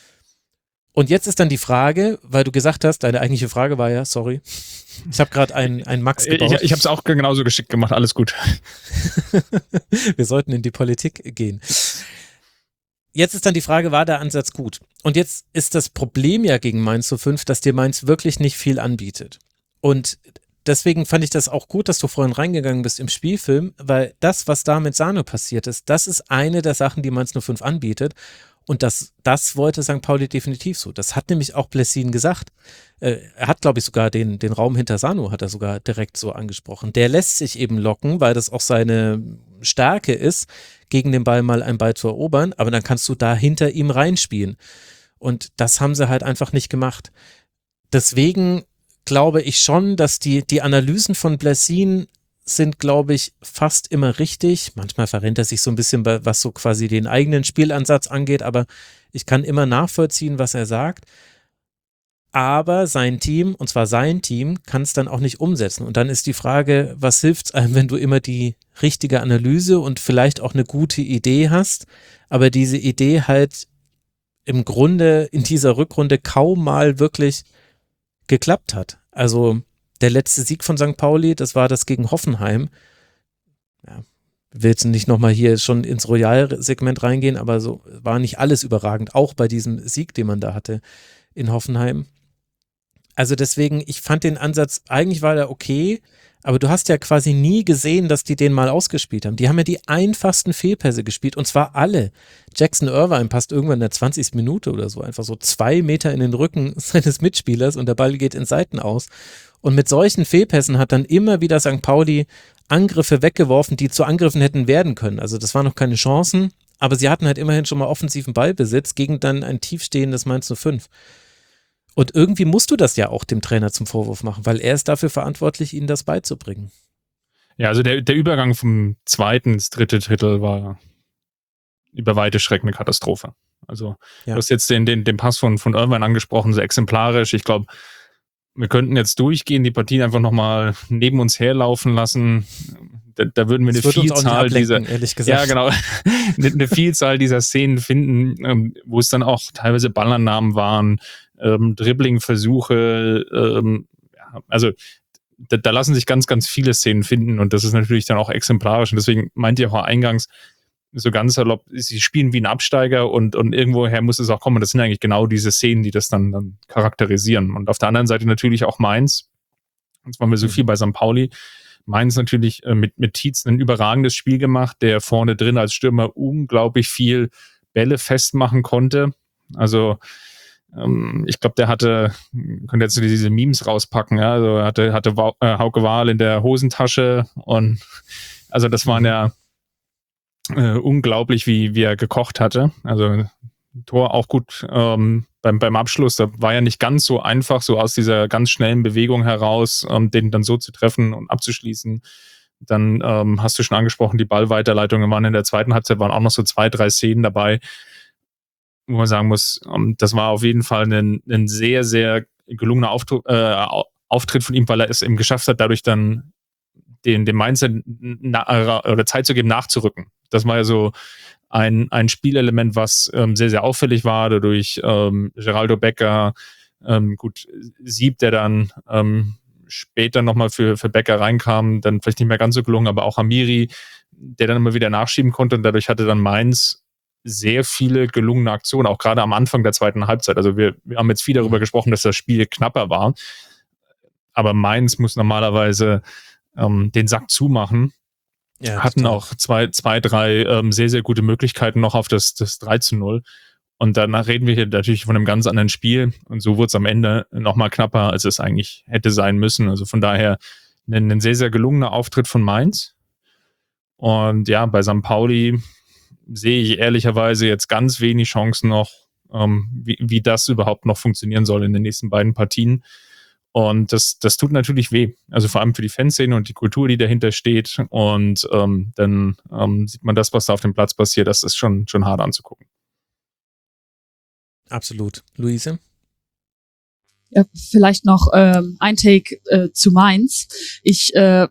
Und jetzt ist dann die Frage, weil du gesagt hast, deine eigentliche Frage war ja, sorry, ich habe gerade einen, einen Max gebaut. Ich, ich habe es auch genauso geschickt gemacht, alles gut. Wir sollten in die Politik gehen. jetzt ist dann die Frage, war der Ansatz gut? Und jetzt ist das Problem ja gegen Mainz null fünf, dass dir Mainz wirklich nicht viel anbietet. Und deswegen fand ich das auch gut, dass du vorhin reingegangen bist im Spielfilm, weil das, was da mit Sano passiert ist, das ist eine der Sachen, die Mainz null fünf anbietet. Und das, das wollte Sankt Pauli definitiv so. Das hat nämlich auch Blessin gesagt. Äh, er hat, glaube ich, sogar den, den Raum hinter Sano hat er sogar direkt so angesprochen. Der lässt sich eben locken, weil das auch seine Stärke ist, gegen den Ball mal einen Ball zu erobern, aber dann kannst du da hinter ihm reinspielen. Und das haben sie halt einfach nicht gemacht. Deswegen glaube ich schon, dass die, die Analysen von Blessin sind, glaube ich, fast immer richtig. Manchmal verrennt er sich so ein bisschen, was so quasi den eigenen Spielansatz angeht, aber ich kann immer nachvollziehen, was er sagt. Aber sein Team, und zwar sein Team, kann es dann auch nicht umsetzen. Und dann ist die Frage, was hilft es einem, wenn du immer die richtige Analyse und vielleicht auch eine gute Idee hast, aber diese Idee halt im Grunde in dieser Rückrunde kaum mal wirklich geklappt hat. Also der letzte Sieg von Sankt Pauli, das war das gegen Hoffenheim. Ja, ich will jetzt nicht nochmal hier schon ins Royal-Segment reingehen, aber so war nicht alles überragend, auch bei diesem Sieg, den man da hatte in Hoffenheim. Also deswegen, ich fand den Ansatz, eigentlich war der okay, aber du hast ja quasi nie gesehen, dass die den mal ausgespielt haben. Die haben ja die einfachsten Fehlpässe gespielt und zwar alle. Jackson Irvine passt irgendwann in der zwanzigsten Minute oder so, einfach so zwei Meter in den Rücken seines Mitspielers und der Ball geht in Seiten aus. Und mit solchen Fehlpässen hat dann immer wieder Sankt Pauli Angriffe weggeworfen, die zu Angriffen hätten werden können. Also das waren noch keine Chancen, aber sie hatten halt immerhin schon mal offensiven Ballbesitz gegen dann ein tiefstehendes Mainz null fünf. Und irgendwie musst du das ja auch dem Trainer zum Vorwurf machen, weil er ist dafür verantwortlich, ihnen das beizubringen. Ja, also der, der Übergang vom zweiten ins dritte Drittel war über weite Strecken eine Katastrophe. Also ja. Du hast jetzt den, den, den Pass von, von Irvine angesprochen, so exemplarisch. Ich glaube, wir könnten jetzt durchgehen, die Partien einfach nochmal neben uns herlaufen lassen. Da, da würden wir eine Vielzahl dieser, ehrlich gesagt. Ja, genau, eine, eine Vielzahl dieser Szenen finden, ähm, wo es dann auch teilweise Ballannahmen waren, ähm, Dribbling-Versuche, ähm, ja, also da, da lassen sich ganz, ganz viele Szenen finden und das ist natürlich dann auch exemplarisch und deswegen meint ihr auch eingangs so ganz salopp, sie spielen wie ein Absteiger und, und irgendwoher muss es auch kommen. Das sind eigentlich genau diese Szenen, die das dann, dann charakterisieren. Und auf der anderen Seite natürlich auch Mainz. Jetzt waren wir so viel bei Sankt Pauli. Mainz natürlich äh, mit, mit Tietz ein überragendes Spiel gemacht, der vorne drin als Stürmer unglaublich viel Bälle festmachen konnte. Also ähm, ich glaube, der hatte, könnte jetzt diese Memes rauspacken, ja, also hatte, hatte äh, Hauke Wahl in der Hosentasche und also das waren ja Äh, unglaublich, wie, wie er gekocht hatte. Also Tor auch gut ähm, beim, beim Abschluss. Da war ja nicht ganz so einfach, so aus dieser ganz schnellen Bewegung heraus, ähm, den dann so zu treffen und abzuschließen. Dann ähm, hast du schon angesprochen, die Ballweiterleitungen waren in der zweiten Halbzeit, waren auch noch so zwei, drei Szenen dabei, wo man sagen muss, ähm, das war auf jeden Fall ein, ein sehr, sehr gelungener Auftritt, äh, Auftritt von ihm, weil er es eben geschafft hat, dadurch dann den, dem Mindset na, oder Zeit zu geben, nachzurücken. Das war ja so ein, ein Spielelement, was ähm, sehr, sehr auffällig war, dadurch ähm, Geraldo Becker, ähm, gut, Sieb, der dann ähm, später nochmal für, für Becker reinkam, dann vielleicht nicht mehr ganz so gelungen, aber auch Amiri, der dann immer wieder nachschieben konnte und dadurch hatte dann Mainz sehr viele gelungene Aktionen, auch gerade am Anfang der zweiten Halbzeit. Also wir, wir haben jetzt viel darüber gesprochen, dass das Spiel knapper war, aber Mainz muss normalerweise ähm, den Sack zumachen. Ja, hatten total. auch zwei, zwei drei ähm, sehr, sehr gute Möglichkeiten noch auf das, das drei zu null. Und danach reden wir hier natürlich von einem ganz anderen Spiel. Und so wurde es am Ende nochmal knapper, als es eigentlich hätte sein müssen. Also von daher ein, ein sehr, sehr gelungener Auftritt von Mainz. Und ja, bei Sankt Pauli sehe ich ehrlicherweise jetzt ganz wenig Chancen noch, ähm, wie, wie das überhaupt noch funktionieren soll in den nächsten beiden Partien. Und das, das tut natürlich weh. Also vor allem für die Fanszene und die Kultur, die dahinter steht. Und ähm, dann ähm, sieht man das, was da auf dem Platz passiert. Das ist schon, schon hart anzugucken. Absolut. Luise? Ja, vielleicht noch ähm, ein Take äh, zu Mainz. Ich, äh,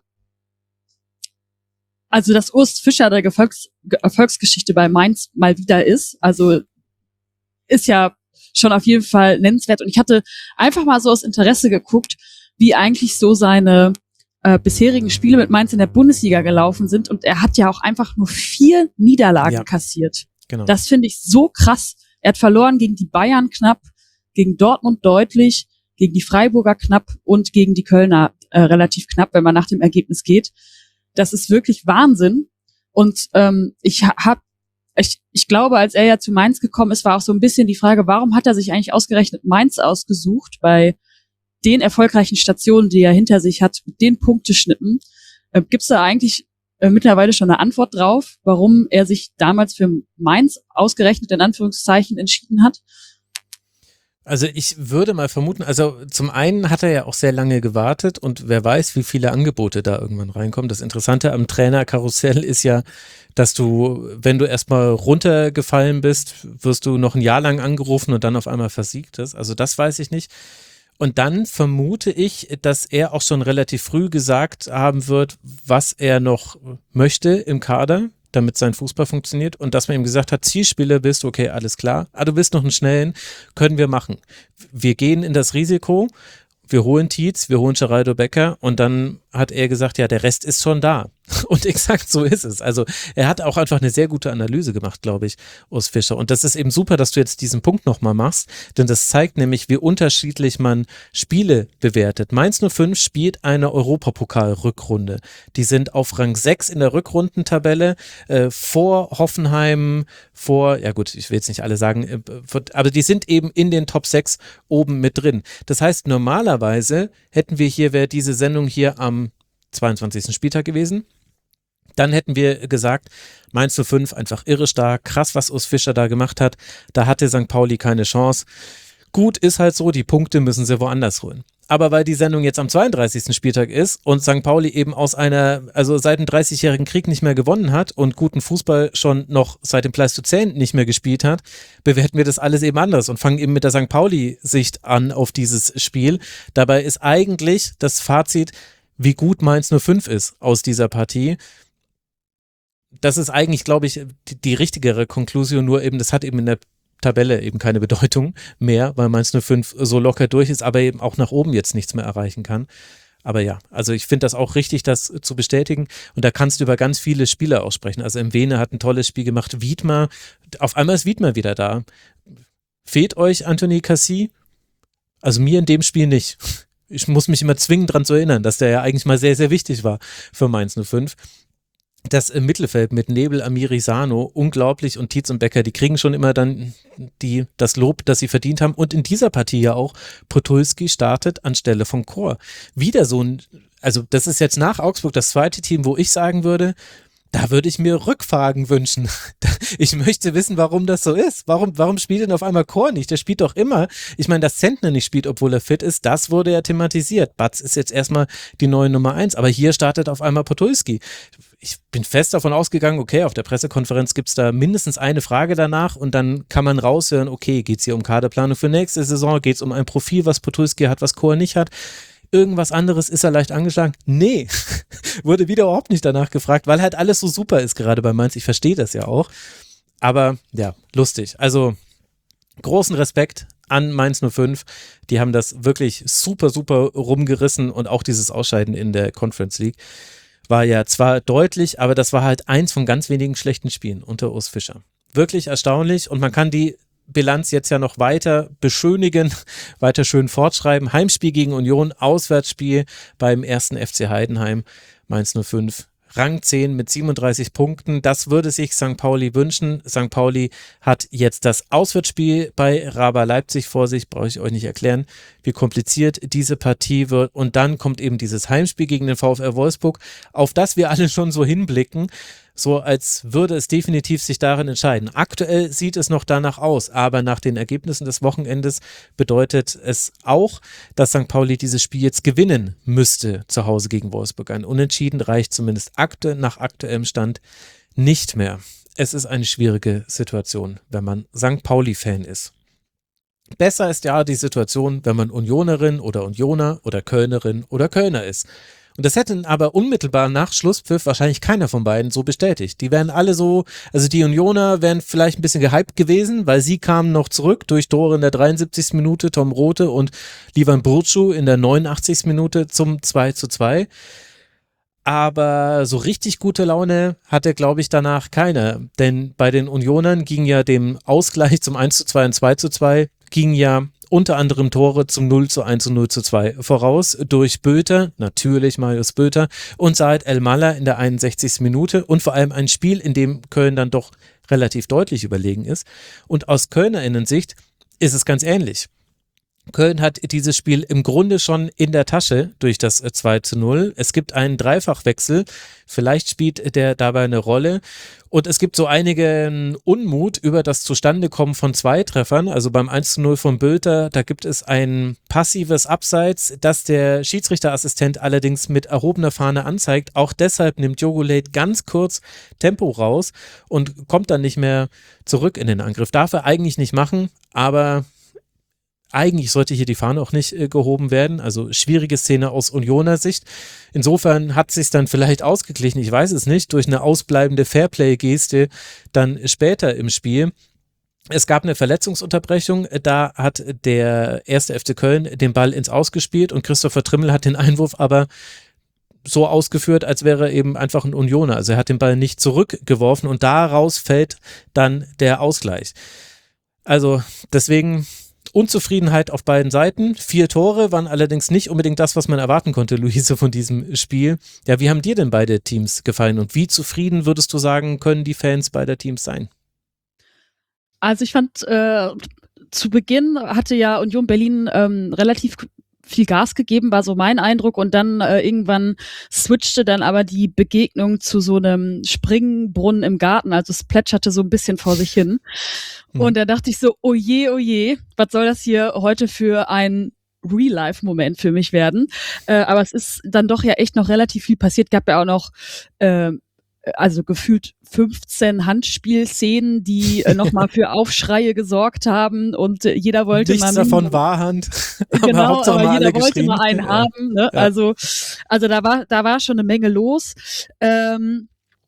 also dass Urs Fischer der Erfolgs- Erfolgsgeschichte bei Mainz mal wieder ist, also ist ja schon auf jeden Fall nennenswert. Und ich hatte einfach mal so aus Interesse geguckt, wie eigentlich so seine äh, bisherigen Spiele mit Mainz in der Bundesliga gelaufen sind. Und er hat ja auch einfach nur vier Niederlagen ja. kassiert. Genau. Das finde ich so krass. Er hat verloren gegen die Bayern knapp, gegen Dortmund deutlich, gegen die Freiburger knapp und gegen die Kölner äh, relativ knapp, wenn man nach dem Ergebnis geht. Das ist wirklich Wahnsinn. Und ähm, ich habe, ich, ich glaube, als er ja zu Mainz gekommen ist, war auch so ein bisschen die Frage, warum hat er sich eigentlich ausgerechnet Mainz ausgesucht bei den erfolgreichen Stationen, die er hinter sich hat, mit den Punkteschnitten. Äh, Gibt es da eigentlich äh, mittlerweile schon eine Antwort drauf, warum er sich damals für Mainz ausgerechnet in Anführungszeichen entschieden hat? Also ich würde mal vermuten, also zum einen hat er ja auch sehr lange gewartet und wer weiß, wie viele Angebote da irgendwann reinkommen. Das Interessante am Trainerkarussell ist ja, dass du, wenn du erstmal runtergefallen bist, wirst du noch ein Jahr lang angerufen und dann auf einmal versiegt es. Also das weiß ich nicht. Und dann vermute ich, dass er auch schon relativ früh gesagt haben wird, was er noch möchte im Kader, damit sein Fußball funktioniert und dass man ihm gesagt hat, Zielspieler bist, okay, alles klar, ah, du bist noch einen Schnellen, können wir machen. Wir gehen in das Risiko, wir holen Tietz, wir holen Geraldo Becker und dann hat er gesagt, ja, der Rest ist schon da. Und exakt so ist es. Also er hat auch einfach eine sehr gute Analyse gemacht, glaube ich, Urs Fischer. Und das ist eben super, dass du jetzt diesen Punkt nochmal machst, denn das zeigt nämlich, wie unterschiedlich man Spiele bewertet. Mainz null fünf spielt eine Europapokal-Rückrunde. Die sind auf Rang sechs in der Rückrundentabelle, äh, vor Hoffenheim, vor, ja gut, ich will jetzt nicht alle sagen, äh, aber die sind eben in den Top sechs oben mit drin. Das heißt, normalerweise hätten wir hier, wäre diese Sendung hier am zweiundzwanzigsten Spieltag gewesen, dann hätten wir gesagt, Mainz null fünf einfach irre stark, krass, was Urs Fischer da gemacht hat, da hatte Sankt Pauli keine Chance. Gut, ist halt so, die Punkte müssen sie woanders holen. Aber weil die Sendung jetzt am zweiunddreißigsten Spieltag ist und Sankt Pauli eben aus einer, also seit dem dreißigjährigen Krieg nicht mehr gewonnen hat und guten Fußball schon noch seit dem Pleistozän nicht mehr gespielt hat, bewerten wir das alles eben anders und fangen eben mit der Sankt Pauli-Sicht an auf dieses Spiel. Dabei ist eigentlich das Fazit, wie gut Mainz null fünf ist aus dieser Partie. Das ist eigentlich, glaube ich, die, die richtigere Konklusion, nur eben, das hat eben in der Tabelle eben keine Bedeutung mehr, weil Mainz null fünf so locker durch ist, aber eben auch nach oben jetzt nichts mehr erreichen kann. Aber ja, also ich finde das auch richtig, das zu bestätigen und da kannst du über ganz viele Spieler aussprechen. Also Mwene hat ein tolles Spiel gemacht, Wiedmer, auf einmal ist Wiedmer wieder da. Fehlt euch Anthony Cassie? Also mir in dem Spiel nicht. Ich muss mich immer zwingen, daran zu erinnern, dass der ja eigentlich mal sehr, sehr wichtig war für Mainz null fünf. Das im Mittelfeld mit Nebel, Amiri, Sano, unglaublich und Tietz und Becker, die kriegen schon immer dann die, das Lob, das sie verdient haben. Und in dieser Partie ja auch, Podolski startet anstelle von Kor. Wieder so ein, also das ist jetzt nach Augsburg das zweite Team, wo ich sagen würde, da würde ich mir Rückfragen wünschen. Ich möchte wissen, warum das so ist. Warum, warum spielt denn auf einmal Kor nicht? Der spielt doch immer. Ich meine, dass Zentner nicht spielt, obwohl er fit ist, das wurde ja thematisiert. Batz ist jetzt erstmal die neue Nummer eins, aber hier startet auf einmal Podolski. Ich bin fest davon ausgegangen, okay, auf der Pressekonferenz gibt es da mindestens eine Frage danach und dann kann man raushören, okay, geht es hier um Kaderplanung für nächste Saison, geht es um ein Profil, was Podolski hat, was Kor nicht hat. Irgendwas anderes, ist er leicht angeschlagen? Nee, wurde wieder überhaupt nicht danach gefragt, weil halt alles so super ist gerade bei Mainz. Ich verstehe das ja auch, aber ja, lustig. Also großen Respekt an Mainz null fünf. Die haben das wirklich super, super rumgerissen und auch dieses Ausscheiden in der Conference League war ja zwar deutlich, aber das war halt eins von ganz wenigen schlechten Spielen unter Urs Fischer. Wirklich erstaunlich und man kann die Bilanz jetzt ja noch weiter beschönigen, weiter schön fortschreiben. Heimspiel gegen Union, Auswärtsspiel beim ersten F C Heidenheim, Mainz null fünf. Rang zehn mit siebenunddreißig Punkten, das würde sich Sankt Pauli wünschen. Sankt Pauli hat jetzt das Auswärtsspiel bei Raba Leipzig vor sich, brauche ich euch nicht erklären, wie kompliziert diese Partie wird. Und dann kommt eben dieses Heimspiel gegen den VfL Wolfsburg, auf das wir alle schon so hinblicken, so als würde es definitiv sich darin entscheiden. Aktuell sieht es noch danach aus, aber nach den Ergebnissen des Wochenendes bedeutet es auch, dass Sankt Pauli dieses Spiel jetzt gewinnen müsste zu Hause gegen Wolfsburg. Ein Unentschieden reicht zumindest aktu- nach aktuellem Stand nicht mehr. Es ist eine schwierige Situation, wenn man Sankt Pauli-Fan ist. Besser ist ja die Situation, wenn man Unionerin oder Unioner oder Kölnerin oder Kölner ist. Und das hätte aber unmittelbar nach Schlusspfiff wahrscheinlich keiner von beiden so bestätigt. Die wären alle so, also die Unioner wären vielleicht ein bisschen gehypt gewesen, weil sie kamen noch zurück durch Tore in der dreiundsiebzigsten Minute, Tom Rothe und Livan Burcu in der neunundachtzigsten Minute zum zwei zu zwei. Aber so richtig gute Laune hatte, glaube ich, danach keiner. Denn bei den Unionern ging ja dem Ausgleich zum eins zu zwei und zwei zu zwei, ging ja unter anderem Tore zum null zu eins und null zu zwei voraus durch Bülter, natürlich Marius Bülter, und Saad El-Mallah in der einundsechzigsten Minute und vor allem ein Spiel, in dem Köln dann doch relativ deutlich überlegen ist. Und aus Kölner Innensicht ist es ganz ähnlich. Köln hat dieses Spiel im Grunde schon in der Tasche durch das zwei zu null. Es gibt einen Dreifachwechsel, vielleicht spielt der dabei eine Rolle. Und es gibt so einigen Unmut über das Zustandekommen von zwei Treffern. Also beim eins zu null von Bülter, da gibt es ein passives Abseits, das der Schiedsrichterassistent allerdings mit erhobener Fahne anzeigt. Auch deshalb nimmt Joguleit ganz kurz Tempo raus und kommt dann nicht mehr zurück in den Angriff. Darf er eigentlich nicht machen, aber eigentlich sollte hier die Fahne auch nicht äh, gehoben werden, also schwierige Szene aus Unioner Sicht. Insofern hat sich dann vielleicht ausgeglichen, ich weiß es nicht, durch eine ausbleibende Fairplay-Geste dann später im Spiel. Es gab eine Verletzungsunterbrechung, da hat der erste F C Köln den Ball ins Aus gespielt und Christopher Trimmel hat den Einwurf aber so ausgeführt, als wäre er eben einfach ein Unioner. Also er hat den Ball nicht zurückgeworfen und daraus fällt dann der Ausgleich. Also deswegen Unzufriedenheit auf beiden Seiten. Vier Tore waren allerdings nicht unbedingt das, was man erwarten konnte, Luise, von diesem Spiel. Ja, wie haben dir denn beide Teams gefallen und wie zufrieden würdest du sagen, können die Fans beider Teams sein? Also ich fand, äh, zu Beginn hatte ja Union Berlin ähm, relativ viel Gas gegeben, war so mein Eindruck, und dann äh, irgendwann switchte dann aber die Begegnung zu so einem Springbrunnen im Garten, also es plätscherte so ein bisschen vor sich hin. Mhm. Und da dachte ich so, oje, oje, was soll das hier heute für ein Real-Life-Moment für mich werden? Äh, aber es ist dann doch ja echt noch relativ viel passiert, gab ja auch noch äh, also gefühlt fünfzehn Handspielszenen, die äh, nochmal für Aufschreie gesorgt haben, und äh, jeder wollte Nichts mal... Nichts davon war Hand. Genau, aber, aber jeder wollte geschrien. mal einen ja. haben. Ne? Ja. Also, also da war, da war schon eine Menge los. Ähm,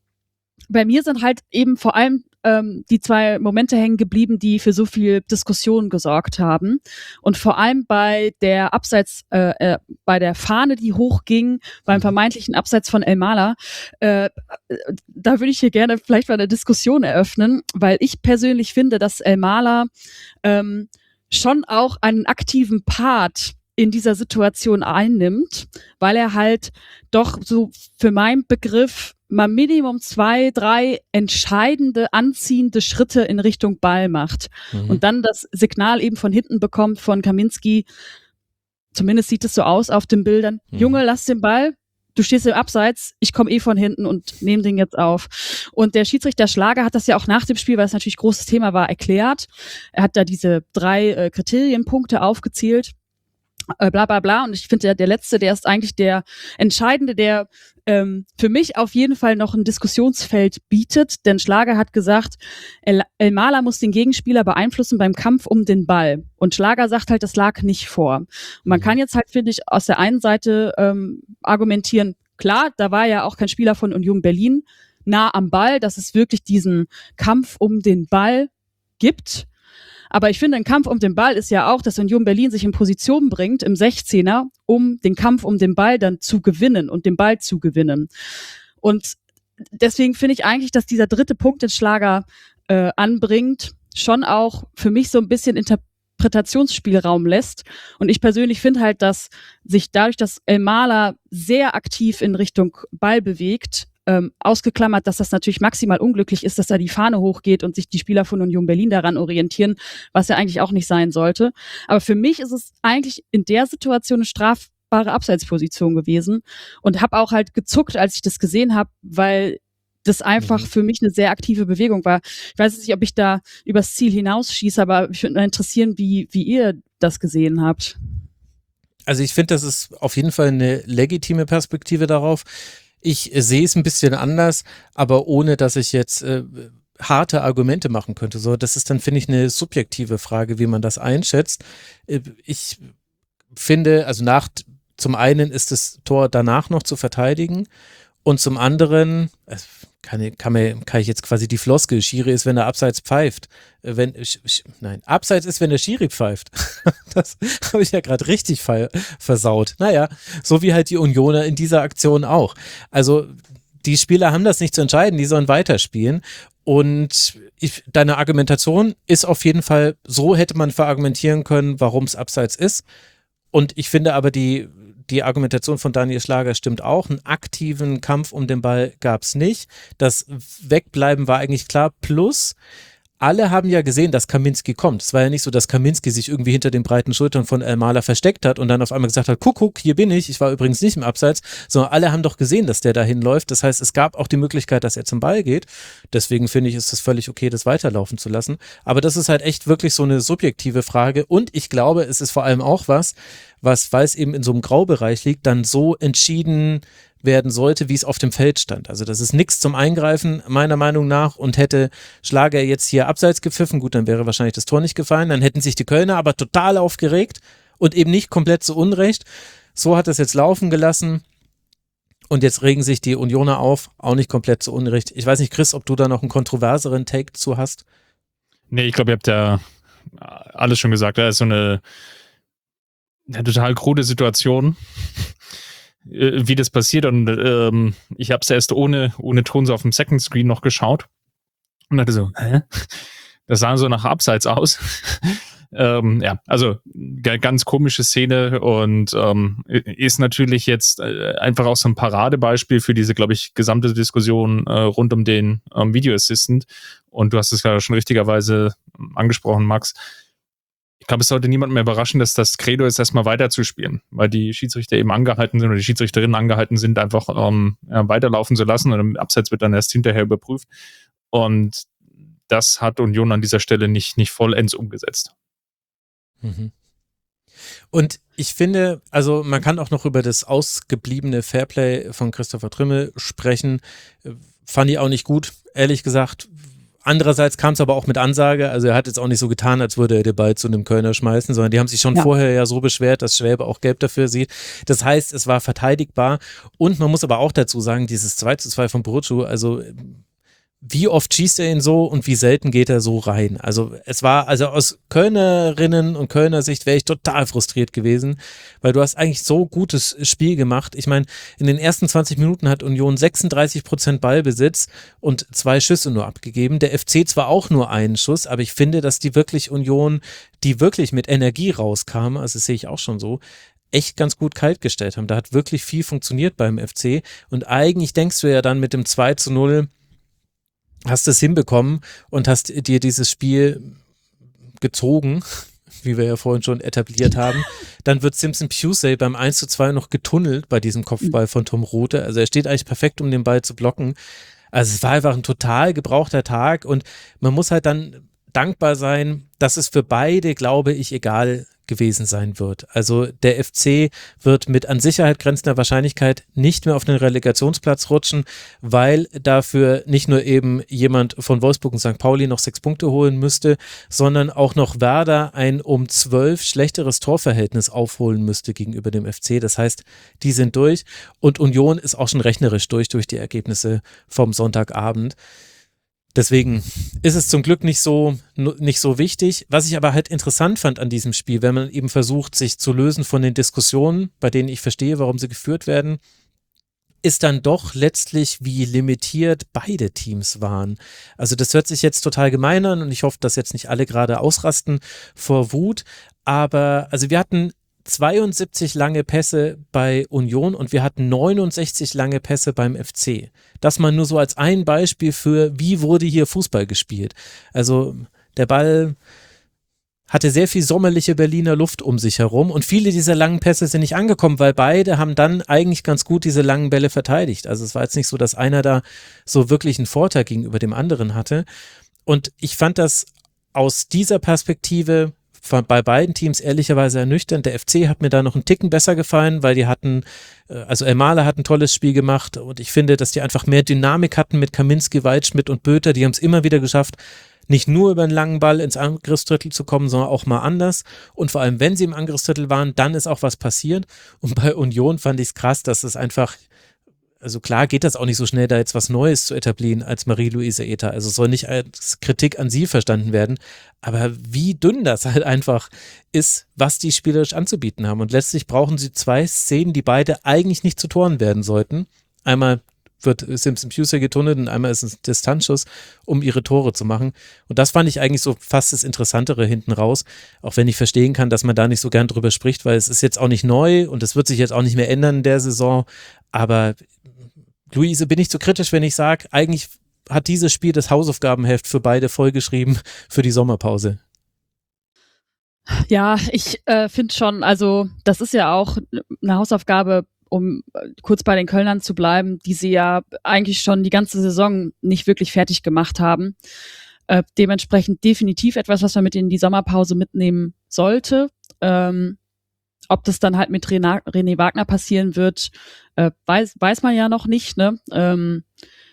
bei mir sind halt eben vor allem ähm, die zwei Momente hängen geblieben, die für so viel Diskussion gesorgt haben. Und vor allem bei der Abseits, äh, äh, bei der Fahne, die hochging, beim vermeintlichen Abseits von El-Mallah, äh, da würde ich hier gerne vielleicht mal eine Diskussion eröffnen, weil ich persönlich finde, dass El-Mallah ähm, schon auch einen aktiven Part in dieser Situation einnimmt, weil er halt doch so für meinen Begriff mal Minimum zwei, drei entscheidende, anziehende Schritte in Richtung Ball macht. Mhm. Und dann das Signal eben von hinten bekommt von Kaminski, zumindest sieht es so aus auf den Bildern, mhm. Junge, lass den Ball, du stehst im Abseits, ich komme eh von hinten und nehme den jetzt auf. Und der Schiedsrichter Schlager hat das ja auch nach dem Spiel, weil es natürlich großes Thema war, erklärt. Er hat da diese drei äh, Kriterienpunkte aufgezählt, äh, bla bla bla. Und ich finde, der, der letzte, der ist eigentlich der entscheidende, der ähm, für mich auf jeden Fall noch ein Diskussionsfeld bietet. Denn Schlager hat gesagt, El- El-Mallah muss den Gegenspieler beeinflussen beim Kampf um den Ball. Und Schlager sagt halt, das lag nicht vor. Und man kann jetzt halt, finde ich, aus der einen Seite ähm, argumentieren, klar, da war ja auch kein Spieler von Union Berlin nah am Ball, dass es wirklich diesen Kampf um den Ball gibt. Aber ich finde, ein Kampf um den Ball ist ja auch, dass Union Berlin sich in Position bringt, im sechzehner, um den Kampf um den Ball dann zu gewinnen und den Ball zu gewinnen. Und deswegen finde ich eigentlich, dass dieser dritte Punkt, den Schlager äh, anbringt, schon auch für mich so ein bisschen Interpretationsspielraum lässt. Und ich persönlich finde halt, dass sich dadurch, dass El-Mallah sehr aktiv in Richtung Ball bewegt, Ähm, ausgeklammert, dass das natürlich maximal unglücklich ist, dass da die Fahne hochgeht und sich die Spieler von Union Berlin daran orientieren, was ja eigentlich auch nicht sein sollte. Aber für mich ist es eigentlich in der Situation eine strafbare Abseitsposition gewesen und habe auch halt gezuckt, als ich das gesehen habe, weil das einfach mhm. für mich eine sehr aktive Bewegung war. Ich weiß nicht, ob ich da übers Ziel hinausschieße, aber mich würde mal interessieren, wie, wie ihr das gesehen habt. Also ich finde, das ist auf jeden Fall eine legitime Perspektive darauf. Ich äh, sehe es ein bisschen anders, aber ohne, dass ich jetzt äh, harte Argumente machen könnte. So, das ist dann, finde ich, eine subjektive Frage, wie man das einschätzt. Äh, ich finde, also nach, zum einen ist das Tor danach noch zu verteidigen und zum anderen, äh, kann, kann, mir, kann ich jetzt quasi die Floskel, Schiri ist, wenn er abseits pfeift. Wenn, nein, abseits ist, wenn der Schiri pfeift. Das habe ich ja gerade richtig fe- versaut. Naja, so wie halt die Unioner in dieser Aktion auch. Also die Spieler haben das nicht zu entscheiden, die sollen weiterspielen. Und ich, deine Argumentation ist auf jeden Fall, so hätte man verargumentieren können, warum es abseits ist. Und ich finde aber, die, die Argumentation von Daniel Schlager stimmt auch. Einen aktiven Kampf um den Ball gab es nicht. Das Wegbleiben war eigentlich klar. Plus, alle haben ja gesehen, dass Kaminski kommt. Es war ja nicht so, dass Kaminski sich irgendwie hinter den breiten Schultern von Elmaler versteckt hat und dann auf einmal gesagt hat, guck, guck, hier bin ich, ich war übrigens nicht im Abseits, sondern alle haben doch gesehen, dass der dahin läuft. Das heißt, es gab auch die Möglichkeit, dass er zum Ball geht. Deswegen finde ich, ist es völlig okay, das weiterlaufen zu lassen. Aber das ist halt echt wirklich so eine subjektive Frage und ich glaube, es ist vor allem auch was, was, weil es eben in so einem Graubereich liegt, dann so entschieden werden sollte, wie es auf dem Feld stand. Also das ist nichts zum Eingreifen, meiner Meinung nach, und hätte Schlager jetzt hier abseits gepfiffen, gut, dann wäre wahrscheinlich das Tor nicht gefallen, dann hätten sich die Kölner aber total aufgeregt und eben nicht komplett zu Unrecht. So hat es jetzt laufen gelassen und jetzt regen sich die Unioner auf, auch nicht komplett zu Unrecht. Ich weiß nicht, Chris, ob du da noch einen kontroverseren Take zu hast? Nee, ich glaube, ihr habt ja alles schon gesagt. Da ist so eine, eine total krude Situation, wie das passiert, und ähm, ich habe es erst ohne, ohne Ton so auf dem Second Screen noch geschaut und dachte so, hä? Das sah so nach Abseits aus. ähm, ja, also g- ganz komische Szene und ähm, ist natürlich jetzt äh, einfach auch so ein Paradebeispiel für diese, glaube ich, gesamte Diskussion äh, rund um den ähm, Video Assistant, und du hast es ja schon richtigerweise angesprochen, Max. Ich glaube, es sollte niemand mehr überraschen, dass das Credo ist, erstmal weiterzuspielen, weil die Schiedsrichter eben angehalten sind oder die Schiedsrichterinnen angehalten sind, einfach ähm, ja, weiterlaufen zu lassen, und im Abseits wird dann erst hinterher überprüft. Und das hat Union an dieser Stelle nicht, nicht vollends umgesetzt. Mhm. Und ich finde, also man kann auch noch über das ausgebliebene Fairplay von Christopher Trimmel sprechen. Fand ich auch nicht gut, ehrlich gesagt. Andererseits kam es aber auch mit Ansage, also er hat jetzt auch nicht so getan, als würde er den Ball zu einem Kölner schmeißen, sondern die haben sich schon ja. vorher ja so beschwert, dass Schwäbe auch gelb dafür sieht. Das heißt, es war verteidigbar, und man muss aber auch dazu sagen, dieses zwei zu zwei von Borucu, also wie oft schießt er ihn so und wie selten geht er so rein? Also es war, also aus Kölnerinnen und Kölner Sicht wäre ich total frustriert gewesen, weil du hast eigentlich so gutes Spiel gemacht. Ich meine, in den ersten zwanzig Minuten hat Union sechsunddreißig Prozent Ballbesitz und zwei Schüsse nur abgegeben. Der F C zwar auch nur einen Schuss, aber ich finde, dass die wirklich Union, die wirklich mit Energie rauskam, also das sehe ich auch schon so, echt ganz gut kalt gestellt haben. Da hat wirklich viel funktioniert beim F C, und eigentlich denkst du ja dann mit dem zwei zu null, hast es hinbekommen und hast dir dieses Spiel gezogen, wie wir ja vorhin schon etabliert haben. Dann wird Simpson Pusey beim eins zu zwei noch getunnelt bei diesem Kopfball von Tom Rothe. Also er steht eigentlich perfekt, um den Ball zu blocken. Also es war einfach ein total gebrauchter Tag, und man muss halt dann dankbar sein, dass es für beide, glaube ich, egal gewesen sein wird. Also der F C wird mit an Sicherheit grenzender Wahrscheinlichkeit nicht mehr auf den Relegationsplatz rutschen, weil dafür nicht nur eben jemand von Wolfsburg und Sankt Pauli noch sechs Punkte holen müsste, sondern auch noch Werder ein um zwölf schlechteres Torverhältnis aufholen müsste gegenüber dem F C. Das heißt, die sind durch, und Union ist auch schon rechnerisch durch, durch die Ergebnisse vom Sonntagabend. Deswegen ist es zum Glück nicht so, nicht so wichtig. Was ich aber halt interessant fand an diesem Spiel, wenn man eben versucht, sich zu lösen von den Diskussionen, bei denen ich verstehe, warum sie geführt werden, ist dann doch letztlich, wie limitiert beide Teams waren. Also das hört sich jetzt total gemein an, und ich hoffe, dass jetzt nicht alle gerade ausrasten vor Wut. Aber also wir hatten zweiundsiebzig lange Pässe bei Union und wir hatten neunundsechzig lange Pässe beim F C. Das mal nur so als ein Beispiel für, wie wurde hier Fußball gespielt. Also der Ball hatte sehr viel sommerliche Berliner Luft um sich herum, und viele dieser langen Pässe sind nicht angekommen, weil beide haben dann eigentlich ganz gut diese langen Bälle verteidigt. Also es war jetzt nicht so, dass einer da so wirklich einen Vorteil gegenüber dem anderen hatte. Und ich fand das aus dieser Perspektive bei beiden Teams ehrlicherweise ernüchternd. Der F C hat mir da noch einen Ticken besser gefallen, weil die hatten, also Elmaler hat ein tolles Spiel gemacht, und ich finde, dass die einfach mehr Dynamik hatten mit Kaminski, Waldschmidt und Böter. Die haben es immer wieder geschafft, nicht nur über einen langen Ball ins Angriffsdrittel zu kommen, sondern auch mal anders. Und vor allem, wenn sie im Angriffsdrittel waren, dann ist auch was passiert. Und bei Union fand ich es krass, dass es einfach also klar geht das auch nicht so schnell, da jetzt was Neues zu etablieren als Marie-Louise Ether. Also es soll nicht als Kritik an sie verstanden werden, aber wie dünn das halt einfach ist, was die spielerisch anzubieten haben. Und letztlich brauchen sie zwei Szenen, die beide eigentlich nicht zu Toren werden sollten. Einmal wird Simpson Puser getunnelt und einmal ist es ein Distanzschuss, um ihre Tore zu machen. Und das fand ich eigentlich so fast das Interessantere hinten raus, auch wenn ich verstehen kann, dass man da nicht so gern drüber spricht, weil es ist jetzt auch nicht neu und es wird sich jetzt auch nicht mehr ändern in der Saison. Aber Luise, bin ich zu kritisch, wenn ich sage, eigentlich hat dieses Spiel das Hausaufgabenheft für beide vollgeschrieben für die Sommerpause. Ja, ich äh, finde schon, also das ist ja auch eine Hausaufgabe, um kurz bei den Kölnern zu bleiben, die sie ja eigentlich schon die ganze Saison nicht wirklich fertig gemacht haben. Äh, dementsprechend definitiv etwas, was man mit in die Sommerpause mitnehmen sollte. Ähm, ob das dann halt mit René, René Wagner passieren wird, äh, weiß, weiß man ja noch nicht. Ne? Ähm,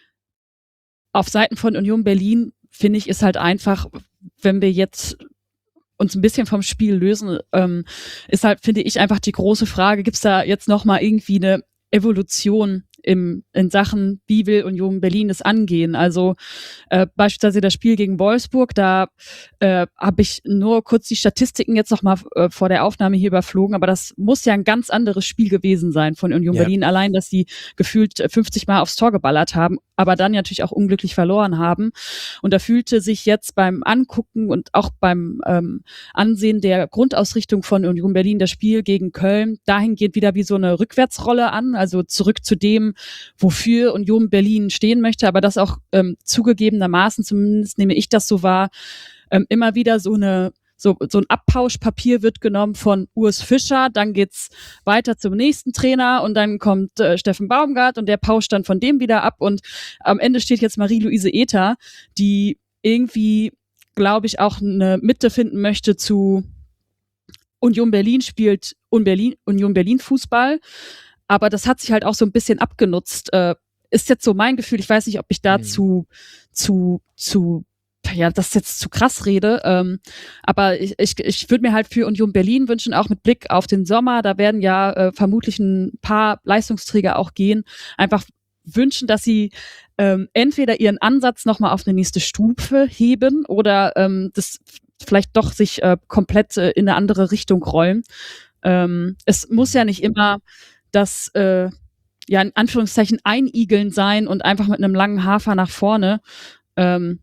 auf Seiten von Union Berlin, finde ich, ist halt einfach, wenn wir jetzt uns ein bisschen vom Spiel lösen, ähm, ist halt, finde ich, einfach die große Frage, gibt es da jetzt nochmal irgendwie eine Evolution im, in Sachen, wie will Union Berlin es angehen? Also äh, beispielsweise das Spiel gegen Wolfsburg, da äh, habe ich nur kurz die Statistiken jetzt nochmal äh, vor der Aufnahme hier überflogen, aber das muss ja ein ganz anderes Spiel gewesen sein von Union ja. Berlin, allein, dass sie gefühlt fünfzig Mal aufs Tor geballert haben, aber dann natürlich auch unglücklich verloren haben. Und da fühlte sich jetzt beim Angucken und auch beim ähm, Ansehen der Grundausrichtung von Union Berlin das Spiel gegen Köln dahingehend wieder wie so eine Rückwärtsrolle an, also zurück zu dem, wofür Union Berlin stehen möchte, aber das auch ähm, zugegebenermaßen, zumindest nehme ich das so wahr, ähm, immer wieder so eine So, so ein Abpauschpapier wird genommen von Urs Fischer, dann geht's weiter zum nächsten Trainer und dann kommt äh, Steffen Baumgart und der pauscht dann von dem wieder ab und am Ende steht jetzt Marie-Louise Ether, die irgendwie, glaube ich, auch eine Mitte finden möchte zu Union Berlin spielt Union Berlin, Union Berlin Fußball, aber das hat sich halt auch so ein bisschen abgenutzt. Äh, ist jetzt so mein Gefühl, ich weiß nicht, ob ich da mhm. zu, zu, zu ja, das ist jetzt zu krass rede, ähm, aber ich, ich, ich würde mir halt für Union Berlin wünschen, auch mit Blick auf den Sommer, da werden ja äh, vermutlich ein paar Leistungsträger auch gehen, einfach wünschen, dass sie ähm, entweder ihren Ansatz nochmal auf eine nächste Stufe heben oder ähm, das vielleicht doch sich äh, komplett äh, in eine andere Richtung rollen. Ähm, es muss ja nicht immer das, äh, ja, in Anführungszeichen einigeln sein und einfach mit einem langen Hafer nach vorne. Ähm,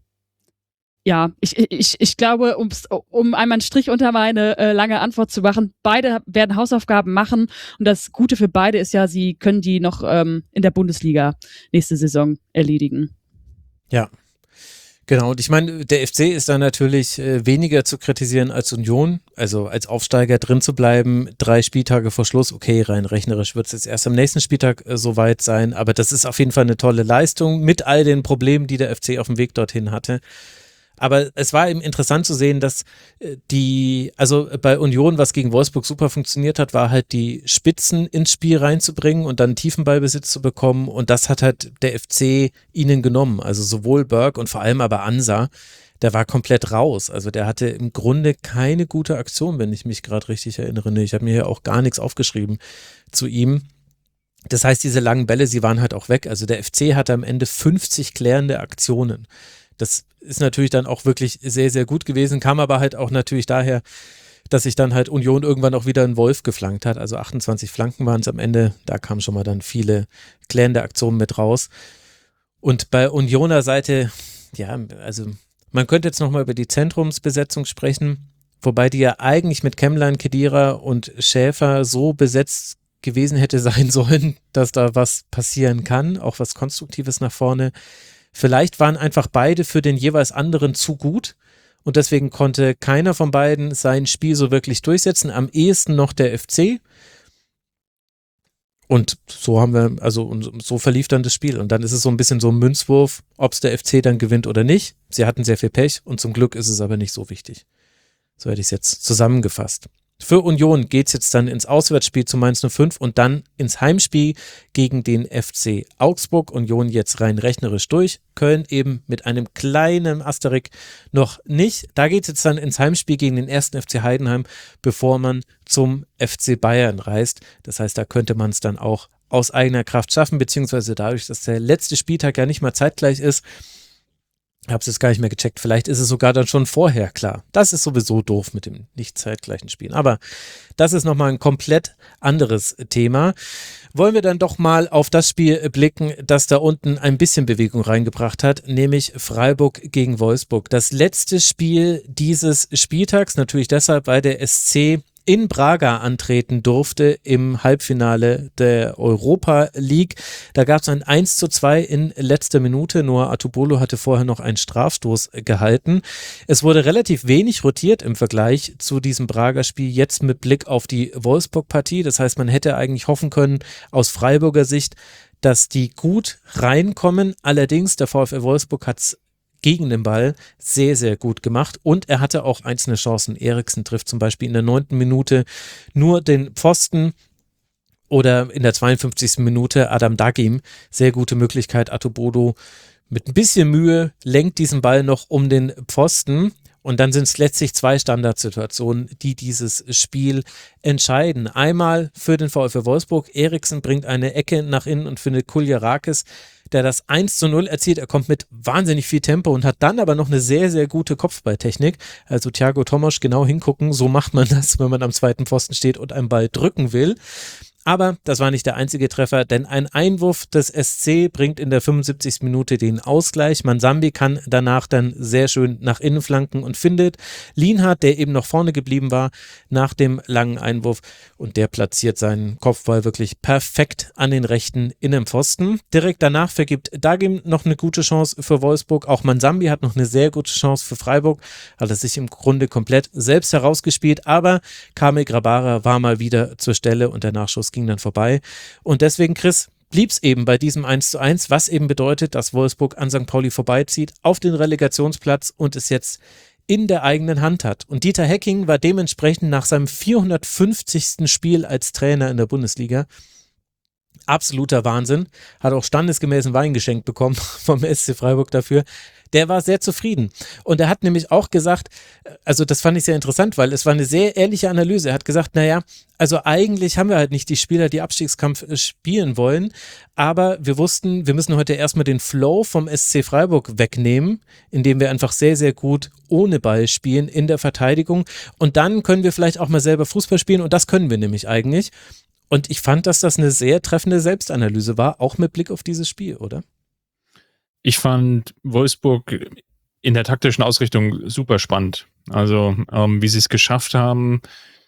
Ja, ich, ich, ich glaube, um's, um einmal einen Strich unter meine äh, lange Antwort zu machen, beide werden Hausaufgaben machen und das Gute für beide ist ja, sie können die noch ähm, in der Bundesliga nächste Saison erledigen. Ja, genau. Und ich meine, der F C ist da natürlich äh, weniger zu kritisieren als Union, also als Aufsteiger drin zu bleiben, drei Spieltage vor Schluss, okay, rein rechnerisch wird es jetzt erst am nächsten Spieltag äh, soweit sein, aber das ist auf jeden Fall eine tolle Leistung mit all den Problemen, die der F C auf dem Weg dorthin hatte. Aber es war eben interessant zu sehen, dass die, also bei Union, was gegen Wolfsburg super funktioniert hat, war halt die Spitzen ins Spiel reinzubringen und dann Tiefenballbesitz zu bekommen und das hat halt der F C ihnen genommen, also sowohl Berg und vor allem aber Ansa, der war komplett raus, also der hatte im Grunde keine gute Aktion, wenn ich mich gerade richtig erinnere. Ich habe mir hier auch gar nichts aufgeschrieben zu ihm. Das heißt, diese langen Bälle, sie waren halt auch weg, also der F C hatte am Ende fünfzig klärende Aktionen. Das ist natürlich dann auch wirklich sehr, sehr gut gewesen, kam aber halt auch natürlich daher, dass sich dann halt Union irgendwann auch wieder einen Wolf geflankt hat, also achtundzwanzig Flanken waren es am Ende, da kamen schon mal dann viele klärende Aktionen mit raus. Und bei Unioner Seite, ja, also man könnte jetzt nochmal über die Zentrumsbesetzung sprechen, wobei die ja eigentlich mit Kemmlein, Khedira und Schäfer so besetzt gewesen hätte sein sollen, dass da was passieren kann, auch was Konstruktives nach vorne. Vielleicht waren einfach beide für den jeweils anderen zu gut und deswegen konnte keiner von beiden sein Spiel so wirklich durchsetzen. Am ehesten noch der F C. Und so haben wir, also so verlief dann das Spiel. Und dann ist es so ein bisschen so ein Münzwurf, ob es der F C dann gewinnt oder nicht. Sie hatten sehr viel Pech und zum Glück ist es aber nicht so wichtig. So hätte ich es jetzt zusammengefasst. Für Union geht es jetzt dann ins Auswärtsspiel zu Mainz null fünf und dann ins Heimspiel gegen den F C Augsburg. Union jetzt rein rechnerisch durch. Köln eben mit einem kleinen Asterix noch nicht. Da geht es jetzt dann ins Heimspiel gegen den ersten F C Heidenheim, bevor man zum F C Bayern reist. Das heißt, da könnte man es dann auch aus eigener Kraft schaffen, beziehungsweise dadurch, dass der letzte Spieltag ja nicht mal zeitgleich ist. Ich habe es jetzt gar nicht mehr gecheckt. Vielleicht ist es sogar dann schon vorher klar. Das ist sowieso doof mit dem nicht zeitgleichen Spielen. Aber das ist nochmal ein komplett anderes Thema. Wollen wir dann doch mal auf das Spiel blicken, das da unten ein bisschen Bewegung reingebracht hat, nämlich Freiburg gegen Wolfsburg. Das letzte Spiel dieses Spieltags, natürlich deshalb, weil der S C in Braga antreten durfte im Halbfinale der Europa League. Da gab es ein eins zu zwei in letzter Minute. Noah Atubolo hatte vorher noch einen Strafstoß gehalten. Es wurde relativ wenig rotiert im Vergleich zu diesem Braga-Spiel, jetzt mit Blick auf die Wolfsburg-Partie. Das heißt, man hätte eigentlich hoffen können, aus Freiburger Sicht, dass die gut reinkommen. Allerdings, der VfL Wolfsburg hat es gegen den Ball sehr, sehr gut gemacht und er hatte auch einzelne Chancen. Eriksen trifft zum Beispiel in der neunten Minute nur den Pfosten oder in der zweiundfünfzigsten Minute Adam Dagim, sehr gute Möglichkeit. Atubolo mit ein bisschen Mühe lenkt diesen Ball noch um den Pfosten und dann sind es letztlich zwei Standardsituationen, die dieses Spiel entscheiden. Einmal für den VfL Wolfsburg, Eriksen bringt eine Ecke nach innen und findet Kuljarakis, der das eins zu null erzielt. Er kommt mit wahnsinnig viel Tempo und hat dann aber noch eine sehr, sehr gute Kopfballtechnik. Also Thiago Tomasch, genau hingucken, so macht man das, wenn man am zweiten Pfosten steht und einen Ball drücken will. Aber das war nicht der einzige Treffer, denn ein Einwurf des S C bringt in der fünfundsiebzigsten Minute den Ausgleich. Mansambi kann danach dann sehr schön nach innen flanken und findet Lienhardt, der eben noch vorne geblieben war, nach dem langen Einwurf. Und der platziert seinen Kopfball wirklich perfekt an den rechten Innenpfosten. Direkt danach vergibt Dagim noch eine gute Chance für Wolfsburg. Auch Mansambi hat noch eine sehr gute Chance für Freiburg. Hat es sich im Grunde komplett selbst herausgespielt. Aber Kamil Grabara war mal wieder zur Stelle und der Nachschuss ging dann vorbei. Und deswegen, Chris, blieb es eben bei diesem eins zu eins, was eben bedeutet, dass Wolfsburg an Sankt Pauli vorbeizieht, auf den Relegationsplatz und es jetzt in der eigenen Hand hat. Und Dieter Hecking war dementsprechend nach seinem vierhundertfünfzigsten Spiel als Trainer in der Bundesliga absoluter Wahnsinn. Hat auch standesgemäßen Wein geschenkt bekommen vom S C Freiburg dafür. Der war sehr zufrieden. Und er hat nämlich auch gesagt, also das fand ich sehr interessant, weil es war eine sehr ehrliche Analyse. Er hat gesagt, naja, also eigentlich haben wir halt nicht die Spieler, die Abstiegskampf spielen wollen, aber wir wussten, wir müssen heute erstmal den Flow vom S C Freiburg wegnehmen, indem wir einfach sehr, sehr gut ohne Ball spielen in der Verteidigung. Und dann können wir vielleicht auch mal selber Fußball spielen und das können wir nämlich eigentlich. Und ich fand, dass das eine sehr treffende Selbstanalyse war, auch mit Blick auf dieses Spiel, oder? Ich fand Wolfsburg in der taktischen Ausrichtung super spannend. Also, ähm, wie sie es geschafft haben.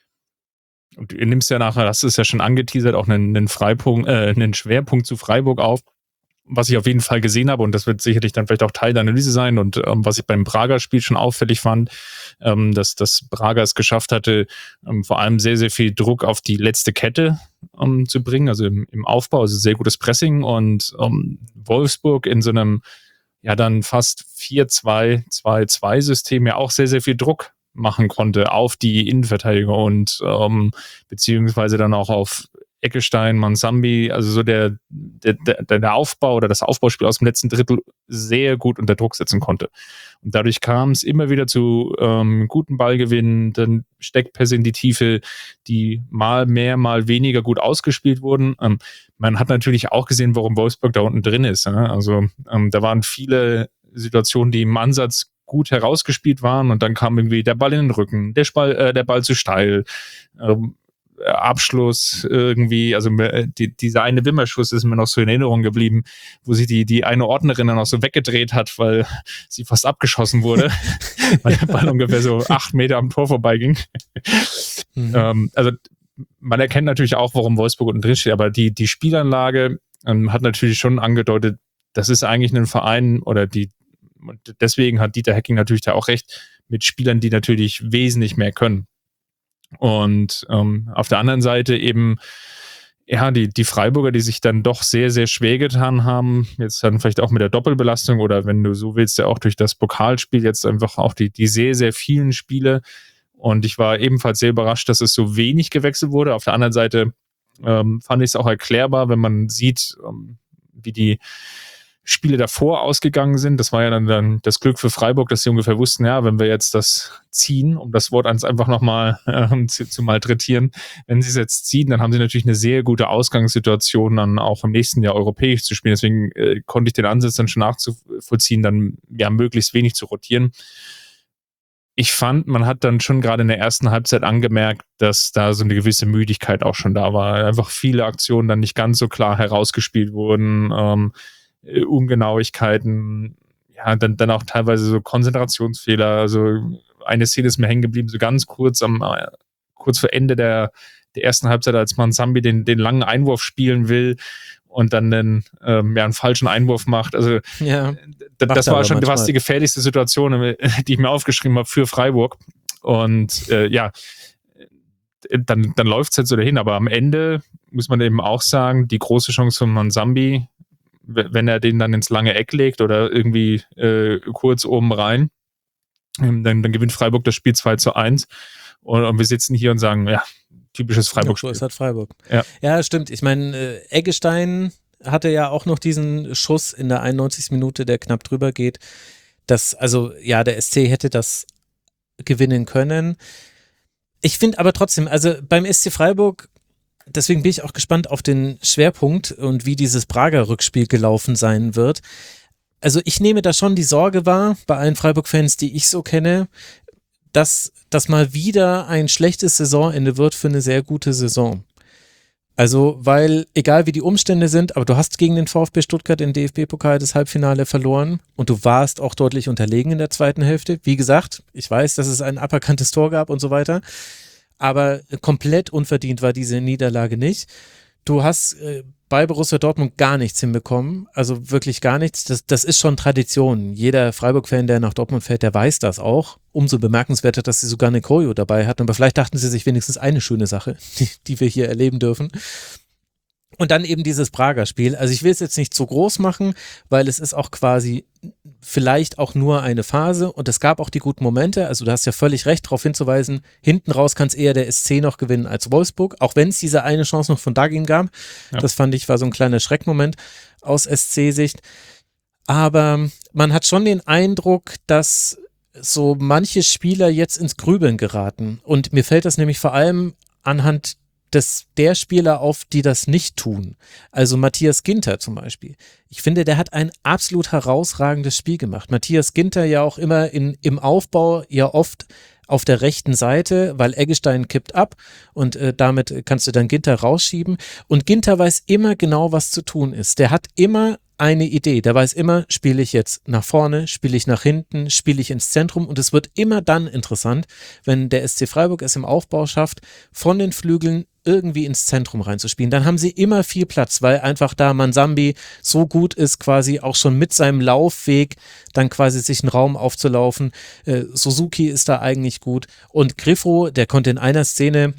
Und du nimmst ja nachher, das ist ja schon angeteasert, auch einen, einen, Freipunkt, äh, einen Schwerpunkt zu Freiburg auf. Was ich auf jeden Fall gesehen habe, und das wird sicherlich dann vielleicht auch Teil der Analyse sein, und ähm, was ich beim Braga-Spiel schon auffällig fand, ähm, dass, dass Braga es geschafft hatte, ähm, vor allem sehr, sehr viel Druck auf die letzte Kette ähm, zu bringen, also im, im Aufbau, also sehr gutes Pressing, und ähm, Wolfsburg in so einem ja dann fast vier zwei zwei zwei System ja auch sehr, sehr viel Druck machen konnte auf die Innenverteidiger und ähm, beziehungsweise dann auch auf Eckestein, Mansambi, also so der, der, der, der Aufbau oder das Aufbauspiel aus dem letzten Drittel sehr gut unter Druck setzen konnte. Und dadurch kam es immer wieder zu ähm, guten Ballgewinnen, dann Steckpässe in die Tiefe, die mal mehr, mal weniger gut ausgespielt wurden. Ähm, man hat natürlich auch gesehen, warum Wolfsburg da unten drin ist. Ne? Also ähm, da waren viele Situationen, die im Ansatz gut herausgespielt waren, und dann kam irgendwie der Ball in den Rücken, der, Ball, äh, der Ball zu steil, ähm, Abschluss irgendwie, also die, dieser eine Wimmerschuss ist mir noch so in Erinnerung geblieben, wo sich die, die eine Ordnerin dann auch so weggedreht hat, weil sie fast abgeschossen wurde, weil der Ball ungefähr so acht Meter am Tor vorbeiging. Mhm. Ähm, also man erkennt natürlich auch, warum Wolfsburg unten drin steht, aber die, die Spielanlage ähm, hat natürlich schon angedeutet, das ist eigentlich ein Verein, oder die, und deswegen hat Dieter Hecking natürlich da auch recht, mit Spielern, die natürlich wesentlich mehr können. Und ähm, auf der anderen Seite eben, ja, die, die Freiburger, die sich dann doch sehr, sehr schwer getan haben, jetzt dann vielleicht auch mit der Doppelbelastung oder wenn du so willst, ja auch durch das Pokalspiel, jetzt einfach auch die, die sehr, sehr vielen Spiele. Und ich war ebenfalls sehr überrascht, dass es so wenig gewechselt wurde. Auf der anderen Seite ähm, fand ich es auch erklärbar, wenn man sieht, ähm, wie die Spiele davor ausgegangen sind. Das war ja dann, dann das Glück für Freiburg, dass sie ungefähr wussten, ja, wenn wir jetzt das ziehen, um das Wort einfach nochmal äh, zu, zu malträtieren, wenn sie es jetzt ziehen, dann haben sie natürlich eine sehr gute Ausgangssituation, dann auch im nächsten Jahr europäisch zu spielen. Deswegen äh, konnte ich den Ansatz dann schon nachzuvollziehen, dann ja möglichst wenig zu rotieren. Ich fand, man hat dann schon gerade in der ersten Halbzeit angemerkt, dass da so eine gewisse Müdigkeit auch schon da war. Einfach viele Aktionen dann nicht ganz so klar herausgespielt wurden, ähm, Ungenauigkeiten, ja, dann, dann auch teilweise so Konzentrationsfehler. Also eine Szene ist mir hängen geblieben, so ganz kurz am äh, kurz vor Ende der, der ersten Halbzeit, als Manzambi den, den langen Einwurf spielen will und dann einen, ähm, ja, einen falschen Einwurf macht. Also ja, d- das war schon fast die gefährlichste Situation, die ich mir aufgeschrieben habe für Freiburg. Und äh, ja, dann, dann läuft es halt so dahin. Aber am Ende muss man eben auch sagen, die große Chance von Manzambi, wenn er den dann ins lange Eck legt oder irgendwie äh, kurz oben rein, dann, dann gewinnt Freiburg das Spiel zwei zu eins. Und, und wir sitzen hier und sagen, ja, typisches Freiburg-Spiel. Ja, so ist halt Freiburg. Ja, ja stimmt. Ich meine, äh, Eggestein hatte ja auch noch diesen Schuss in der einundneunzigsten Minute, der knapp drüber geht. Das, also ja, der S C hätte das gewinnen können. Ich finde aber trotzdem, also beim S C Freiburg, deswegen bin ich auch gespannt auf den Schwerpunkt und wie dieses Prager Rückspiel gelaufen sein wird. Also ich nehme da schon die Sorge wahr, bei allen Freiburg-Fans, die ich so kenne, dass das mal wieder ein schlechtes Saisonende wird für eine sehr gute Saison. Also, weil, egal wie die Umstände sind, aber du hast gegen den VfB Stuttgart im D F B-Pokal das Halbfinale verloren und du warst auch deutlich unterlegen in der zweiten Hälfte. Wie gesagt, ich weiß, dass es ein aberkanntes Tor gab und so weiter, aber komplett unverdient war diese Niederlage nicht. Du hast äh, bei Borussia Dortmund gar nichts hinbekommen, also wirklich gar nichts. Das, das ist schon Tradition. Jeder Freiburg-Fan, der nach Dortmund fährt, der weiß das auch. Umso bemerkenswerter, dass sie sogar eine Choreo dabei hatten. Aber vielleicht dachten sie sich wenigstens eine schöne Sache, die, die wir hier erleben dürfen. Und dann eben dieses Prager Spiel. Also ich will es jetzt nicht zu groß machen, weil es ist auch quasi vielleicht auch nur eine Phase und es gab auch die guten Momente. Also du hast ja völlig recht, darauf hinzuweisen, hinten raus kann es eher der S C noch gewinnen als Wolfsburg, auch wenn es diese eine Chance noch von Dagin gab. Ja. Das fand ich war so ein kleiner Schreckmoment aus S C-Sicht. Aber man hat schon den Eindruck, dass so manche Spieler jetzt ins Grübeln geraten. Und mir fällt das nämlich vor allem anhand des, der Spieler auf, die das nicht tun. Also Matthias Ginter zum Beispiel. Ich finde, der hat ein absolut herausragendes Spiel gemacht. Matthias Ginter ja auch immer in, im Aufbau ja oft auf der rechten Seite, weil Eggestein kippt ab und äh, damit kannst du dann Ginter rausschieben. Und Ginter weiß immer genau, was zu tun ist. Der hat immer eine Idee. Der weiß immer, spiele ich jetzt nach vorne, spiele ich nach hinten, spiele ich ins Zentrum und es wird immer dann interessant, wenn der S C Freiburg es im Aufbau schafft, von den Flügeln irgendwie ins Zentrum reinzuspielen. Dann haben sie immer viel Platz, weil einfach da Manzambi so gut ist, quasi auch schon mit seinem Laufweg dann quasi sich einen Raum aufzulaufen. Äh, Suzuki ist da eigentlich gut und Griffo, der konnte in einer Szene,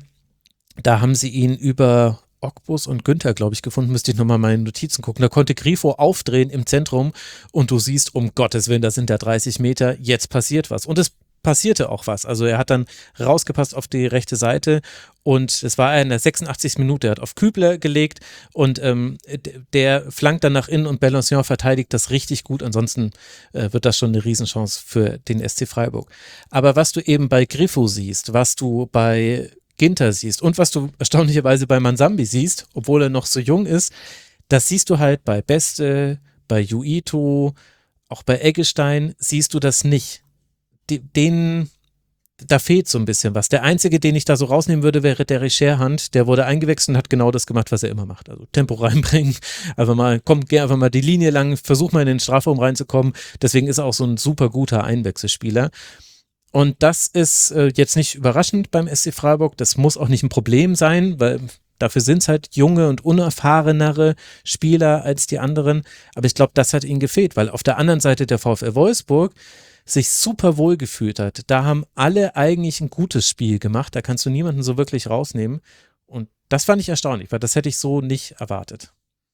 da haben sie ihn über Ogbus und Günther, glaube ich, gefunden, müsste ich nochmal meine Notizen gucken. Da konnte Grifo aufdrehen im Zentrum und du siehst, um Gottes Willen, das sind da dreißig Meter, jetzt passiert was. Und es passierte auch was. Also er hat dann rausgepasst auf die rechte Seite und es war in der sechsundachtzigsten Minute, er hat auf Kübler gelegt und ähm, der flankt dann nach innen und Bellancion verteidigt das richtig gut. Ansonsten äh, wird das schon eine Riesenchance für den S C Freiburg. Aber was du eben bei Grifo siehst, was du bei Ginter siehst und was du erstaunlicherweise bei Manzambi siehst, obwohl er noch so jung ist, das siehst du halt bei Beste, bei Juito, auch bei Eggestein siehst du das nicht. Die, denen, da fehlt so ein bisschen was. Der einzige, den ich da so rausnehmen würde, wäre der Richer-Hand, der wurde eingewechselt und hat genau das gemacht, was er immer macht. Also Tempo reinbringen, einfach mal, komm, geh einfach mal die Linie lang, versuch mal in den Strafraum reinzukommen. Deswegen ist er auch so ein super guter Einwechselspieler. Und das ist äh, jetzt nicht überraschend beim S C Freiburg. Das muss auch nicht ein Problem sein, weil dafür sind es halt junge und unerfahrenere Spieler als die anderen. Aber ich glaube, das hat ihnen gefehlt, weil auf der anderen Seite der VfL Wolfsburg sich super wohl gefühlt hat. Da haben alle eigentlich ein gutes Spiel gemacht. Da kannst du niemanden so wirklich rausnehmen. Und das fand ich erstaunlich, weil das hätte ich so nicht erwartet.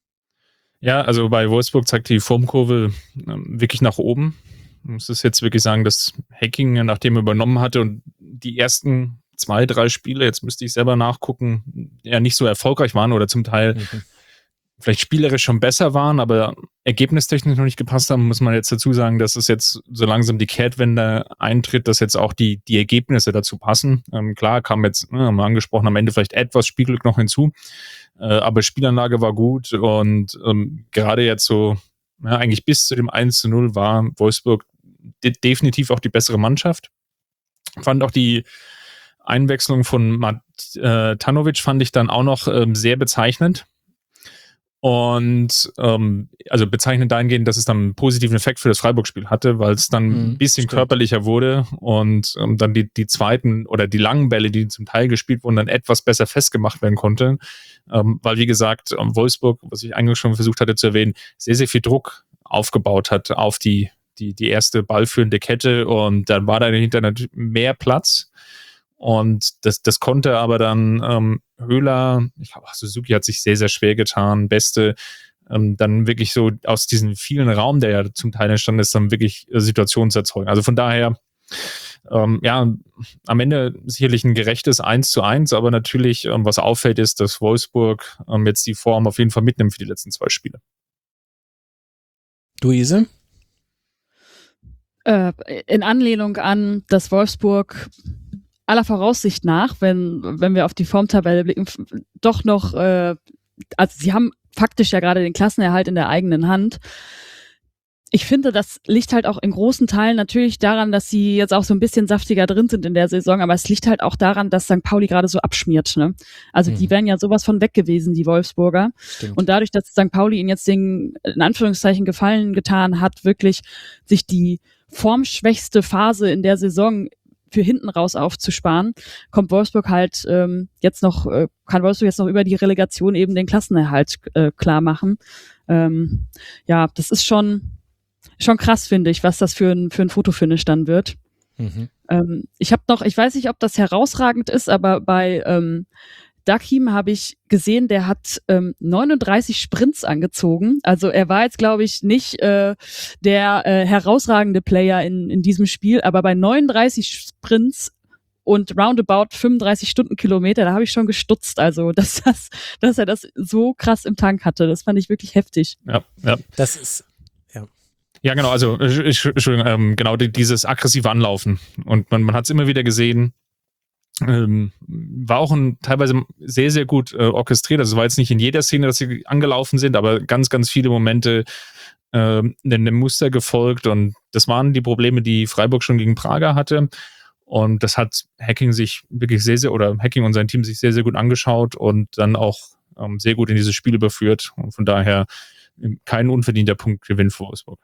Ja, also bei Wolfsburg zeigt die Formkurve ähm, wirklich nach oben. Ich muss es jetzt wirklich sagen, dass Hacking, nachdem er übernommen hatte und die ersten zwei, drei Spiele, jetzt müsste ich selber nachgucken, ja nicht so erfolgreich waren oder zum Teil mhm. vielleicht spielerisch schon besser waren, aber ergebnistechnisch noch nicht gepasst haben, muss man jetzt dazu sagen, dass es jetzt so langsam die Kehrtwende eintritt, dass jetzt auch die, die Ergebnisse dazu passen. Ähm, klar, kam jetzt, ne, haben wir angesprochen, am Ende vielleicht etwas Spielglück noch hinzu, äh, aber Spielanlage war gut und ähm, gerade jetzt so, ja, eigentlich bis zu dem eins zu null war Wolfsburg de- definitiv auch die bessere Mannschaft. Fand auch die Einwechslung von Mat- äh, Tanovic fand ich dann auch noch ähm, sehr bezeichnend. Und ähm, also bezeichnend dahingehend, dass es dann einen positiven Effekt für das Freiburg-Spiel hatte, weil es dann Mhm, ein bisschen stimmt. körperlicher wurde und ähm, dann die, die zweiten oder die langen Bälle, die zum Teil gespielt wurden, dann etwas besser festgemacht werden konnte. Ähm, weil, wie gesagt, ähm, Wolfsburg, was ich eigentlich schon versucht hatte zu erwähnen, sehr, sehr viel Druck aufgebaut hat auf die, die, die erste ballführende Kette und dann war da dahinter natürlich mehr Platz. Und das, das konnte aber dann ähm, Höhler, ich glaube, Suzuki hat sich sehr, sehr schwer getan, Beste, ähm, dann wirklich so aus diesem vielen Raum, der ja zum Teil entstanden ist, dann wirklich äh, Situationen zu erzeugen. Also von daher, ähm, ja, am Ende sicherlich ein gerechtes eins zu eins, aber natürlich, ähm, was auffällt, ist, dass Wolfsburg ähm, jetzt die Form auf jeden Fall mitnimmt für die letzten zwei Spiele. Luise? Äh, in Anlehnung an, dass Wolfsburg aller Voraussicht nach, wenn, wenn wir auf die Formtabelle blicken, f- doch noch, äh, also sie haben faktisch ja gerade den Klassenerhalt in der eigenen Hand. Ich finde, das liegt halt auch in großen Teilen natürlich daran, dass sie jetzt auch so ein bisschen saftiger drin sind in der Saison, aber es liegt halt auch daran, dass Sankt Pauli gerade so abschmiert, ne? Also Mhm. die wären ja sowas von weg gewesen, die Wolfsburger. Stimmt. Und dadurch, dass Sankt Pauli ihnen jetzt den, in Anführungszeichen, Gefallen getan hat, wirklich sich die formschwächste Phase in der Saison für hinten raus aufzusparen, kommt Wolfsburg halt ähm, jetzt noch, äh, kann Wolfsburg jetzt noch über die Relegation eben den Klassenerhalt äh, klar machen. Ähm, ja, das ist schon, schon krass, finde ich, was das für ein, für ein Fotofinish dann wird. Mhm. Ähm, ich habe noch, ich weiß nicht, ob das herausragend ist, aber bei ähm, Dakim habe ich gesehen, der hat ähm, neununddreißig Sprints angezogen. Also er war jetzt, glaube ich, nicht äh, der äh, herausragende Player in, in diesem Spiel, aber bei neununddreißig Sprints und roundabout fünfunddreißig Stundenkilometer, da habe ich schon gestutzt. Also, dass, das, dass er das so krass im Tank hatte, das fand ich wirklich heftig. Ja, ja. Das ist, Ja, genau, also äh, Entschuldigung, ähm, genau die, dieses aggressive Anlaufen. Und man, man hat es immer wieder gesehen, ähm, war auch ein, teilweise sehr, sehr gut äh, orchestriert. Also es war jetzt nicht in jeder Szene, dass sie angelaufen sind, aber ganz, ganz viele Momente äh, einem Muster gefolgt. Und das waren die Probleme, die Freiburg schon gegen Prager hatte. Und das hat Hacking sich wirklich sehr, sehr, oder Hacking und sein Team sich sehr, sehr gut angeschaut und dann auch ähm, sehr gut in dieses Spiel überführt. Und von daher kein unverdienter Punktgewinn für Wolfsburg.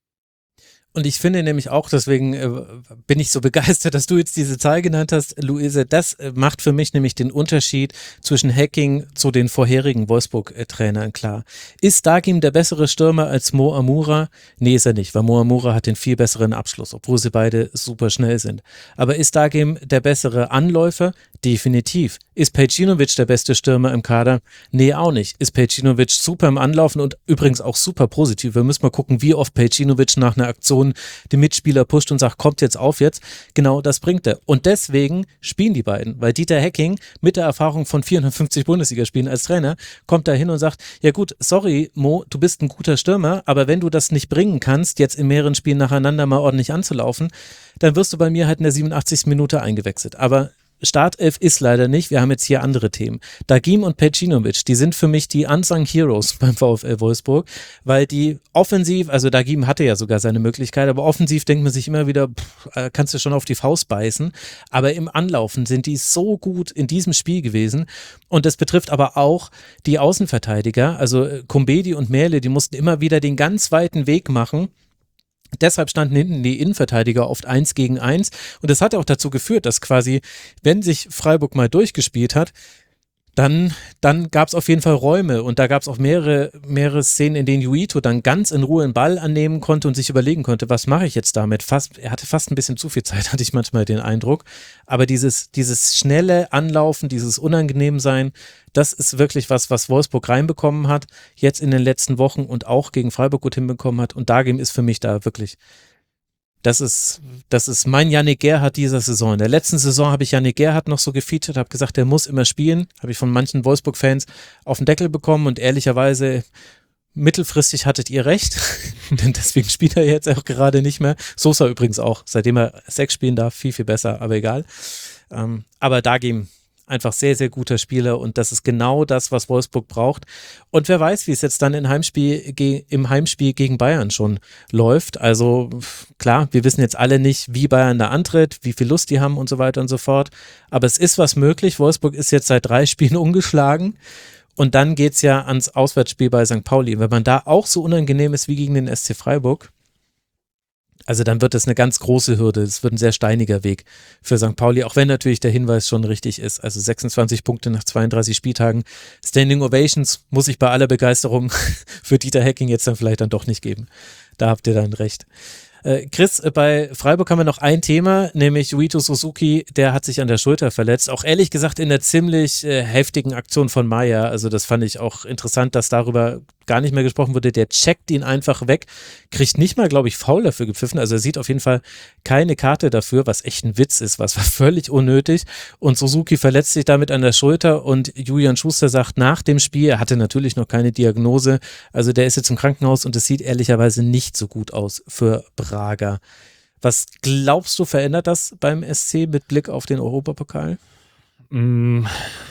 Und ich finde nämlich auch, deswegen äh, bin ich so begeistert, dass du jetzt diese Zahl genannt hast, Luise, das äh, macht für mich nämlich den Unterschied zwischen Hacking zu den vorherigen Wolfsburg-Trainern klar. Ist Dagim der bessere Stürmer als Mo Amura? Nee, ist er nicht, weil Mo Amura hat den viel besseren Abschluss, obwohl sie beide super schnell sind. Aber ist Dagim der bessere Anläufer? Definitiv. Ist Pejcinovic der beste Stürmer im Kader? Nee, auch nicht. Ist Pejcinovic super im Anlaufen und übrigens auch super positiv. Wir müssen mal gucken, wie oft Pejcinovic nach einer Aktion den Mitspieler pusht und sagt, kommt jetzt auf jetzt. Genau das bringt er. Und deswegen spielen die beiden, weil Dieter Hecking mit der Erfahrung von vierhundertfünfzig Bundesligaspielen als Trainer kommt da hin und sagt, ja gut, sorry Mo, du bist ein guter Stürmer, aber wenn du das nicht bringen kannst, jetzt in mehreren Spielen nacheinander mal ordentlich anzulaufen, dann wirst du bei mir halt in der siebenundachtzigsten Minute eingewechselt. Aber Startelf ist leider nicht, wir haben jetzt hier andere Themen. Dagim und Pejcinovic, die sind für mich die Unsung Heroes beim VfL Wolfsburg, weil die offensiv, also Dagim hatte ja sogar seine Möglichkeit, aber offensiv denkt man sich immer wieder, pff, kannst du schon auf die Faust beißen, aber im Anlaufen sind die so gut in diesem Spiel gewesen und das betrifft aber auch die Außenverteidiger, also Kumbedi und Merle, die mussten immer wieder den ganz weiten Weg machen. Deshalb standen hinten die Innenverteidiger oft eins gegen eins und das hat auch dazu geführt, dass quasi, wenn sich Freiburg mal durchgespielt hat, dann, dann gab es auf jeden Fall Räume und da gab es auch mehrere, mehrere Szenen, in denen Juito dann ganz in Ruhe einen Ball annehmen konnte und sich überlegen konnte, was mache ich jetzt damit? Fast, er hatte fast ein bisschen zu viel Zeit, hatte ich manchmal den Eindruck, aber dieses, dieses schnelle Anlaufen, dieses Unangenehmsein, das ist wirklich was, was Wolfsburg reinbekommen hat, jetzt in den letzten Wochen und auch gegen Freiburg gut hinbekommen hat und Dagim ist für mich da wirklich Das ist, das ist mein Yannick Gerhardt dieser Saison. In der letzten Saison habe ich Yannick Gerhardt noch so gefeatured, habe gesagt, der muss immer spielen. Habe ich von manchen Wolfsburg-Fans auf den Deckel bekommen und ehrlicherweise mittelfristig hattet ihr recht, denn deswegen spielt er jetzt auch gerade nicht mehr. Sosa übrigens auch, seitdem er sechs spielen darf, viel, viel besser, aber egal. Ähm, aber Dagim, einfach sehr, sehr guter Spieler und das ist genau das, was Wolfsburg braucht. Und wer weiß, wie es jetzt dann im Heimspiel, ge- im Heimspiel gegen Bayern schon läuft. Also klar, wir wissen jetzt alle nicht, wie Bayern da antritt, wie viel Lust die haben und so weiter und so fort. Aber es ist was möglich. Wolfsburg ist jetzt seit drei Spielen ungeschlagen. Und dann geht es ja ans Auswärtsspiel bei Sankt Pauli. Wenn man da auch so unangenehm ist wie gegen den S C Freiburg, also dann wird das eine ganz große Hürde. Es wird ein sehr steiniger Weg für Sankt Pauli, auch wenn natürlich der Hinweis schon richtig ist. Also sechsundzwanzig Punkte nach zweiunddreißig Spieltagen. Standing Ovations muss ich bei aller Begeisterung für Dieter Hecking jetzt dann vielleicht dann doch nicht geben. Da habt ihr dann recht. Äh, Chris, bei Freiburg haben wir noch ein Thema, nämlich Yuito Suzuki, der hat sich an der Schulter verletzt. Auch ehrlich gesagt in der ziemlich äh, heftigen Aktion von Maya. Also das fand ich auch interessant, dass darüber gar nicht mehr gesprochen wurde. Der checkt ihn einfach weg, kriegt nicht mal, glaube ich, Foul dafür gepfiffen. Also er sieht auf jeden Fall keine Karte dafür, was echt ein Witz ist, was war völlig unnötig. Und Suzuki verletzt sich damit an der Schulter und Julian Schuster sagt nach dem Spiel, er hatte natürlich noch keine Diagnose, also der ist jetzt im Krankenhaus und es sieht ehrlicherweise nicht so gut aus für Braga. Was glaubst du, verändert das beim S C mit Blick auf den Europapokal? Mm,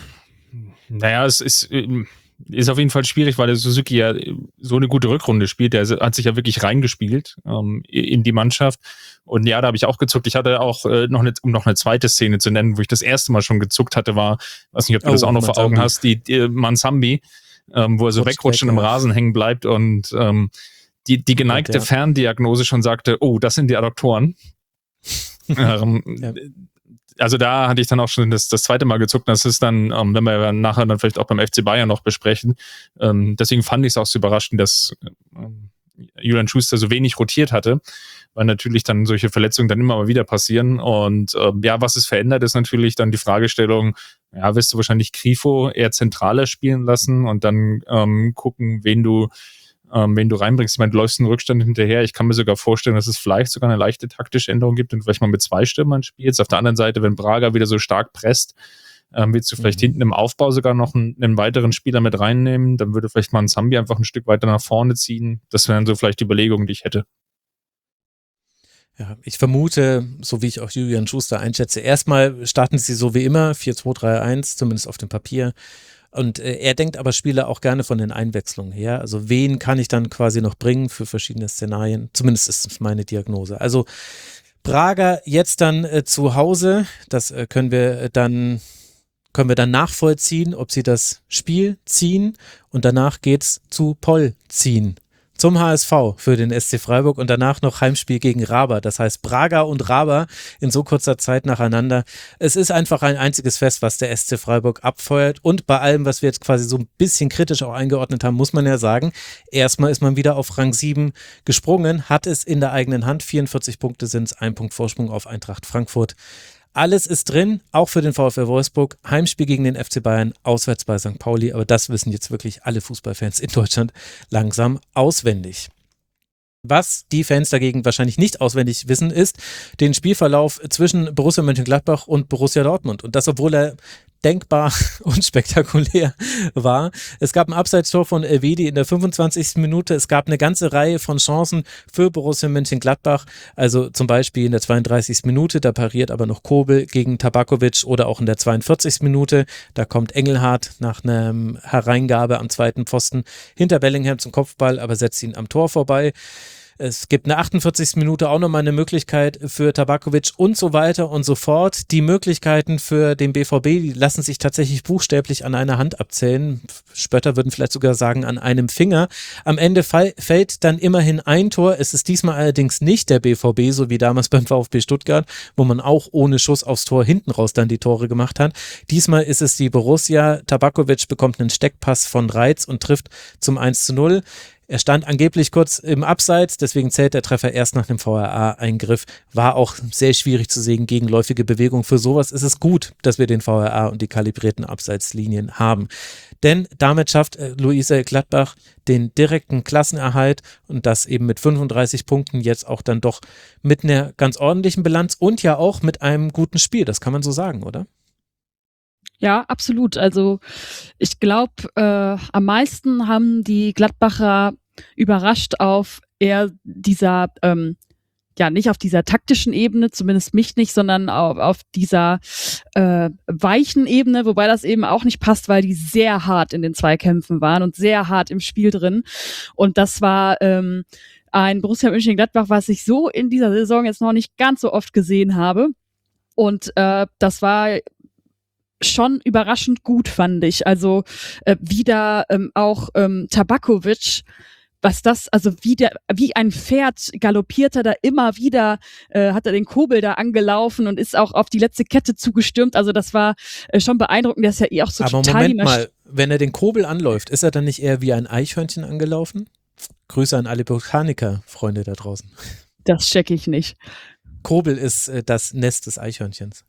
naja, es ist... Ist auf jeden Fall schwierig, weil der Suzuki ja so eine gute Rückrunde spielt. Der hat sich ja wirklich reingespielt ähm, in die Mannschaft. Und ja, da habe ich auch gezuckt. Ich hatte auch äh, noch eine, um noch eine zweite Szene zu nennen, wo ich das erste Mal schon gezuckt hatte, war, weiß nicht, ob du oh, das auch noch Mansambi. vor Augen hast, die, die Mansambi, ähm, wo er so wegrutscht und im Rasen hängen bleibt und ähm, die, die geneigte ja. Ferndiagnose schon sagte, oh, das sind die Adduktoren. ähm, ja. Also da hatte ich dann auch schon das, das zweite Mal gezuckt. Das ist dann, ähm, wenn wir nachher dann vielleicht auch beim F C Bayern noch besprechen. Ähm, deswegen fand ich es auch so überraschend, dass ähm, Julian Schuster so wenig rotiert hatte, weil natürlich dann solche Verletzungen dann immer mal wieder passieren. Und ähm, ja, was es verändert, ist natürlich dann die Fragestellung, ja, wirst du wahrscheinlich Grifo eher zentraler spielen lassen und dann ähm, gucken, wen du Ähm, wenn du reinbringst. Ich meine, du läufst einen Rückstand hinterher. Ich kann mir sogar vorstellen, dass es vielleicht sogar eine leichte taktische Änderung gibt und vielleicht mal mit zwei Stürmern spielst. Auf der anderen Seite, wenn Braga wieder so stark presst, ähm, willst du vielleicht mhm. hinten im Aufbau sogar noch einen, einen weiteren Spieler mit reinnehmen. Dann würde vielleicht mal ein Zambi einfach ein Stück weiter nach vorne ziehen. Das wären so vielleicht die Überlegungen, die ich hätte. Ja, ich vermute, so wie ich auch Julian Schuster einschätze, erstmal starten sie so wie immer, vier zwei drei eins, zumindest auf dem Papier. Und äh, er denkt aber Spieler auch gerne von den Einwechslungen her. Also wen kann ich dann quasi noch bringen für verschiedene Szenarien? Zumindest ist es meine Diagnose. Also Braga jetzt dann äh, zu Hause. Das äh, können wir dann können wir dann nachvollziehen, ob sie das Spiel ziehen. Und danach geht's zu Poll ziehen. Zum H S V für den S C Freiburg und danach noch Heimspiel gegen Raba. Das heißt Braga und Raba in so kurzer Zeit nacheinander. Es ist einfach ein einziges Fest, was der S C Freiburg abfeuert und bei allem, was wir jetzt quasi so ein bisschen kritisch auch eingeordnet haben, muss man ja sagen, erstmal ist man wieder auf Rang sieben gesprungen, hat es in der eigenen Hand. vierundvierzig Punkte sind es, ein Punkt Vorsprung auf Eintracht Frankfurt. Alles ist drin, auch für den VfL Wolfsburg. Heimspiel gegen den F C Bayern, auswärts bei Sankt Pauli. Aber das wissen jetzt wirklich alle Fußballfans in Deutschland langsam auswendig. Was die Fans dagegen wahrscheinlich nicht auswendig wissen, ist den Spielverlauf zwischen Borussia Mönchengladbach und Borussia Dortmund. Und das, obwohl er denkbar unspektakulär war. Es gab ein Abseitstor von Elvedi in der fünfundzwanzigsten Minute. Es gab eine ganze Reihe von Chancen für Borussia Mönchengladbach. Also zum Beispiel in der zweiunddreißigsten Minute, da pariert aber noch Kobel gegen Tabakovic, oder auch in der zweiundvierzigsten Minute. Da kommt Engelhardt nach einer Hereingabe am zweiten Pfosten hinter Bellingham zum Kopfball, aber setzt ihn am Tor vorbei. Es gibt in der achtundvierzigsten Minute auch nochmal eine Möglichkeit für Tabakovic und so weiter und so fort. Die Möglichkeiten für den B V B, die lassen sich tatsächlich buchstäblich an einer Hand abzählen. Spötter würden vielleicht sogar sagen, an einem Finger. Am Ende fall, fällt dann immerhin ein Tor. Es ist diesmal allerdings nicht der B V B, so wie damals beim VfB Stuttgart, wo man auch ohne Schuss aufs Tor hinten raus dann die Tore gemacht hat. Diesmal ist es die Borussia. Tabakovic bekommt einen Steckpass von Reitz und trifft zum eins zu null. Er stand angeblich kurz im Abseits, deswegen zählt der Treffer erst nach dem V A R-Eingriff. War auch sehr schwierig zu sehen, gegenläufige Bewegung. Für sowas ist es gut, dass wir den V A R und die kalibrierten Abseitslinien haben. Denn damit schafft äh, Luisa Gladbach den direkten Klassenerhalt und das eben mit fünfunddreißig Punkten, jetzt auch dann doch mit einer ganz ordentlichen Bilanz und ja auch mit einem guten Spiel. Das kann man so sagen, oder? Ja, absolut. Also ich glaube, äh, am meisten haben die Gladbacher überrascht auf eher dieser, ähm, ja, nicht auf dieser taktischen Ebene, zumindest mich nicht, sondern auf, auf dieser äh, weichen Ebene, wobei das eben auch nicht passt, weil die sehr hart in den Zweikämpfen waren und sehr hart im Spiel drin. Und das war ähm, ein Borussia Mönchengladbach, was ich so in dieser Saison jetzt noch nicht ganz so oft gesehen habe. Und äh, das war schon überraschend gut, fand ich. Also äh, wieder ähm, auch ähm, Tabakovic, was das, also wie der, wie ein Pferd galoppiert er da immer wieder, äh, hat er den Kobel da angelaufen und ist auch auf die letzte Kette zugestürmt. Also das war äh, schon beeindruckend. Der ist ja eh auch so Aber total... Moment mal, wenn er den Kobel anläuft, ist er dann nicht eher wie ein Eichhörnchen angelaufen? Grüße an alle Botaniker-Freunde da draußen. Das checke ich nicht. Kobel ist äh, das Nest des Eichhörnchens.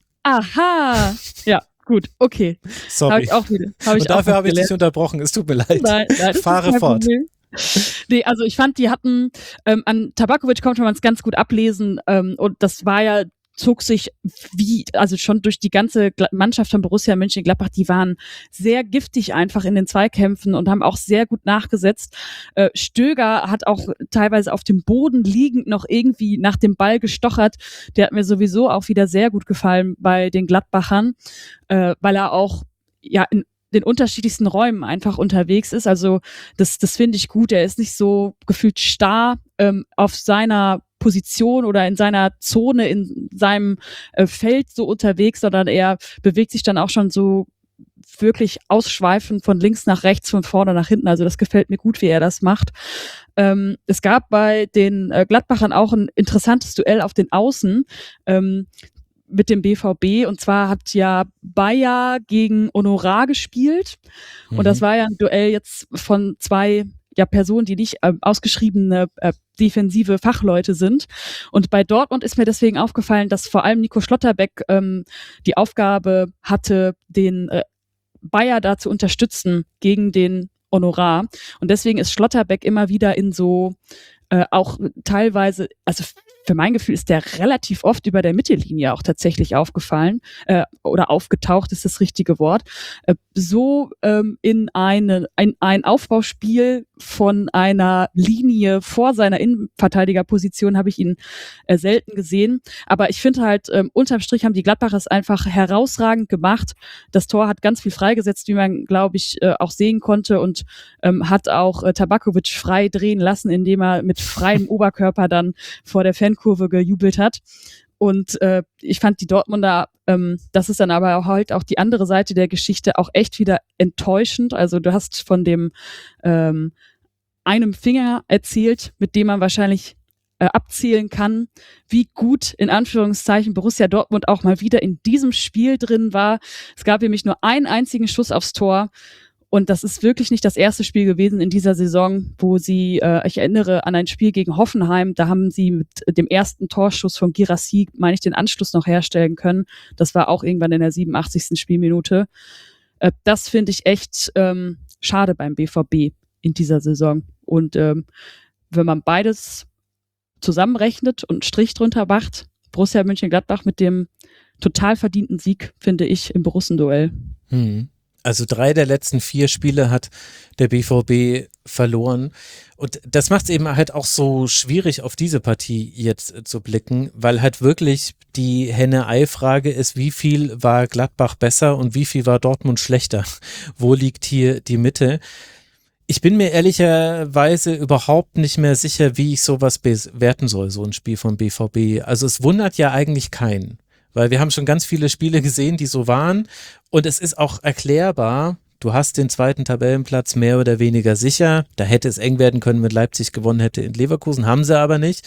Aha, ja. Gut, okay. Sorry. Hab ich auch wieder. Hab ich Und dafür habe ich gelernt. dich unterbrochen. Es tut mir leid. Nein, nein, Fahre fort. Problem. Nee, also ich fand, die hatten, ähm, an Tabakovic konnte man es ganz gut ablesen ähm, und das war ja, zog sich wie, also schon durch die ganze Mannschaft von Borussia Mönchengladbach, die waren sehr giftig einfach in den Zweikämpfen und haben auch sehr gut nachgesetzt. Äh, Stöger hat auch teilweise auf dem Boden liegend noch irgendwie nach dem Ball gestochert. Der hat mir sowieso auch wieder sehr gut gefallen bei den Gladbachern, äh, weil er auch ja in den unterschiedlichsten Räumen einfach unterwegs ist. Also das, das finde ich gut. Er ist nicht so gefühlt starr ähm, auf seiner Position oder in seiner Zone, in seinem äh, Feld so unterwegs, sondern er bewegt sich dann auch schon so wirklich ausschweifend von links nach rechts, von vorne nach hinten. Also das gefällt mir gut, wie er das macht. Ähm, es gab bei den äh, Gladbachern auch ein interessantes Duell auf den Außen. Ähm, mit dem B V B, und zwar hat ja Bayer gegen Honorar gespielt mhm. und das war ja ein Duell jetzt von zwei ja Personen, die nicht äh, ausgeschriebene äh, defensive Fachleute sind, und bei Dortmund ist mir deswegen aufgefallen, dass vor allem Nico Schlotterbeck ähm, die Aufgabe hatte, den äh, Bayer da zu unterstützen gegen den Honorar, und deswegen ist Schlotterbeck immer wieder in so äh, auch teilweise, also für mein Gefühl ist der relativ oft über der Mittellinie auch tatsächlich aufgefallen äh, oder aufgetaucht, ist das richtige Wort. Äh, so ähm, in eine, ein, ein Aufbauspiel von einer Linie vor seiner Innenverteidigerposition habe ich ihn äh, selten gesehen. Aber ich finde halt, ähm, unterm Strich haben die Gladbacher es einfach herausragend gemacht. Das Tor hat ganz viel freigesetzt, wie man, glaube ich, äh, auch sehen konnte, und ähm, hat auch äh, Tabakovic frei drehen lassen, indem er mit freiem Oberkörper dann vor der Fankurve gejubelt hat. Und äh, ich fand die Dortmunder, ähm, das ist dann aber auch halt auch die andere Seite der Geschichte, auch echt wieder enttäuschend. Also du hast von dem ähm, einem Finger erzählt, mit dem man wahrscheinlich äh, abzählen kann, wie gut in Anführungszeichen Borussia Dortmund auch mal wieder in diesem Spiel drin war. Es gab nämlich nur einen einzigen Schuss aufs Tor. Und das ist wirklich nicht das erste Spiel gewesen in dieser Saison, wo sie, äh, ich erinnere an ein Spiel gegen Hoffenheim, da haben sie mit dem ersten Torschuss von Guirassy, meine ich, den Anschluss noch herstellen können. Das war auch irgendwann in der siebenundachtzigsten Spielminute. Äh, das finde ich echt ähm, schade beim B V B in dieser Saison. Und ähm, wenn man beides zusammenrechnet und einen Strich drunter macht, Borussia Mönchengladbach mit dem total verdienten Sieg, finde ich, im Borussenduell. Hm. Also drei der letzten vier Spiele hat der B V B verloren. Und das macht es eben halt auch so schwierig, auf diese Partie jetzt zu blicken, weil halt wirklich die Henne-Ei-Frage ist, wie viel war Gladbach besser und wie viel war Dortmund schlechter? Wo liegt hier die Mitte? Ich bin mir ehrlicherweise überhaupt nicht mehr sicher, wie ich sowas bewerten soll, so ein Spiel vom B V B. Also es wundert ja eigentlich keinen. Weil wir haben schon ganz viele Spiele gesehen, die so waren, und es ist auch erklärbar, du hast den zweiten Tabellenplatz mehr oder weniger sicher, da hätte es eng werden können, wenn Leipzig gewonnen hätte in Leverkusen, haben sie aber nicht.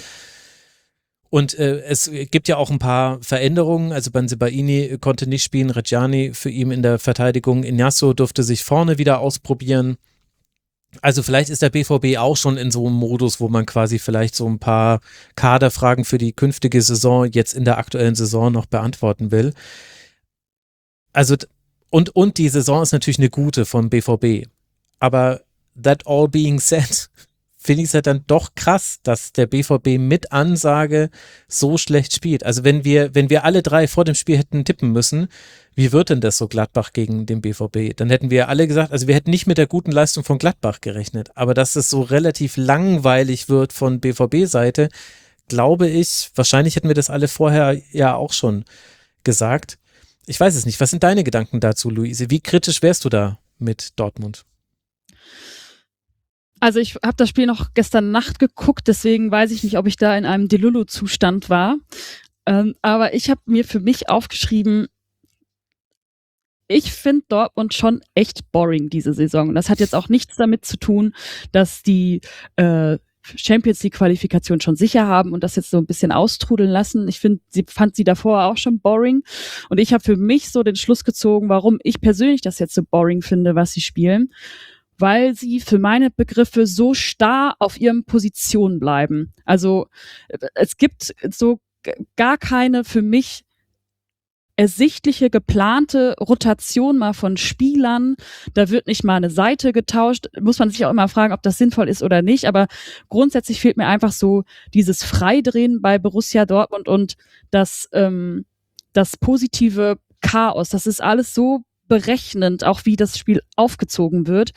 Und äh, es gibt ja auch ein paar Veränderungen, also Bensebaini konnte nicht spielen, Reggiani für ihn in der Verteidigung, Ignacio durfte sich vorne wieder ausprobieren. Also vielleicht ist der B V B auch schon in so einem Modus, wo man quasi vielleicht so ein paar Kaderfragen für die künftige Saison jetzt in der aktuellen Saison noch beantworten will. Also und, und die Saison ist natürlich eine gute vom B V B. Aber that all being said, finde ich es ja dann doch krass, dass der B V B mit Ansage so schlecht spielt. Also wenn wir, wenn wir alle drei vor dem Spiel hätten tippen müssen, wie wird denn das so Gladbach gegen den B V B? Dann hätten wir alle gesagt, also wir hätten nicht mit der guten Leistung von Gladbach gerechnet, aber dass es so relativ langweilig wird von B V B-Seite, glaube ich, wahrscheinlich hätten wir das alle vorher ja auch schon gesagt. Ich weiß es nicht. Was sind deine Gedanken dazu, Luise? Wie kritisch wärst du da mit Dortmund? Also ich habe das Spiel noch gestern Nacht geguckt, deswegen weiß ich nicht, ob ich da in einem Delulu-Zustand war. Ähm, aber ich habe mir für mich aufgeschrieben, ich finde Dortmund schon echt boring diese Saison. Und das hat jetzt auch nichts damit zu tun, dass die äh, Champions League Qualifikation schon sicher haben und das jetzt so ein bisschen austrudeln lassen. Ich finde, sie fand sie davor auch schon boring. Und ich habe für mich so den Schluss gezogen, warum ich persönlich das jetzt so boring finde, was sie spielen. Weil sie für meine Begriffe so starr auf ihren Positionen bleiben. Also es gibt so gar keine für mich ersichtliche, geplante Rotation mal von Spielern. Da wird nicht mal eine Seite getauscht. Muss man sich auch immer fragen, ob das sinnvoll ist oder nicht. Aber grundsätzlich fehlt mir einfach so dieses Freidrehen bei Borussia Dortmund und das, ähm, das positive Chaos. Das ist alles so berechnend, auch wie das Spiel aufgezogen wird,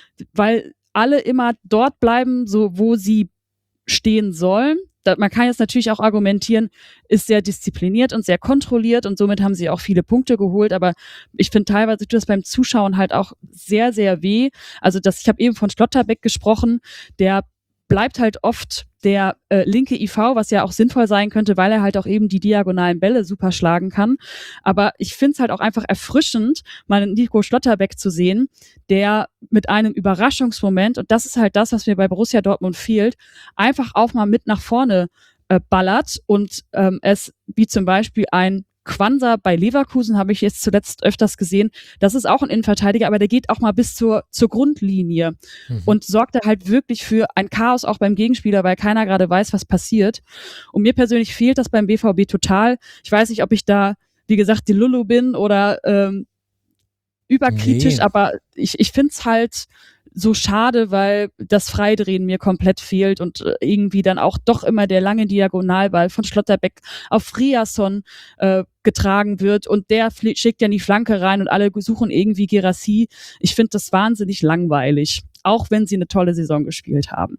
weil alle immer dort bleiben, so wo sie stehen sollen. Da, man kann jetzt natürlich auch argumentieren, ist sehr diszipliniert und sehr kontrolliert und somit haben sie auch viele Punkte geholt, aber ich finde teilweise tut das beim Zuschauen halt auch sehr, sehr weh. Also das, ich habe eben von Schlotterbeck gesprochen, der bleibt halt oft der äh, linke I V, was ja auch sinnvoll sein könnte, weil er halt auch eben die diagonalen Bälle super schlagen kann. Aber ich finde es halt auch einfach erfrischend, mal einen Nico Schlotterbeck zu sehen, der mit einem Überraschungsmoment, und das ist halt das, was mir bei Borussia Dortmund fehlt, einfach auch mal mit nach vorne äh, ballert und ähm, es wie zum Beispiel ein Quansah bei Leverkusen habe ich jetzt zuletzt öfters gesehen. Das ist auch ein Innenverteidiger, aber der geht auch mal bis zur, zur Grundlinie mhm. und sorgt da halt wirklich für ein Chaos auch beim Gegenspieler, weil keiner gerade weiß, was passiert. Und mir persönlich fehlt das beim B V B total. Ich weiß nicht, ob ich da, wie gesagt, die Lulu bin oder ähm, überkritisch, nee. aber ich, ich finde es halt so schade, weil das Freidrehen mir komplett fehlt und irgendwie dann auch doch immer der lange Diagonalball von Schlotterbeck auf Friasson äh, getragen wird und der fl- schickt ja in die Flanke rein und alle suchen irgendwie Guirassy. Ich finde das wahnsinnig langweilig, auch wenn sie eine tolle Saison gespielt haben.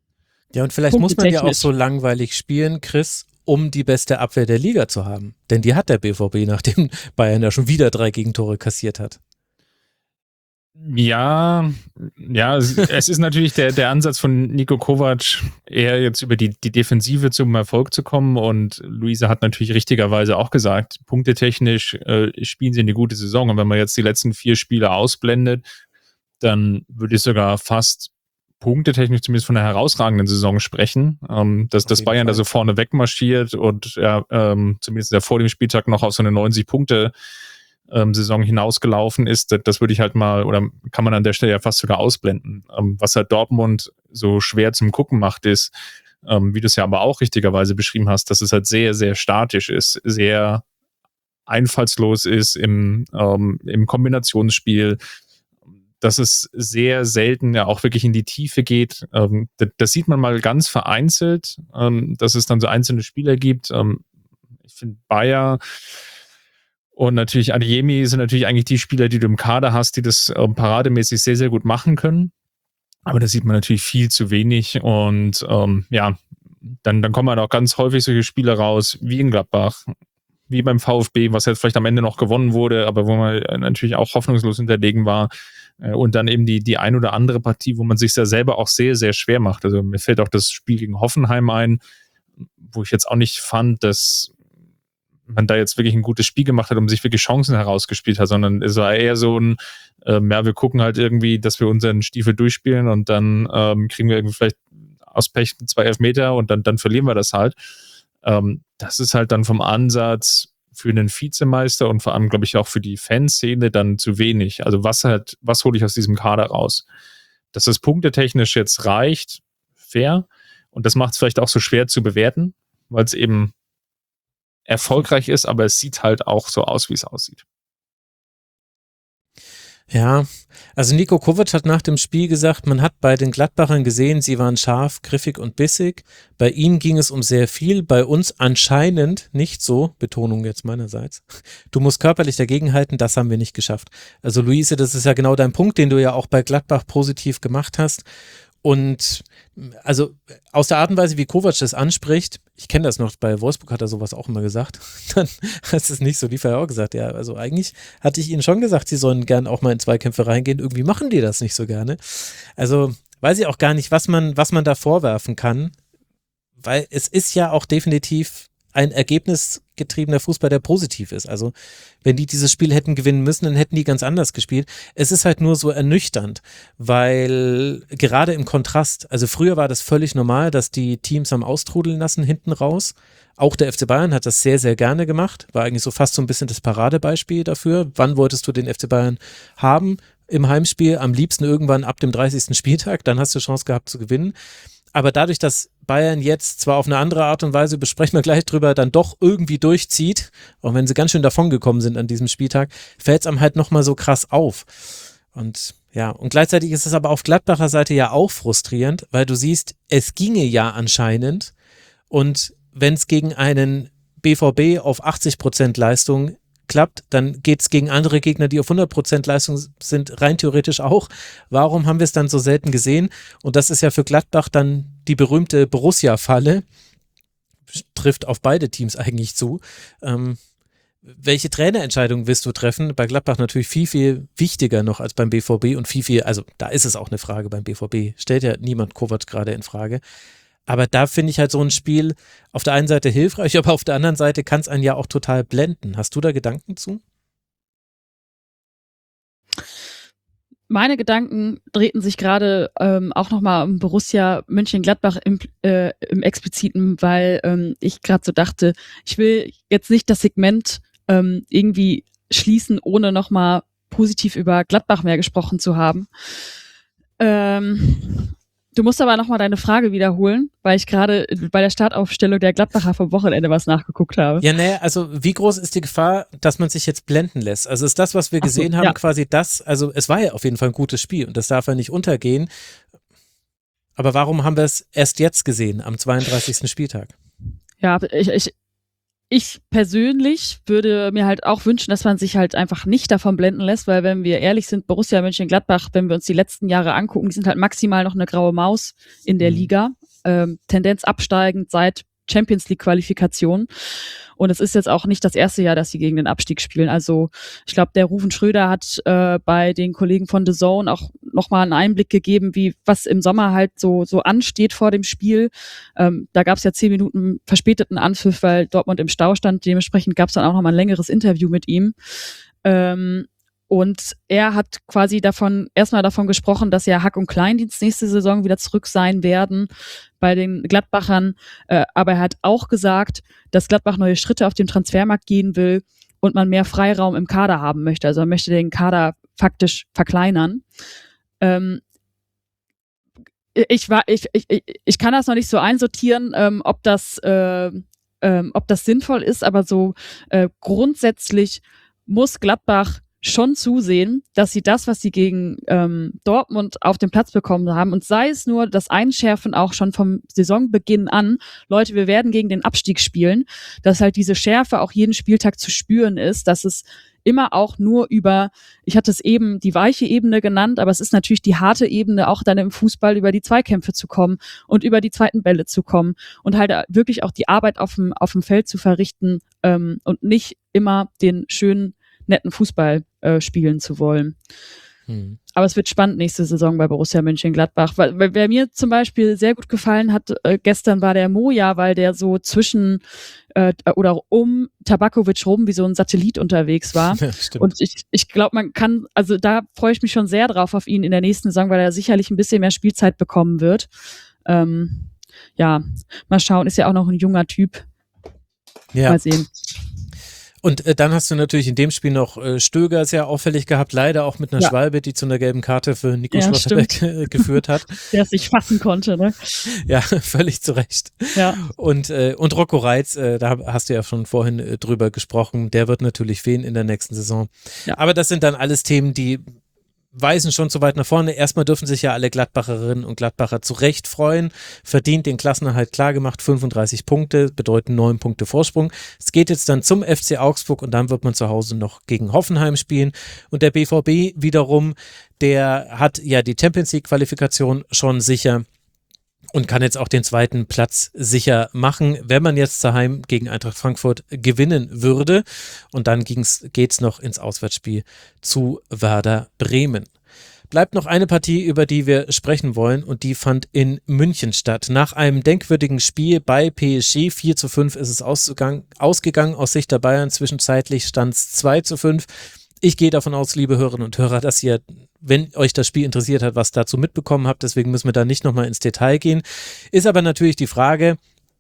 Ja, und vielleicht muss man ja auch so langweilig spielen, Chris, um die beste Abwehr der Liga zu haben. Denn die hat der B V B, nachdem Bayern ja schon wieder drei Gegentore kassiert hat. Ja, ja, es, es ist natürlich der, der Ansatz von Niko Kovac, eher jetzt über die, die Defensive zum Erfolg zu kommen und Luise hat natürlich richtigerweise auch gesagt, punktetechnisch äh, spielen sie eine gute Saison und wenn man jetzt die letzten vier Spiele ausblendet, dann würde ich sogar fast punktetechnisch zumindest von einer herausragenden Saison sprechen, ähm, dass, dass Bayern Fall. da so vorne wegmarschiert und ja, ähm, zumindest ja vor dem Spieltag noch auf so eine neunzig Punkte Ähm, Saison hinausgelaufen ist, das, das würde ich halt mal, oder kann man an der Stelle ja fast sogar ausblenden. Ähm, was halt Dortmund so schwer zum Gucken macht, ist, ähm, wie du es ja aber auch richtigerweise beschrieben hast, dass es halt sehr, sehr statisch ist, sehr einfallslos ist im, ähm, im Kombinationsspiel, dass es sehr selten ja auch wirklich in die Tiefe geht. Ähm, das, das sieht man mal ganz vereinzelt, ähm, dass es dann so einzelne Spieler gibt. Ähm, ich finde Bayer und natürlich Adeyemi sind natürlich eigentlich die Spieler, die du im Kader hast, die das äh, parademäßig sehr, sehr gut machen können. Aber da sieht man natürlich viel zu wenig. Und ähm, ja, dann, dann kommen halt auch ganz häufig solche Spiele raus, wie in Gladbach, wie beim VfB, was jetzt vielleicht am Ende noch gewonnen wurde, aber wo man natürlich auch hoffnungslos hinterlegen war. Äh, und dann eben die, die ein oder andere Partie, wo man sich ja selber auch sehr, sehr schwer macht. Also mir fällt auch das Spiel gegen Hoffenheim ein, wo ich jetzt auch nicht fand, dass man da jetzt wirklich ein gutes Spiel gemacht hat und sich wirklich Chancen herausgespielt hat, sondern es war eher so ein, ähm, ja, wir gucken halt irgendwie, dass wir unseren Stiefel durchspielen und dann ähm, kriegen wir irgendwie vielleicht aus Pech zwei Elfmeter und dann, dann verlieren wir das halt. Ähm, das ist halt dann vom Ansatz für einen Vizemeister und vor allem, glaube ich, auch für die Fanszene dann zu wenig. Also was halt, was hole ich aus diesem Kader raus? Dass das punktetechnisch jetzt reicht, fair. Und das macht es vielleicht auch so schwer zu bewerten, weil es eben erfolgreich ist, aber es sieht halt auch so aus, wie es aussieht. Ja, also Niko Kovac hat nach dem Spiel gesagt, man hat bei den Gladbachern gesehen, sie waren scharf, griffig und bissig. Bei ihnen ging es um sehr viel, bei uns anscheinend nicht so, Betonung jetzt meinerseits. Du musst körperlich dagegenhalten, das haben wir nicht geschafft. Also Luise, das ist ja genau dein Punkt, den du ja auch bei Gladbach positiv gemacht hast. Und also aus der Art und Weise, wie Kovac das anspricht, ich kenne das noch, bei Wolfsburg hat er sowas auch immer gesagt, dann heißt es nicht so, lief er auch gesagt, ja, also eigentlich hatte ich ihnen schon gesagt, sie sollen gern auch mal in Zweikämpfe reingehen, irgendwie machen die das nicht so gerne. Also weiß ich auch gar nicht, was man, was man da vorwerfen kann, weil es ist ja auch definitiv ein ergebnisgetriebener Fußball, der positiv ist. Also wenn die dieses Spiel hätten gewinnen müssen, dann hätten die ganz anders gespielt. Es ist halt nur so ernüchternd, weil gerade im Kontrast, also früher war das völlig normal, dass die Teams am Austrudeln lassen hinten raus. Auch der F C Bayern hat das sehr, sehr gerne gemacht. War eigentlich so fast so ein bisschen das Paradebeispiel dafür. Wann wolltest du den F C Bayern haben? Im Heimspiel am liebsten irgendwann ab dem dreißigsten Spieltag, dann hast du Chance gehabt zu gewinnen. Aber dadurch, dass Bayern jetzt zwar auf eine andere Art und Weise, besprechen wir gleich drüber, dann doch irgendwie durchzieht, auch wenn sie ganz schön davongekommen sind an diesem Spieltag, fällt es einem halt nochmal so krass auf. Und ja, und gleichzeitig ist es aber auf Gladbacher Seite ja auch frustrierend, weil du siehst, es ginge ja anscheinend und wenn es gegen einen B V B auf achtzig Prozent Leistung klappt, dann geht es gegen andere Gegner, die auf hundert Prozent Leistung sind, rein theoretisch auch. Warum haben wir es dann so selten gesehen? Und das ist ja für Gladbach dann die berühmte Borussia-Falle. Trifft auf beide Teams eigentlich zu. Ähm, welche Trainerentscheidung willst du treffen? Bei Gladbach natürlich viel, viel wichtiger noch als beim B V B und viel, viel, also da ist es auch eine Frage beim B V B. Stellt ja niemand Kovac gerade in Frage. Aber da finde ich halt so ein Spiel auf der einen Seite hilfreich, aber auf der anderen Seite kann es einen ja auch total blenden. Hast du da Gedanken zu? Meine Gedanken drehten sich gerade ähm, auch nochmal um Borussia Mönchengladbach im, äh, im Expliziten, weil ähm, ich gerade so dachte, ich will jetzt nicht das Segment ähm, irgendwie schließen, ohne nochmal positiv über Gladbach mehr gesprochen zu haben. Ähm... Du musst aber nochmal deine Frage wiederholen, weil ich gerade bei der Startaufstellung der Gladbacher vom Wochenende was nachgeguckt habe. Ja, naja, also wie groß ist die Gefahr, dass man sich jetzt blenden lässt? Also ist das, was wir gesehen so, haben, ja. quasi das, also es war ja auf jeden Fall ein gutes Spiel und das darf ja nicht untergehen. Aber warum haben wir es erst jetzt gesehen, am zweiunddreißigsten Spieltag? Ja, ich, ich, ich persönlich würde mir halt auch wünschen, dass man sich halt einfach nicht davon blenden lässt, weil wenn wir ehrlich sind, Borussia Mönchengladbach, wenn wir uns die letzten Jahre angucken, die sind halt maximal noch eine graue Maus in der mhm. Liga. Ähm, Tendenz absteigend seit Champions League Qualifikation. Und es ist jetzt auch nicht das erste Jahr, dass sie gegen den Abstieg spielen. Also ich glaube, der Ruven Schröder hat äh, bei den Kollegen von The Zone auch nochmal einen Einblick gegeben, wie was im Sommer halt so so ansteht vor dem Spiel. Ähm, da gab es ja zehn Minuten verspäteten Anpfiff, weil Dortmund im Stau stand. Dementsprechend gab es dann auch nochmal ein längeres Interview mit ihm. Ähm, Und er hat quasi davon, erstmal davon gesprochen, dass ja Hack und Kleindienst nächste Saison wieder zurück sein werden bei den Gladbachern. Äh, aber er hat auch gesagt, dass Gladbach neue Schritte auf dem Transfermarkt gehen will und man mehr Freiraum im Kader haben möchte. Also er möchte den Kader faktisch verkleinern. Ähm, ich, war, ich, ich, ich kann das noch nicht so einsortieren, ähm, ob das, äh, ähm, ob das sinnvoll ist, aber so äh, grundsätzlich muss Gladbach schon zusehen, dass sie das, was sie gegen ähm, Dortmund auf den Platz bekommen haben, und sei es nur das Einschärfen auch schon vom Saisonbeginn an, Leute, wir werden gegen den Abstieg spielen, dass halt diese Schärfe auch jeden Spieltag zu spüren ist, dass es immer auch nur über, ich hatte es eben die weiche Ebene genannt, aber es ist natürlich die harte Ebene, auch dann im Fußball über die Zweikämpfe zu kommen und über die zweiten Bälle zu kommen und halt wirklich auch die Arbeit auf dem, auf dem Feld zu verrichten ähm, und nicht immer den schönen netten Fußball äh, spielen zu wollen. Hm. Aber es wird spannend nächste Saison bei Borussia Mönchengladbach. Weil, weil wer mir zum Beispiel sehr gut gefallen hat, äh, gestern war der Moja, weil der so zwischen äh, oder um Tabakovic rum wie so ein Satellit unterwegs war. Ja, und ich, ich glaube, man kann, also da freue ich mich schon sehr drauf auf ihn in der nächsten Saison, weil er sicherlich ein bisschen mehr Spielzeit bekommen wird. Ähm, ja, mal schauen, ist ja auch noch ein junger Typ. Ja. Mal sehen. Und äh, dann hast du natürlich in dem Spiel noch äh, Stöger sehr auffällig gehabt, leider auch mit einer Ja. Schwalbe, die zu einer gelben Karte für Nico Ja, Schlotterbeck äh, geführt hat. Der es nicht fassen konnte, ne? Ja, völlig zu Recht. Ja. Und, äh, und Rocco Reitz, äh, da hast du ja schon vorhin äh, drüber gesprochen, der wird natürlich fehlen in der nächsten Saison. Ja. Aber das sind dann alles Themen, die weisen schon zu weit nach vorne. Erstmal dürfen sich ja alle Gladbacherinnen und Gladbacher zu Recht freuen. Verdient den Klassenerhalt klargemacht, fünfunddreißig Punkte, bedeuten neun Punkte Vorsprung. Es geht jetzt dann zum F C Augsburg und dann wird man zu Hause noch gegen Hoffenheim spielen. Und der B V B wiederum, der hat ja die Champions-League-Qualifikation schon sicher und kann jetzt auch den zweiten Platz sicher machen, wenn man jetzt daheim gegen Eintracht Frankfurt gewinnen würde. Und dann ging's, geht's noch ins Auswärtsspiel zu Werder Bremen. Bleibt noch eine Partie, über die wir sprechen wollen, und die fand in München statt. Nach einem denkwürdigen Spiel bei P S G, vier zu fünf ist es ausgegangen, ausgegangen aus Sicht der Bayern. Zwischenzeitlich stand es zwei zu fünf. Ich gehe davon aus, liebe Hörerinnen und Hörer, dass ihr, wenn euch das Spiel interessiert hat, was dazu mitbekommen habt. Deswegen müssen wir da nicht nochmal ins Detail gehen. Ist aber natürlich die Frage,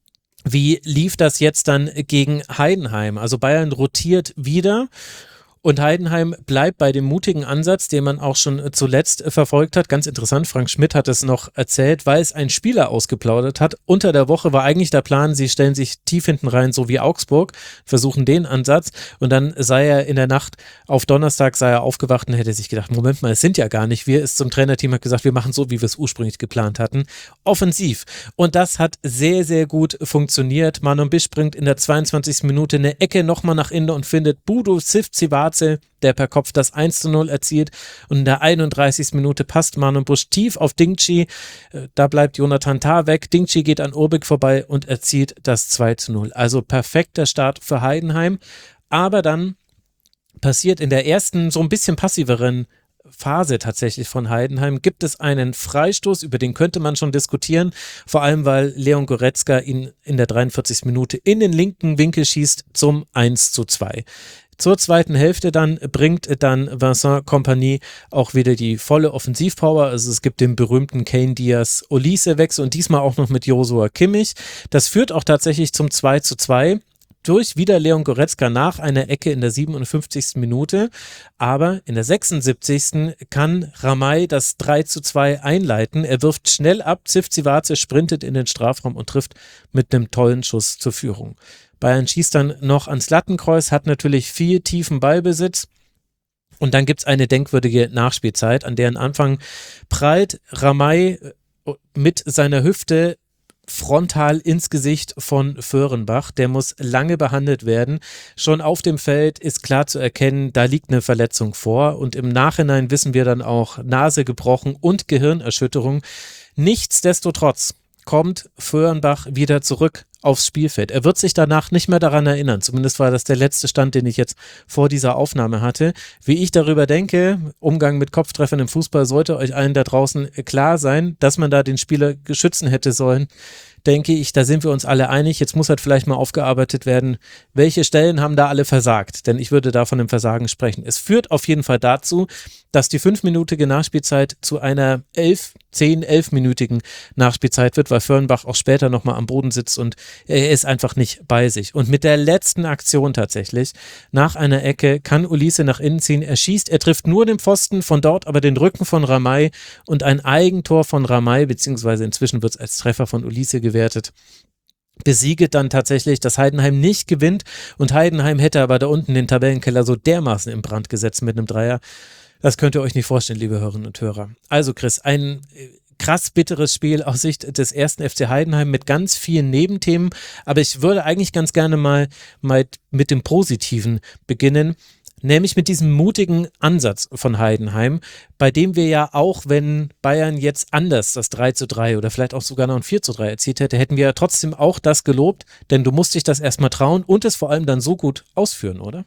wie lief das jetzt dann gegen Heidenheim? Also Bayern rotiert wieder. Und Heidenheim bleibt bei dem mutigen Ansatz, den man auch schon zuletzt verfolgt hat. Ganz interessant, Frank Schmidt hat es noch erzählt, weil es ein Spieler ausgeplaudert hat. Unter der Woche war eigentlich der Plan, sie stellen sich tief hinten rein, so wie Augsburg, versuchen den Ansatz. Und dann sei er in der Nacht auf Donnerstag, sei er aufgewacht und hätte sich gedacht, Moment mal, es sind ja gar nicht wir. Ist zum Trainerteam, hat gesagt, wir machen so, wie wir es ursprünglich geplant hatten. Offensiv. Und das hat sehr, sehr gut funktioniert. Manon Bisch bringt in der zweiundzwanzigsten Minute eine Ecke nochmal nach innen und findet Budo Sivcivace, der per Kopf das eins zu null erzielt, und in der einunddreißigsten Minute passt Manon Busch tief auf Dingchi, da bleibt Jonathan Tah weg, Dingchi geht an Urbik vorbei und erzielt das zwei zu null. Also perfekter Start für Heidenheim, aber dann passiert in der ersten so ein bisschen passiveren Phase tatsächlich von Heidenheim, gibt es einen Freistoß, über den könnte man schon diskutieren, vor allem weil Leon Goretzka ihn in der dreiundvierzigsten Minute in den linken Winkel schießt zum eins zu zwei. Zur zweiten Hälfte dann bringt dann Vincent Kompany auch wieder die volle Offensivpower. Also es gibt den berühmten Kane Diaz Olise Wechsel und diesmal auch noch mit Joshua Kimmich. Das führt auch tatsächlich zum zwei zu zwei durch wieder Leon Goretzka nach einer Ecke in der siebenundfünfzigsten Minute. Aber in der sechsundsiebzigsten kann Ramay das drei zu zwei einleiten. Er wirft schnell ab, Sivcivace sprintet in den Strafraum und trifft mit einem tollen Schuss zur Führung. Bayern schießt dann noch ans Lattenkreuz, hat natürlich viel tiefen Ballbesitz. Und dann gibt es eine denkwürdige Nachspielzeit, an deren Anfang prallt Ramay mit seiner Hüfte frontal ins Gesicht von Föhrenbach. Der muss lange behandelt werden. Schon auf dem Feld ist klar zu erkennen, da liegt eine Verletzung vor. Und im Nachhinein wissen wir dann auch, Nase gebrochen und Gehirnerschütterung. Nichtsdestotrotz kommt Föhrenbach wieder zurück aufs Spielfeld. Er wird sich danach nicht mehr daran erinnern. Zumindest war das der letzte Stand, den ich jetzt vor dieser Aufnahme hatte. Wie ich darüber denke, Umgang mit Kopftreffern im Fußball, sollte euch allen da draußen klar sein, dass man da den Spieler schützen hätte sollen. Denke ich, da sind wir uns alle einig. Jetzt muss halt vielleicht mal aufgearbeitet werden, welche Stellen haben da alle versagt. Denn ich würde da von dem Versagen sprechen. Es führt auf jeden Fall dazu, dass die fünfminütige Nachspielzeit zu einer elf, zehn, elfminütigen Nachspielzeit wird, weil Föhrenbach auch später nochmal am Boden sitzt und er ist einfach nicht bei sich. Und mit der letzten Aktion tatsächlich, nach einer Ecke, kann Olise nach innen ziehen. Er schießt, er trifft nur den Pfosten, von dort aber den Rücken von Ramay und ein Eigentor von Ramay, beziehungsweise inzwischen wird es als Treffer von Olise gewertet, besieget dann tatsächlich, dass Heidenheim nicht gewinnt, und Heidenheim hätte aber da unten den Tabellenkeller so dermaßen in Brand gesetzt mit einem Dreier. Das könnt ihr euch nicht vorstellen, liebe Hörerinnen und Hörer. Also Chris, ein krass bitteres Spiel aus Sicht des ersten F C Heidenheim mit ganz vielen Nebenthemen, aber ich würde eigentlich ganz gerne mal, mal mit dem Positiven beginnen, nämlich mit diesem mutigen Ansatz von Heidenheim, bei dem wir ja auch, wenn Bayern jetzt anders das drei zu drei oder vielleicht auch sogar noch ein vier zu drei erzielt hätte, hätten wir ja trotzdem auch das gelobt, denn du musst dich das erstmal trauen und es vor allem dann so gut ausführen, oder?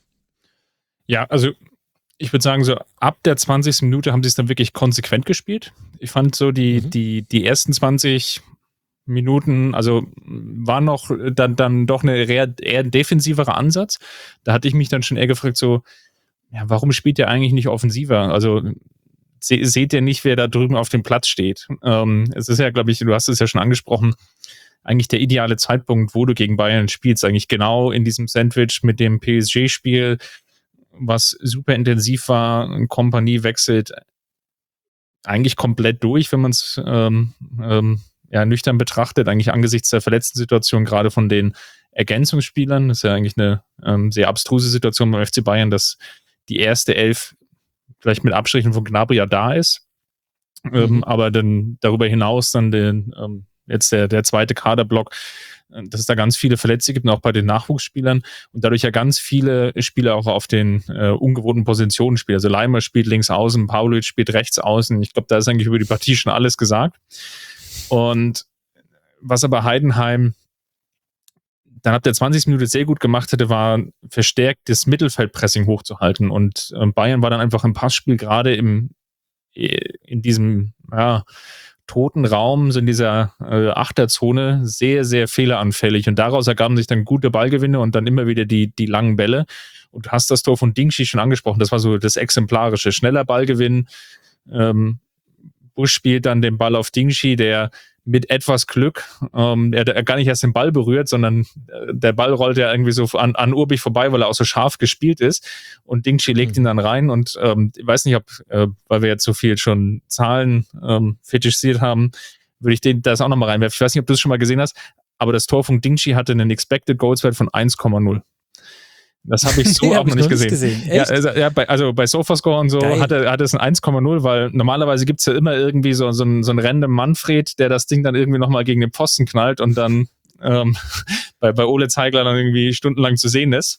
Ja, also ich würde sagen, so ab der zwanzigsten Minute haben sie es dann wirklich konsequent gespielt. Ich fand so die, mhm. die, die ersten zwanzig Minuten, also war noch dann, dann doch eine eher, eher ein defensiverer Ansatz. Da hatte ich mich dann schon eher gefragt, so, ja, warum spielt der eigentlich nicht offensiver? Also se, seht ihr nicht, wer da drüben auf dem Platz steht? Ähm, es ist ja, glaube ich, du hast es ja schon angesprochen, eigentlich der ideale Zeitpunkt, wo du gegen Bayern spielst, eigentlich genau in diesem Sandwich mit dem P S G-Spiel, was super intensiv war. Kompanie wechselt eigentlich komplett durch, wenn man es ähm, ähm, ja, nüchtern betrachtet, eigentlich angesichts der verletzten Situation, gerade von den Ergänzungsspielern. Das ist ja eigentlich eine ähm, sehr abstruse Situation beim F C Bayern, dass die erste Elf vielleicht mit Abstrichen von Gnabry ja da ist, mhm. ähm, aber dann darüber hinaus dann den, ähm, jetzt der, der zweite Kaderblock, dass es da ganz viele Verletzte gibt, und auch bei den Nachwuchsspielern, und dadurch ja ganz viele Spieler auch auf den äh, ungewohnten Positionen spielen. Also Leimer spielt links außen, Paulic spielt rechts außen. Ich glaube, da ist eigentlich über die Partie schon alles gesagt. Und was aber Heidenheim dann ab der zwanzigsten Minute sehr gut gemacht hätte, war verstärkt das Mittelfeldpressing hochzuhalten. Und äh, Bayern war dann einfach im Passspiel gerade im in diesem ja, toten Raum, so in dieser äh, Achterzone, sehr, sehr fehleranfällig. Und daraus ergaben sich dann gute Ballgewinne und dann immer wieder die, die langen Bälle. Und du hast das Tor von Dingshi schon angesprochen. Das war so das Exemplarische. Schneller Ballgewinn. Ähm, Busch spielt dann den Ball auf Dingshi, der mit etwas Glück, ähm, er hat gar nicht erst den Ball berührt, sondern äh, der Ball rollt ja irgendwie so an, an Urbich vorbei, weil er auch so scharf gespielt ist, und Dingshi legt mhm. ihn dann rein, und ähm, ich weiß nicht, ob, äh, weil wir jetzt so viel schon Zahlen ähm, fetischisiert haben, würde ich den das auch nochmal reinwerfen. Ich weiß nicht, ob du es schon mal gesehen hast, aber das Tor von Dingshi hatte einen Expected Goals Wert von eins Komma null. Das habe ich so nee, auch hab noch nicht gesehen. gesehen. Ja, also, ja, bei, also bei Sofascore und so hat, er, hat es ein eins Komma null, weil normalerweise gibt es ja immer irgendwie so, so einen so ein random Manfred, der das Ding dann irgendwie nochmal gegen den Pfosten knallt und dann ähm, bei, bei Ole Zeigler dann irgendwie stundenlang zu sehen ist.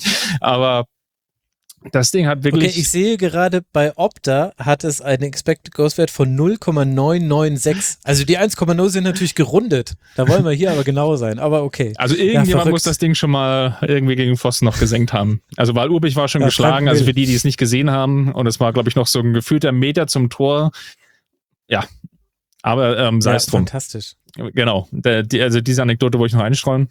Aber das Ding hat wirklich... Okay, ich sehe gerade, bei Opta hat es einen Expected Goals Wert von null Komma neun neun sechs. Also die eins Komma null sind natürlich gerundet. Da wollen wir hier aber genau sein, aber okay. Also irgendjemand ja, muss das Ding schon mal irgendwie gegen Pfosten noch gesenkt haben. Also weil Urbich war schon ja, geschlagen, also für die, die es nicht gesehen haben, und es war, glaube ich, noch so ein gefühlter Meter zum Tor. Ja, aber ähm, sei es ja, drum. Fantastisch. Genau, der, die, also diese Anekdote wollte ich noch einstreuen.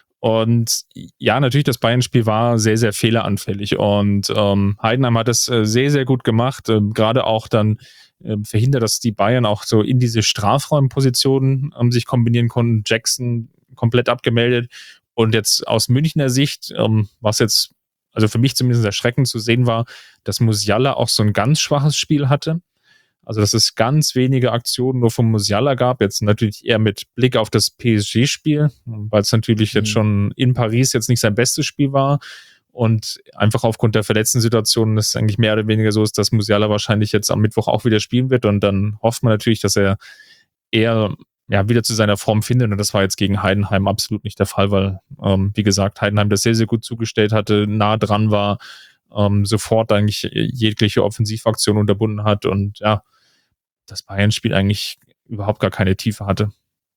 Und ja, natürlich, das Bayern-Spiel war sehr, sehr fehleranfällig, und ähm, Heidenheim hat es äh, sehr, sehr gut gemacht, ähm, gerade auch dann äh, verhindert, dass die Bayern auch so in diese Strafraumpositionen ähm, sich kombinieren konnten. Jackson komplett abgemeldet, und jetzt aus Münchner Sicht, ähm, was jetzt, also für mich zumindest erschreckend zu sehen war, dass Musiala auch so ein ganz schwaches Spiel hatte. Also, dass es ganz wenige Aktionen nur von Musiala gab. Jetzt natürlich eher mit Blick auf das P S G-Spiel, weil es natürlich mhm. jetzt schon in Paris jetzt nicht sein bestes Spiel war. Und einfach aufgrund der verletzten Situation es eigentlich mehr oder weniger so ist, dass Musiala wahrscheinlich jetzt am Mittwoch auch wieder spielen wird. Und dann hofft man natürlich, dass er eher ja, wieder zu seiner Form findet. Und das war jetzt gegen Heidenheim absolut nicht der Fall, weil, ähm, wie gesagt, Heidenheim das sehr, sehr gut zugestellt hatte, nah dran war, ähm, sofort eigentlich jegliche Offensivaktion unterbunden hat, und ja, das Bayern-Spiel eigentlich überhaupt gar keine Tiefe hatte.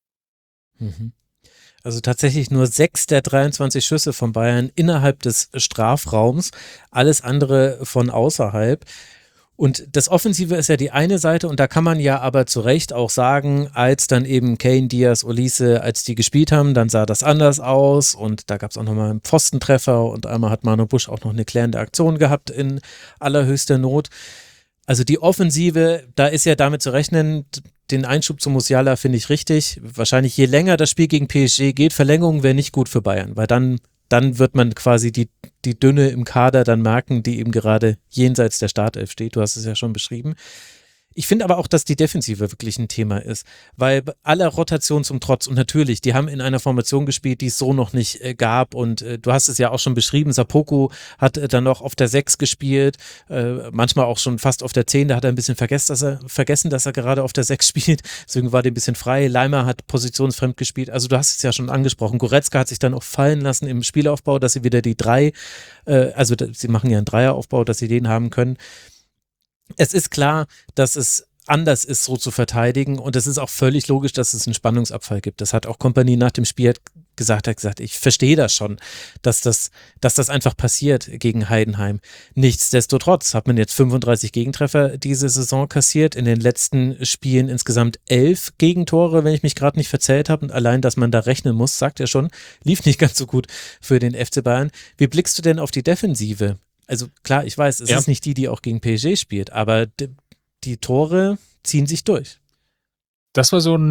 Also tatsächlich nur sechs der dreiundzwanzig Schüsse von Bayern innerhalb des Strafraums, alles andere von außerhalb. Und das Offensive ist ja die eine Seite, und da kann man ja aber zu Recht auch sagen, als dann eben Kane, Diaz, Olise, als die gespielt haben, dann sah das anders aus, und da gab es auch nochmal einen Pfostentreffer, und einmal hat Manu Busch auch noch eine klärende Aktion gehabt in allerhöchster Not. Also die Offensive, da ist ja damit zu rechnen, den Einschub zu Musiala finde ich richtig. Wahrscheinlich je länger das Spiel gegen P S G geht, Verlängerung wäre nicht gut für Bayern, weil dann, dann wird man quasi die, die Dünne im Kader dann merken, die eben gerade jenseits der Startelf steht. Du hast es ja schon beschrieben. Ich finde aber auch, dass die Defensive wirklich ein Thema ist, weil aller Rotation zum Trotz, und natürlich, die haben in einer Formation gespielt, die es so noch nicht äh, gab, und äh, du hast es ja auch schon beschrieben, Sapoko hat äh, dann noch auf der sechs gespielt, äh, manchmal auch schon fast auf der zehn, da hat er ein bisschen vergessen, dass er, vergessen, dass er gerade auf der sechs spielt, deswegen war der ein bisschen frei. Leimer hat positionsfremd gespielt, also du hast es ja schon angesprochen, Goretzka hat sich dann auch fallen lassen im Spielaufbau, dass sie wieder die drei, äh, also sie machen ja einen Dreieraufbau, dass sie den haben können. Es ist klar, dass es anders ist, so zu verteidigen, und es ist auch völlig logisch, dass es einen Spannungsabfall gibt. Das hat auch Kompanie nach dem Spiel gesagt, hat gesagt, ich verstehe das schon, dass das, dass das einfach passiert gegen Heidenheim. Nichtsdestotrotz hat man jetzt fünfunddreißig Gegentreffer diese Saison kassiert, in den letzten Spielen insgesamt elf Gegentore, wenn ich mich gerade nicht verzählt habe, und allein, dass man da rechnen muss, sagt er schon, lief nicht ganz so gut für den F C Bayern. Wie blickst du denn auf die Defensive? Also klar, ich weiß, es ja. ist nicht die, die auch gegen P S G spielt, aber die, die Tore ziehen sich durch. Das war so ein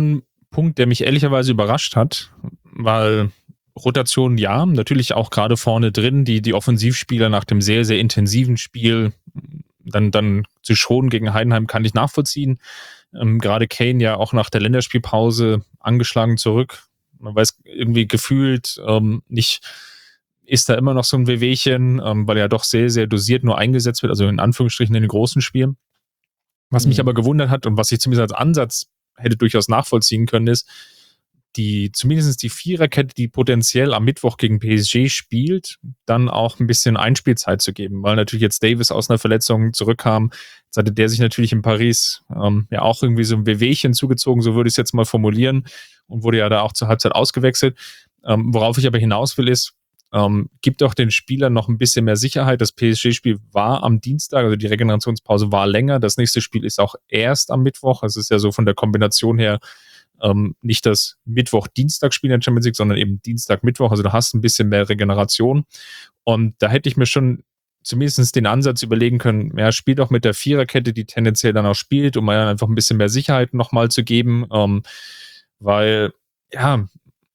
Punkt, der mich ehrlicherweise überrascht hat, weil Rotation ja, natürlich auch gerade vorne drin, die, die Offensivspieler nach dem sehr, sehr intensiven Spiel dann, dann zu schonen gegen Heidenheim kann ich nachvollziehen. Ähm, gerade Kane ja auch nach der Länderspielpause angeschlagen zurück. Man weiß irgendwie gefühlt ähm, nicht, ist da immer noch so ein Wehwehchen, ähm, weil er doch sehr, sehr dosiert nur eingesetzt wird, also in Anführungsstrichen in den großen Spielen. Was mhm. mich aber gewundert hat und was ich zumindest als Ansatz hätte durchaus nachvollziehen können, ist, die, zumindest die Viererkette, die potenziell am Mittwoch gegen P S G spielt, dann auch ein bisschen Einspielzeit zu geben, weil natürlich jetzt Davis aus einer Verletzung zurückkam. Jetzt hatte der sich natürlich in Paris ähm, ja auch irgendwie so ein Wehwehchen zugezogen, so würde ich es jetzt mal formulieren, und wurde ja da auch zur Halbzeit ausgewechselt. Ähm, worauf ich aber hinaus will, ist, ähm, gibt auch den Spielern noch ein bisschen mehr Sicherheit. Das P S G-Spiel war am Dienstag, also die Regenerationspause war länger. Das nächste Spiel ist auch erst am Mittwoch. Es ist ja so von der Kombination her Ähm, nicht das Mittwoch-Dienstag-Spiel in der Champions League, sondern eben Dienstag-Mittwoch. Also du hast ein bisschen mehr Regeneration. Und da hätte ich mir schon zumindest den Ansatz überlegen können, ja, spiel doch mit der Viererkette, die tendenziell dann auch spielt, um mir einfach ein bisschen mehr Sicherheit nochmal zu geben. Ähm, weil, ja,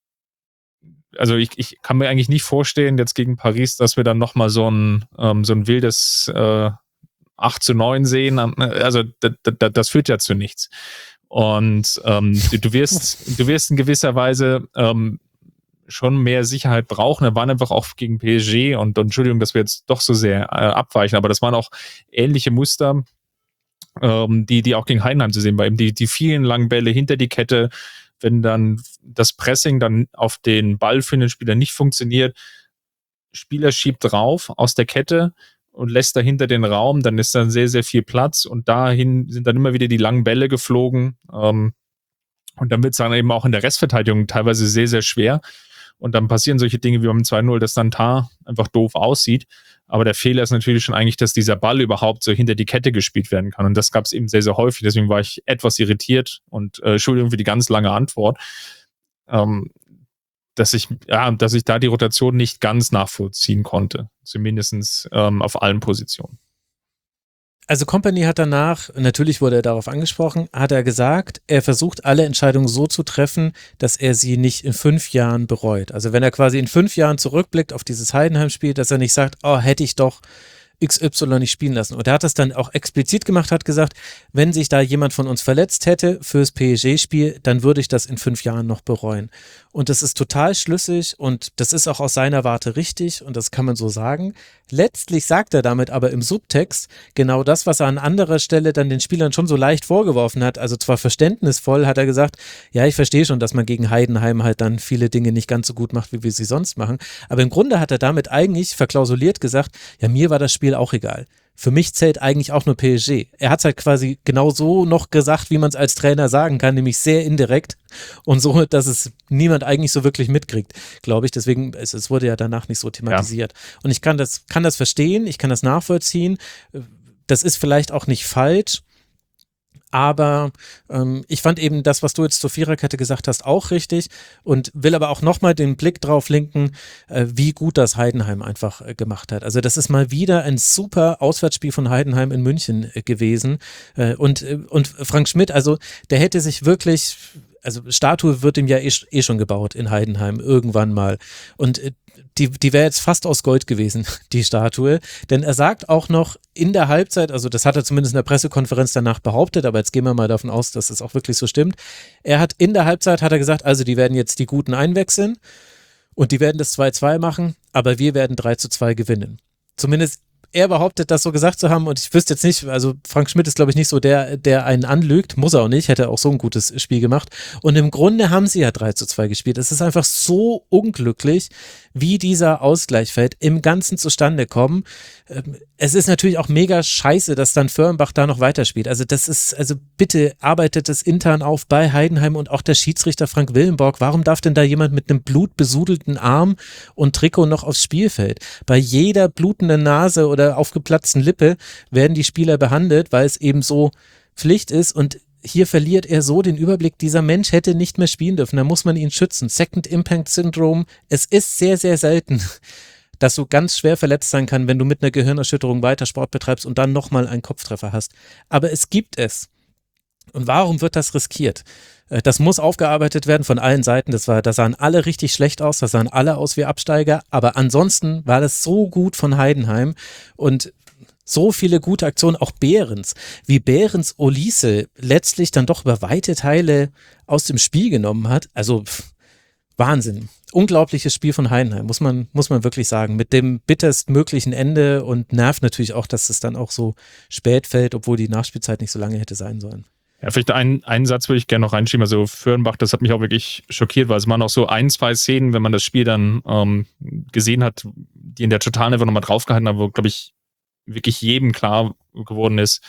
also ich, ich kann mir eigentlich nicht vorstellen, jetzt gegen Paris, dass wir dann nochmal so ein, ähm, so ein wildes äh, acht zu neun sehen. Also d- d- das führt ja zu nichts. Und ähm, du, du wirst du wirst in gewisser Weise ähm, schon mehr Sicherheit brauchen. Da waren einfach auch gegen P S G und, und Entschuldigung, dass wir jetzt doch so sehr äh, abweichen, aber das waren auch ähnliche Muster, ähm, die, die auch gegen Heidenheim zu sehen war. Eben die, die vielen langen Bälle hinter die Kette, wenn dann das Pressing dann auf den Ball für den Spieler nicht funktioniert, Spieler schiebt drauf aus der Kette und lässt dahinter den Raum, dann ist dann sehr, sehr viel Platz und dahin sind dann immer wieder die langen Bälle geflogen ähm, und dann wird es dann eben auch in der Restverteidigung teilweise sehr, sehr schwer und dann passieren solche Dinge wie beim zwei null, dass dann Tar einfach doof aussieht, aber der Fehler ist natürlich schon eigentlich, dass dieser Ball überhaupt so hinter die Kette gespielt werden kann und das gab es eben sehr, sehr häufig, deswegen war ich etwas irritiert und äh, Entschuldigung für die ganz lange Antwort, ähm, dass ich, ja, dass ich da die Rotation nicht ganz nachvollziehen konnte. Zumindest ähm, auf allen Positionen. Also Kompany hat danach, natürlich wurde er darauf angesprochen, hat er gesagt, er versucht alle Entscheidungen so zu treffen, dass er sie nicht in fünf Jahren bereut. Also wenn er quasi in fünf Jahren zurückblickt auf dieses Heidenheim-Spiel, dass er nicht sagt, oh, hätte ich doch X Y nicht spielen lassen. Und er hat das dann auch explizit gemacht, hat gesagt, wenn sich da jemand von uns verletzt hätte fürs P S G-Spiel, dann würde ich das in fünf Jahren noch bereuen. Und das ist total schlüssig und das ist auch aus seiner Warte richtig und das kann man so sagen. Letztlich sagt er damit aber im Subtext genau das, was er an anderer Stelle dann den Spielern schon so leicht vorgeworfen hat. Also zwar verständnisvoll hat er gesagt, ja, ich verstehe schon, dass man gegen Heidenheim halt dann viele Dinge nicht ganz so gut macht, wie wir sie sonst machen. Aber im Grunde hat er damit eigentlich verklausuliert gesagt, ja, mir war das Spiel auch egal. Für mich zählt eigentlich auch nur P S G. Er hat es halt quasi genau so noch gesagt, wie man es als Trainer sagen kann, nämlich sehr indirekt und so, dass es niemand eigentlich so wirklich mitkriegt, glaube ich. Deswegen, es, es wurde ja danach nicht so thematisiert. Ja. Und ich kann das, kann das verstehen, ich kann das nachvollziehen. Das ist vielleicht auch nicht falsch. Aber ähm, ich fand eben das, was du jetzt zur Viererkette gesagt hast, auch richtig und will aber auch nochmal den Blick drauf lenken, äh, wie gut das Heidenheim einfach äh, gemacht hat. Also das ist mal wieder ein super Auswärtsspiel von Heidenheim in München äh, gewesen äh, und, äh, und Frank Schmidt, also der hätte sich wirklich, also Statue wird ihm ja eh, eh schon gebaut in Heidenheim irgendwann mal und äh, die, die wäre jetzt fast aus Gold gewesen, die Statue, denn er sagt auch noch in der Halbzeit, also das hat er zumindest in der Pressekonferenz danach behauptet, aber jetzt gehen wir mal davon aus, dass es auch wirklich so stimmt. Er hat in der Halbzeit, hat er gesagt, also die werden jetzt die Guten einwechseln und die werden das zwei zwei machen, aber wir werden drei zu zwei gewinnen. Zumindest er behauptet, das so gesagt zu haben und ich wüsste jetzt nicht, also Frank Schmidt ist glaube ich nicht so der, der einen anlügt, muss er auch nicht, hätte auch so ein gutes Spiel gemacht und im Grunde haben sie ja drei zu zwei gespielt. Es ist einfach so unglücklich, wie dieser Ausgleich fällt, im Ganzen zustande kommen. Es ist natürlich auch mega scheiße, dass dann Föhrenbach da noch weiterspielt. Also das ist, also bitte arbeitet es intern auf bei Heidenheim und auch der Schiedsrichter Frank Willenborg. Warum darf denn da jemand mit einem blutbesudelten Arm und Trikot noch aufs Spielfeld? Bei jeder blutenden Nase oder aufgeplatzten Lippe werden die Spieler behandelt, weil es eben so Pflicht ist und hier verliert er so den Überblick, dieser Mensch hätte nicht mehr spielen dürfen, da muss man ihn schützen. Second Impact Syndrome, es ist sehr, sehr selten, dass du ganz schwer verletzt sein kann, wenn du mit einer Gehirnerschütterung weiter Sport betreibst und dann nochmal einen Kopftreffer hast. Aber es gibt es. Und warum wird das riskiert? Das muss aufgearbeitet werden von allen Seiten. Das war, da sahen alle richtig schlecht aus, da sahen alle aus wie Absteiger. Aber ansonsten war das so gut von Heidenheim und so viele gute Aktionen, auch Behrens, wie Behrens Olise letztlich dann doch über weite Teile aus dem Spiel genommen hat. Also pff, Wahnsinn. Unglaubliches Spiel von Heidenheim, muss man, muss man wirklich sagen. Mit dem bitterstmöglichen Ende und nervt natürlich auch, dass es dann auch so spät fällt, obwohl die Nachspielzeit nicht so lange hätte sein sollen. Ja, vielleicht einen, einen Satz würde ich gerne noch reinschieben. Also Fürnbach, das hat mich auch wirklich schockiert, weil es waren auch so ein, zwei Szenen, wenn man das Spiel dann ähm, gesehen hat, die in der Totalen einfach nochmal draufgehalten haben, wo, glaube ich, wirklich jedem klar geworden ist,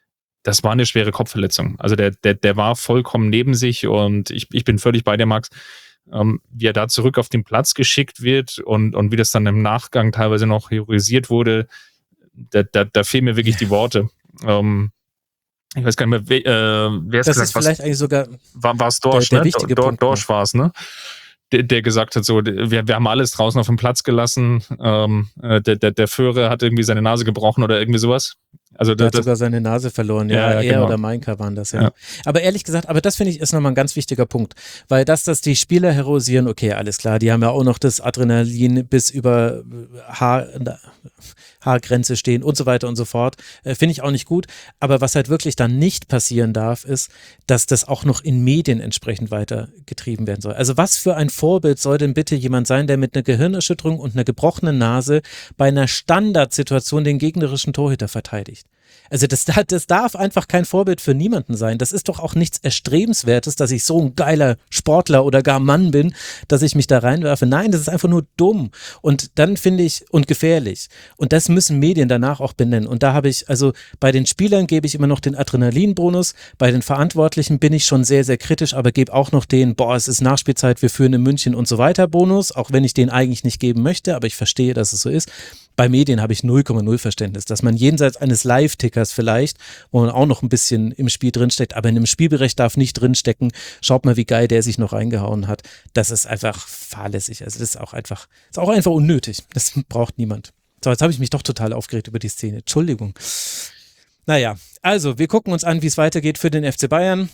das war eine schwere Kopfverletzung. Also der, der, der war vollkommen neben sich und ich, ich bin völlig bei dir, Max. Ähm, wie er da zurück auf den Platz geschickt wird und, und wie das dann im Nachgang teilweise noch heroisiert wurde, da, da, da fehlen mir wirklich die Worte. Ähm, ich weiß gar nicht mehr, wer, äh, wer es das gesagt ist vielleicht was, eigentlich sogar war, war es Dorsch, der, der ne? wichtige Dor, Punkt. Dorsch war es, ne? Der, der gesagt hat, so, wir, wir haben alles draußen auf dem Platz gelassen, ähm, der, der, der Führer hat irgendwie seine Nase gebrochen oder irgendwie sowas. Also Der das, hat sogar seine Nase verloren, ja, Ja, ja, er genau. oder Mainka waren das, ja. Ja. Aber ehrlich gesagt, aber das finde ich ist nochmal ein ganz wichtiger Punkt, weil das, dass die Spieler heroisieren, okay, alles klar, die haben ja auch noch das Adrenalin bis über Haar, Haargrenze stehen und so weiter und so fort, äh, finde ich auch nicht gut, aber was halt wirklich dann nicht passieren darf, ist, dass das auch noch in Medien entsprechend weitergetrieben werden soll. Also was für ein Vorbild soll denn bitte jemand sein, der mit einer Gehirnerschütterung und einer gebrochenen Nase bei einer Standardsituation den gegnerischen Torhüter verteidigt? Also das, das darf einfach kein Vorbild für niemanden sein. Das ist doch auch nichts Erstrebenswertes, dass ich so ein geiler Sportler oder gar Mann bin, dass ich mich da reinwerfe. Nein, das ist einfach nur dumm. Und dann finde ich, und gefährlich. Und das müssen Medien danach auch benennen. Und da habe ich, also bei den Spielern gebe ich immer noch den Adrenalinbonus. Bei den Verantwortlichen bin ich schon sehr, sehr kritisch, aber gebe auch noch den, boah, es ist Nachspielzeit, wir führen in München und so weiter Bonus, auch wenn ich den eigentlich nicht geben möchte, aber ich verstehe, dass es so ist. Bei Medien habe ich null Komma null Verständnis, dass man jenseits eines Live-Tickers vielleicht, wo man auch noch ein bisschen im Spiel drinsteckt, aber in einem Spielbericht darf nicht drinstecken, schaut mal, wie geil der sich noch reingehauen hat. Das ist einfach fahrlässig. Also das ist auch einfach, ist auch einfach unnötig. Das braucht niemand. So, jetzt habe ich mich doch total aufgeregt über die Szene. Entschuldigung. Naja, also wir gucken uns an, wie es weitergeht für den F C Bayern.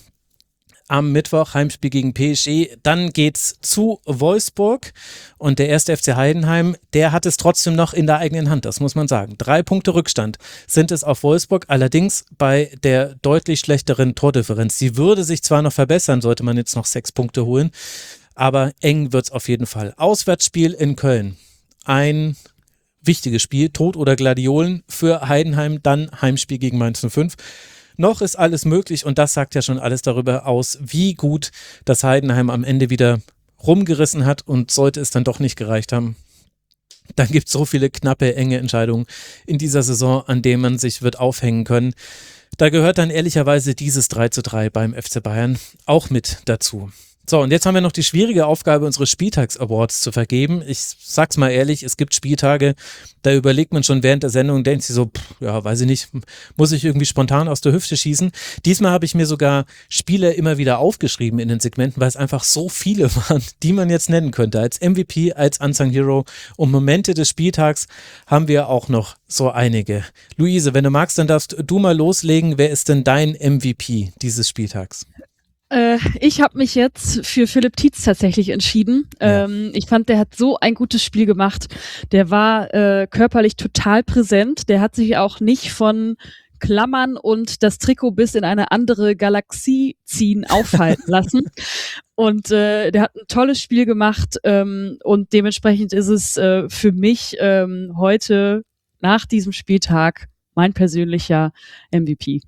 Am Mittwoch Heimspiel gegen P S G, dann geht's zu Wolfsburg und der erste F C Heidenheim, der hat es trotzdem noch in der eigenen Hand, das muss man sagen. Drei Punkte Rückstand sind es auf Wolfsburg, allerdings bei der deutlich schlechteren Tordifferenz. Sie würde sich zwar noch verbessern, sollte man jetzt noch sechs Punkte holen, aber eng wird's auf jeden Fall. Auswärtsspiel in Köln, ein wichtiges Spiel, Tod oder Gladiolen für Heidenheim, dann Heimspiel gegen Mainz null fünf. Noch ist alles möglich und das sagt ja schon alles darüber aus, wie gut das Heidenheim am Ende wieder rumgerissen hat und sollte es dann doch nicht gereicht haben. Dann gibt es so viele knappe, enge Entscheidungen in dieser Saison, an denen man sich wird aufhängen können. Da gehört dann ehrlicherweise dieses drei zu drei beim F C Bayern auch mit dazu. So, und jetzt haben wir noch die schwierige Aufgabe, unsere Spieltags-Awards zu vergeben. Ich sag's mal ehrlich, es gibt Spieltage, da überlegt man schon während der Sendung, denkt sich so, pff, ja, weiß ich nicht, muss ich irgendwie spontan aus der Hüfte schießen. Diesmal habe ich mir sogar Spiele immer wieder aufgeschrieben in den Segmenten, weil es einfach so viele waren, die man jetzt nennen könnte. Als M V P, als Unsung Hero und Momente des Spieltags haben wir auch noch so einige. Luise, wenn du magst, dann darfst du mal loslegen. Wer ist denn dein M V P dieses Spieltags? Äh, ich habe mich jetzt für Philipp Tietz tatsächlich entschieden. Ja. Ähm, ich fand, der hat so ein gutes Spiel gemacht. Der war äh, körperlich total präsent. Der hat sich auch nicht von Klammern und das Trikot bis in eine andere Galaxie ziehen aufhalten lassen. Und äh, der hat ein tolles Spiel gemacht ähm, und dementsprechend ist es äh, für mich ähm, heute nach diesem Spieltag mein persönlicher M V P.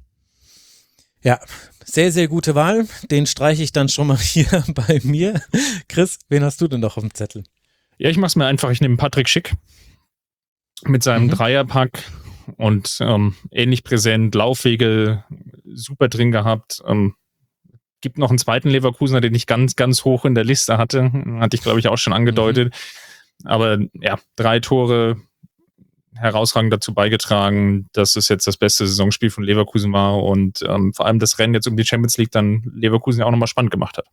Ja, sehr, sehr gute Wahl. Den streiche ich dann schon mal hier bei mir. Chris, wen hast du denn noch auf dem Zettel? Ja, ich mach's mir einfach. Ich nehme Patrick Schick mit seinem mhm. Dreierpack und ähm, ähnlich präsent, Laufwege super drin gehabt. Ähm, gibt noch einen zweiten Leverkusener, den ich ganz, ganz hoch in der Liste hatte. Hatte ich, glaube ich, auch schon angedeutet. Mhm. Aber ja, drei Tore herausragend dazu beigetragen, dass es jetzt das beste Saisonspiel von Leverkusen war und ähm, vor allem das Rennen jetzt um die Champions League dann Leverkusen ja auch nochmal spannend gemacht hat.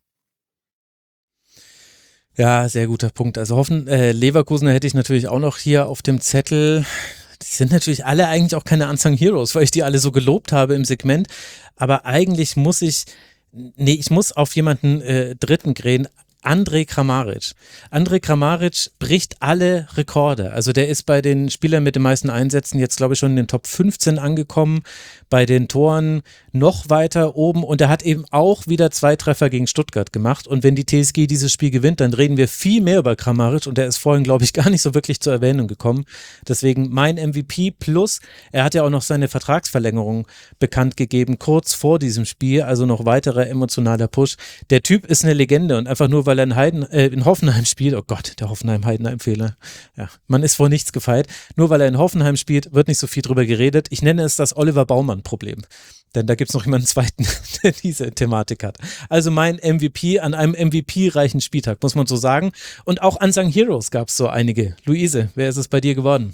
Ja, sehr guter Punkt. Also hoffen, äh, Leverkusen hätte ich natürlich auch noch hier auf dem Zettel. die sind natürlich alle eigentlich auch keine Unsung Heroes, weil ich die alle so gelobt habe im Segment, aber eigentlich muss ich, nee, ich muss auf jemanden äh, Dritten grähen, Andrej Kramaric. Andrej Kramaric bricht alle Rekorde. Also der ist bei den Spielern mit den meisten Einsätzen jetzt, glaube ich, schon in den Top fünfzehn angekommen, bei den Toren noch weiter oben und er hat eben auch wieder zwei Treffer gegen Stuttgart gemacht und wenn die T S G dieses Spiel gewinnt, dann reden wir viel mehr über Kramaric und der ist vorhin, glaube ich, gar nicht so wirklich zur Erwähnung gekommen. Deswegen mein M V P plus, er hat ja auch noch seine Vertragsverlängerung bekannt gegeben, kurz vor diesem Spiel, also noch weiterer emotionaler Push. Der Typ ist eine Legende und einfach nur, weil er in, Heiden, äh, in Hoffenheim spielt, oh Gott, der Hoffenheim-Heidenheim-Fehler, ja, man ist vor nichts gefeit, nur weil er in Hoffenheim spielt, wird nicht so viel drüber geredet. Ich nenne es das Oliver Baumann-Problem. Denn da gibt es noch jemanden zweiten, der diese Thematik hat. Also mein M V P an einem M V P-reichen Spieltag, muss man so sagen. Und auch Unsung Heroes gab es so einige. Luise, wer ist es bei dir geworden?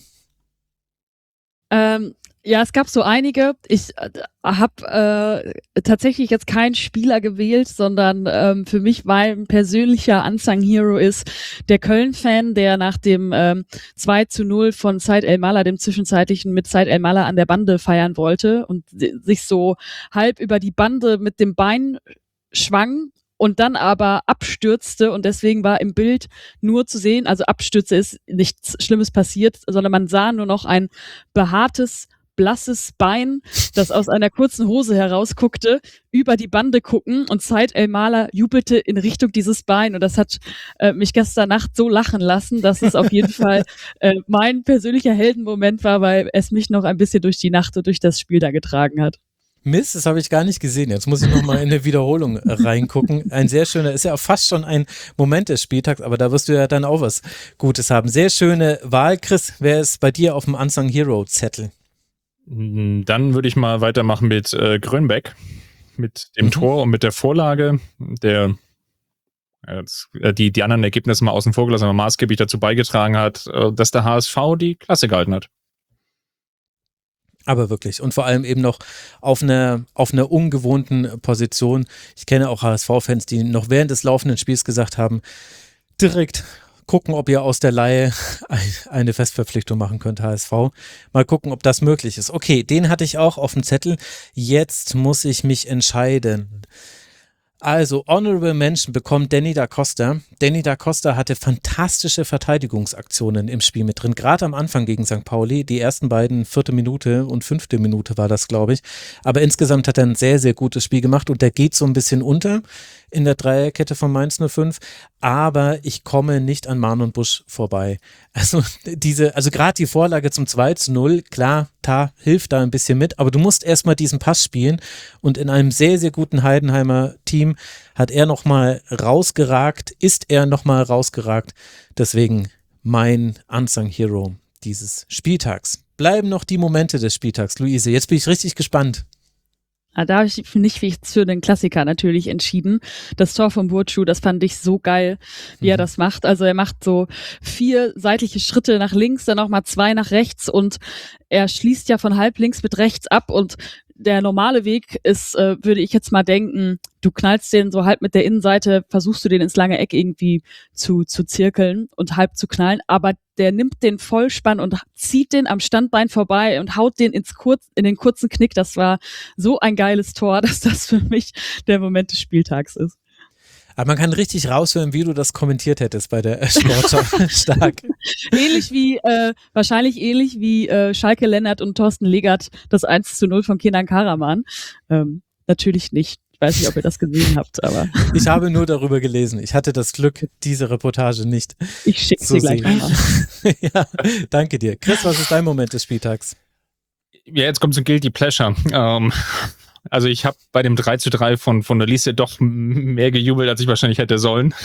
Ähm, ja, es gab so einige. Ich äh, habe äh, tatsächlich jetzt keinen Spieler gewählt, sondern ähm, für mich mein persönlicher Unsung Hero ist der Köln-Fan, der nach dem ähm, zwei zu null von Said El-Mala, dem zwischenzeitlichen mit Said El-Mala an der Bande feiern wollte und sich so halb über die Bande mit dem Bein schwang und dann aber abstürzte und deswegen war im Bild nur zu sehen, also Abstürze ist nichts Schlimmes passiert, sondern man sah nur noch ein behaartes, blasses Bein, das aus einer kurzen Hose herausguckte, über die Bande gucken und Said El-Mala jubelte in Richtung dieses Bein und das hat äh, mich gestern Nacht so lachen lassen, dass es auf jeden Fall äh, mein persönlicher Heldenmoment war, weil es mich noch ein bisschen durch die Nacht und durch das Spiel da getragen hat. Mist, das habe ich gar nicht gesehen. Jetzt muss ich nochmal in eine Wiederholung reingucken. Ein sehr schöner, ist ja auch fast schon ein Moment des Spieltags, aber da wirst du ja dann auch was Gutes haben. Sehr schöne Wahl, Chris. Wer ist bei dir auf dem Unsung Hero Zettel? Dann würde ich mal weitermachen mit äh, Grönbeck, mit dem mhm. Tor und mit der Vorlage, der äh, die, die anderen Ergebnisse mal außen vor gelassen, aber maßgeblich dazu beigetragen hat, äh, dass der H S V die Klasse gehalten hat. Aber wirklich. Und vor allem eben noch auf einer auf einer ungewohnten Position. Ich kenne auch H S V-Fans, die noch während des laufenden Spiels gesagt haben, direkt gucken, ob ihr aus der Leihe eine Festverpflichtung machen könnt, H S V. Mal gucken, ob das möglich ist. Okay, den hatte ich auch auf dem Zettel. Jetzt muss ich mich entscheiden. Also, Honorable Mention bekommt Danny da Costa. Danny da Costa hatte fantastische Verteidigungsaktionen im Spiel mit drin, gerade am Anfang gegen Sankt Pauli. Die ersten beiden, vierte Minute und fünfte Minute war das, glaube ich. Aber insgesamt hat er ein sehr, sehr gutes Spiel gemacht und der geht so ein bisschen unter in der Dreierkette von Mainz null fünf. Aber ich komme nicht an Marlon Busch vorbei. Also diese, also gerade die Vorlage zum zwei zu null, klar, da hilft da ein bisschen mit, aber du musst erstmal diesen Pass spielen und in einem sehr, sehr guten Heidenheimer Team hat er nochmal rausgeragt, ist er nochmal rausgeragt. Deswegen mein Unsung Hero dieses Spieltags. Bleiben noch die Momente des Spieltags, Luise. Jetzt bin ich richtig gespannt. Da habe ich mich für den Klassiker natürlich entschieden. Das Tor von Burcu, das fand ich so geil, wie mhm. er das macht. Also er macht so vier seitliche Schritte nach links, dann nochmal zwei nach rechts und er schließt ja von halb links mit rechts ab und der normale Weg ist, äh, würde ich jetzt mal denken, du knallst den so halb mit der Innenseite, versuchst du den ins lange Eck irgendwie zu, zu zirkeln und halb zu knallen, aber der nimmt den Vollspann und zieht den am Standbein vorbei und haut den ins Kurz, in den kurzen Knick. Das war so ein geiles Tor, dass das für mich der Moment des Spieltags ist. Aber man kann richtig raushören, wie du das kommentiert hättest bei der Sportschau. Stark. Ähnlich wie, äh, wahrscheinlich ähnlich wie äh, Schalke Lennart und Thorsten Legert das eins zu null von Kenan Karaman. Ähm, natürlich nicht. Ich weiß nicht, ob ihr das gesehen habt, aber. Ich habe nur darüber gelesen. Ich hatte das Glück, diese Reportage nicht Ich schicke sie gleich mal. Ja, danke dir. Chris, was ist dein Moment des Spieltags? Ja, jetzt kommt so ein Guilty Pleasure. Ähm, also ich habe bei dem drei zu drei von, von der Liste doch mehr gejubelt, als ich wahrscheinlich hätte sollen.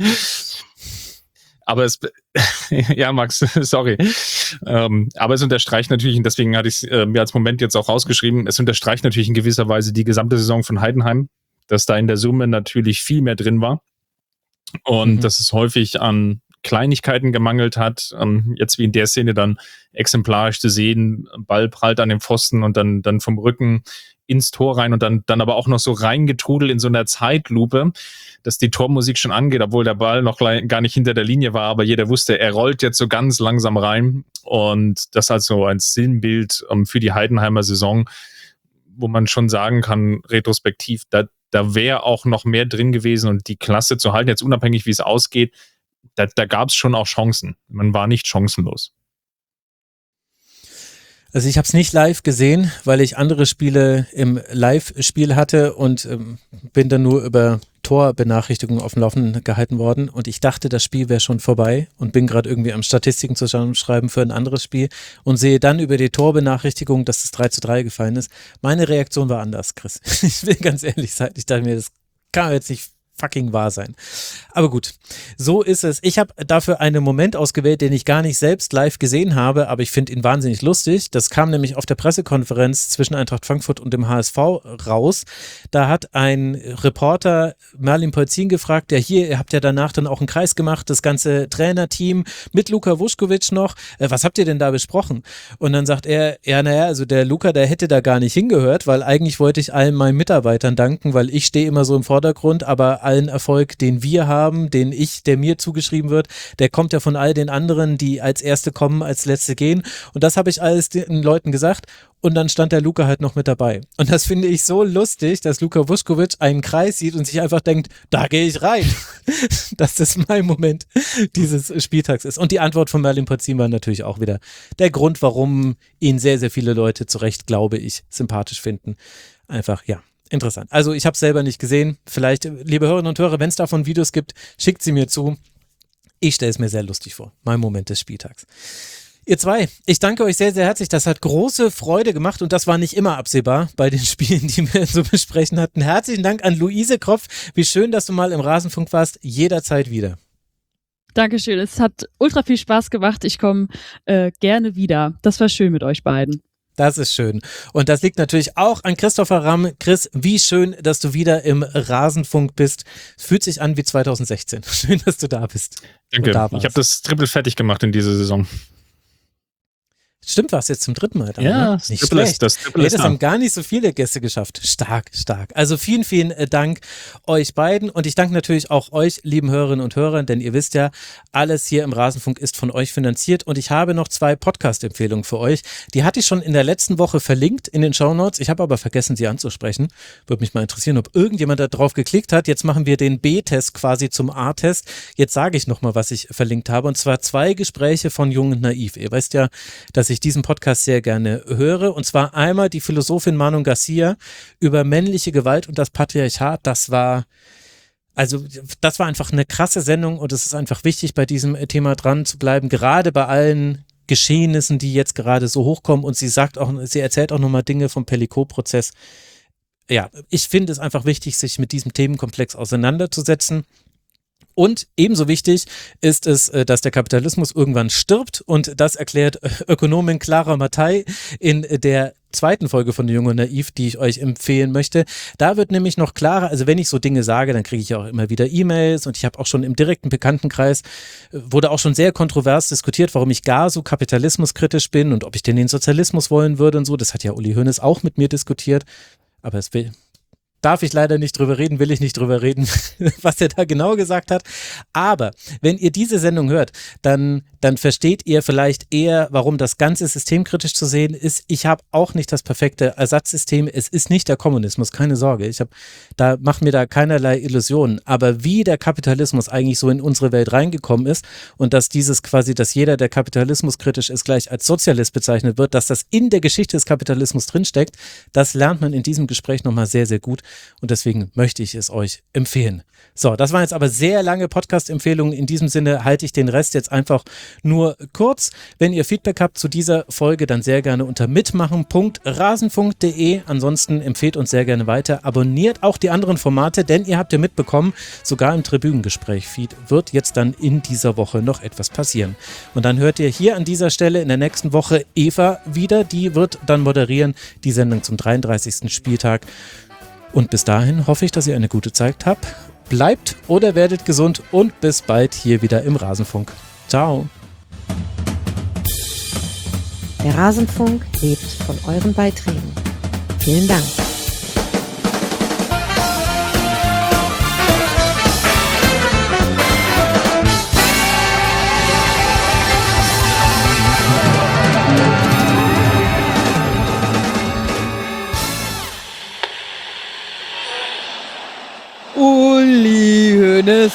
Aber es, ja Max, sorry. Ähm, aber es unterstreicht natürlich, und deswegen hatte ich es äh, mir als Moment jetzt auch rausgeschrieben, es unterstreicht natürlich in gewisser Weise die gesamte Saison von Heidenheim, dass da in der Summe natürlich viel mehr drin war und mhm. dass es häufig an Kleinigkeiten gemangelt hat. Ähm, jetzt wie in der Szene dann exemplarisch zu sehen, Ball prallt an den Pfosten und dann, dann vom Rücken ins Tor rein und dann, dann aber auch noch so reingetrudelt in so einer Zeitlupe, dass die Tormusik schon angeht, obwohl der Ball noch gar nicht hinter der Linie war, aber jeder wusste, er rollt jetzt so ganz langsam rein und das als so ein Sinnbild um, für die Heidenheimer Saison, wo man schon sagen kann, retrospektiv, da, da wäre auch noch mehr drin gewesen und die Klasse zu halten, jetzt unabhängig wie es ausgeht, da, da gab es schon auch Chancen. Man war nicht chancenlos. Also ich habe es nicht live gesehen, weil ich andere Spiele im Live-Spiel hatte und ähm, bin dann nur über Torbenachrichtigungen auf dem Laufenden gehalten worden und ich dachte, das Spiel wäre schon vorbei und bin gerade irgendwie am Statistiken zusammenschreiben für ein anderes Spiel und sehe dann über die Torbenachrichtigung, dass das drei zu drei gefallen ist. Meine Reaktion war anders, Chris. Ich will ganz ehrlich sein. Ich dachte mir, das kann jetzt nicht fucking wahr sein. Aber gut, so ist es. Ich habe dafür einen Moment ausgewählt, den ich gar nicht selbst live gesehen habe, aber ich finde ihn wahnsinnig lustig. Das kam nämlich auf der Pressekonferenz zwischen Eintracht Frankfurt und dem H S V raus. Da hat ein Reporter Merlin Polzin gefragt, ja hier, ihr habt ja danach dann auch einen Kreis gemacht, das ganze Trainerteam mit Luka Vuskovic noch. Äh, was habt ihr denn da besprochen? Und dann sagt er, ja naja, also der Luka, der hätte da gar nicht hingehört, weil eigentlich wollte ich allen meinen Mitarbeitern danken, weil ich stehe immer so im Vordergrund, aber allen Erfolg, den wir haben, den ich, der mir zugeschrieben wird, der kommt ja von all den anderen, die als Erste kommen, als Letzte gehen. Und das habe ich alles den Leuten gesagt. Und dann stand der Luka halt noch mit dabei. Und das finde ich so lustig, dass Luka Vuskovic einen Kreis sieht und sich einfach denkt, da gehe ich rein. Dass das mein Moment dieses Spieltags ist. Und die Antwort von Merlin Polzin war natürlich auch wieder der Grund, warum ihn sehr, sehr viele Leute zu Recht, glaube ich, sympathisch finden. Einfach, ja. Interessant. Also ich habe es selber nicht gesehen. Vielleicht, liebe Hörerinnen und Hörer, wenn es davon Videos gibt, schickt sie mir zu. Ich stelle es mir sehr lustig vor. Mein Moment des Spieltags. Ihr zwei, ich danke euch sehr, sehr herzlich. Das hat große Freude gemacht und das war nicht immer absehbar bei den Spielen, die wir so besprechen hatten. Herzlichen Dank an Luise Kropf. Wie schön, dass du mal im Rasenfunk warst. Jederzeit wieder. Dankeschön. Es hat ultra viel Spaß gemacht. Ich komme äh, gerne wieder. Das war schön mit euch beiden. Das ist schön. Und das liegt natürlich auch an Christopher Ramm. Chris, wie schön, dass du wieder im Rasenfunk bist. Fühlt sich an wie zwanzig sechzehn. Schön, dass du da bist. Danke. Da ich habe das Triple fertig gemacht in dieser Saison. Stimmt, warst jetzt zum dritten Mal da. Ja, ne? das Nicht Triple schlecht. ist, das Triple Nee, ist das da. haben gar nicht so viele Gäste geschafft. Stark, stark. Also vielen, vielen Dank euch beiden und ich danke natürlich auch euch, lieben Hörerinnen und Hörer, denn ihr wisst ja, alles hier im Rasenfunk ist von euch finanziert und ich habe noch zwei Podcast-Empfehlungen für euch. Die hatte ich schon in der letzten Woche verlinkt in den Shownotes. Ich habe aber vergessen, sie anzusprechen. Würde mich mal interessieren, ob irgendjemand da drauf geklickt hat. Jetzt machen wir den B-Test quasi zum A-Test. Jetzt sage ich nochmal, was ich verlinkt habe und zwar zwei Gespräche von Jung und Naiv. Ihr wisst ja, dass ich diesen Podcast sehr sehr gerne höre. Und zwar einmal die Philosophin Manon Garcia über männliche Gewalt und das Patriarchat. Das war, also das war einfach eine krasse Sendung und es ist einfach wichtig, bei diesem Thema dran zu bleiben, gerade bei allen Geschehnissen, die jetzt gerade so hochkommen. Und sie sagt auch, sie erzählt auch nochmal Dinge vom Pellicot-Prozess. Ja, ich finde es einfach wichtig, sich mit diesem Themenkomplex auseinanderzusetzen. Und ebenso wichtig ist es, dass der Kapitalismus irgendwann stirbt und das erklärt Ökonomin Clara Mattei in der zweiten Folge von Jung und Naiv, die ich euch empfehlen möchte. Da wird nämlich noch klarer, also wenn ich so Dinge sage, dann kriege ich ja auch immer wieder E-Mails und ich habe auch schon im direkten Bekanntenkreis, wurde auch schon sehr kontrovers diskutiert, warum ich gar so kapitalismuskritisch bin und ob ich denn den Sozialismus wollen würde und so. Das hat ja Uli Hoeneß auch mit mir diskutiert, aber es will... Darf ich leider nicht drüber reden, will ich nicht drüber reden, was er da genau gesagt hat. Aber wenn ihr diese Sendung hört, dann, dann versteht ihr vielleicht eher, warum das Ganze systemkritisch zu sehen ist. Ich habe auch nicht das perfekte Ersatzsystem. Es ist nicht der Kommunismus, keine Sorge. Ich habe, da macht mir da keinerlei Illusionen. Aber wie der Kapitalismus eigentlich so in unsere Welt reingekommen ist und dass dieses quasi, dass jeder, der kapitalismuskritisch ist, gleich als Sozialist bezeichnet wird, dass das in der Geschichte des Kapitalismus drinsteckt, das lernt man in diesem Gespräch nochmal sehr, sehr gut. Und deswegen möchte ich es euch empfehlen. So, das waren jetzt aber sehr lange Podcast-Empfehlungen. In diesem Sinne halte ich den Rest jetzt einfach nur kurz. Wenn ihr Feedback habt zu dieser Folge, dann sehr gerne unter mitmachen punkt rasenfunk punkt de. Ansonsten empfehlt uns sehr gerne weiter. Abonniert auch die anderen Formate, denn ihr habt ja mitbekommen, sogar im Tribünengespräch-Feed wird jetzt dann in dieser Woche noch etwas passieren. Und dann hört ihr hier an dieser Stelle in der nächsten Woche Eva wieder. Die wird dann moderieren die Sendung zum dreiunddreißigsten Spieltag. Und bis dahin hoffe ich, dass ihr eine gute Zeit habt. Bleibt oder werdet gesund und bis bald hier wieder im Rasenfunk. Ciao. Der Rasenfunk lebt von euren Beiträgen. Vielen Dank. Hönes.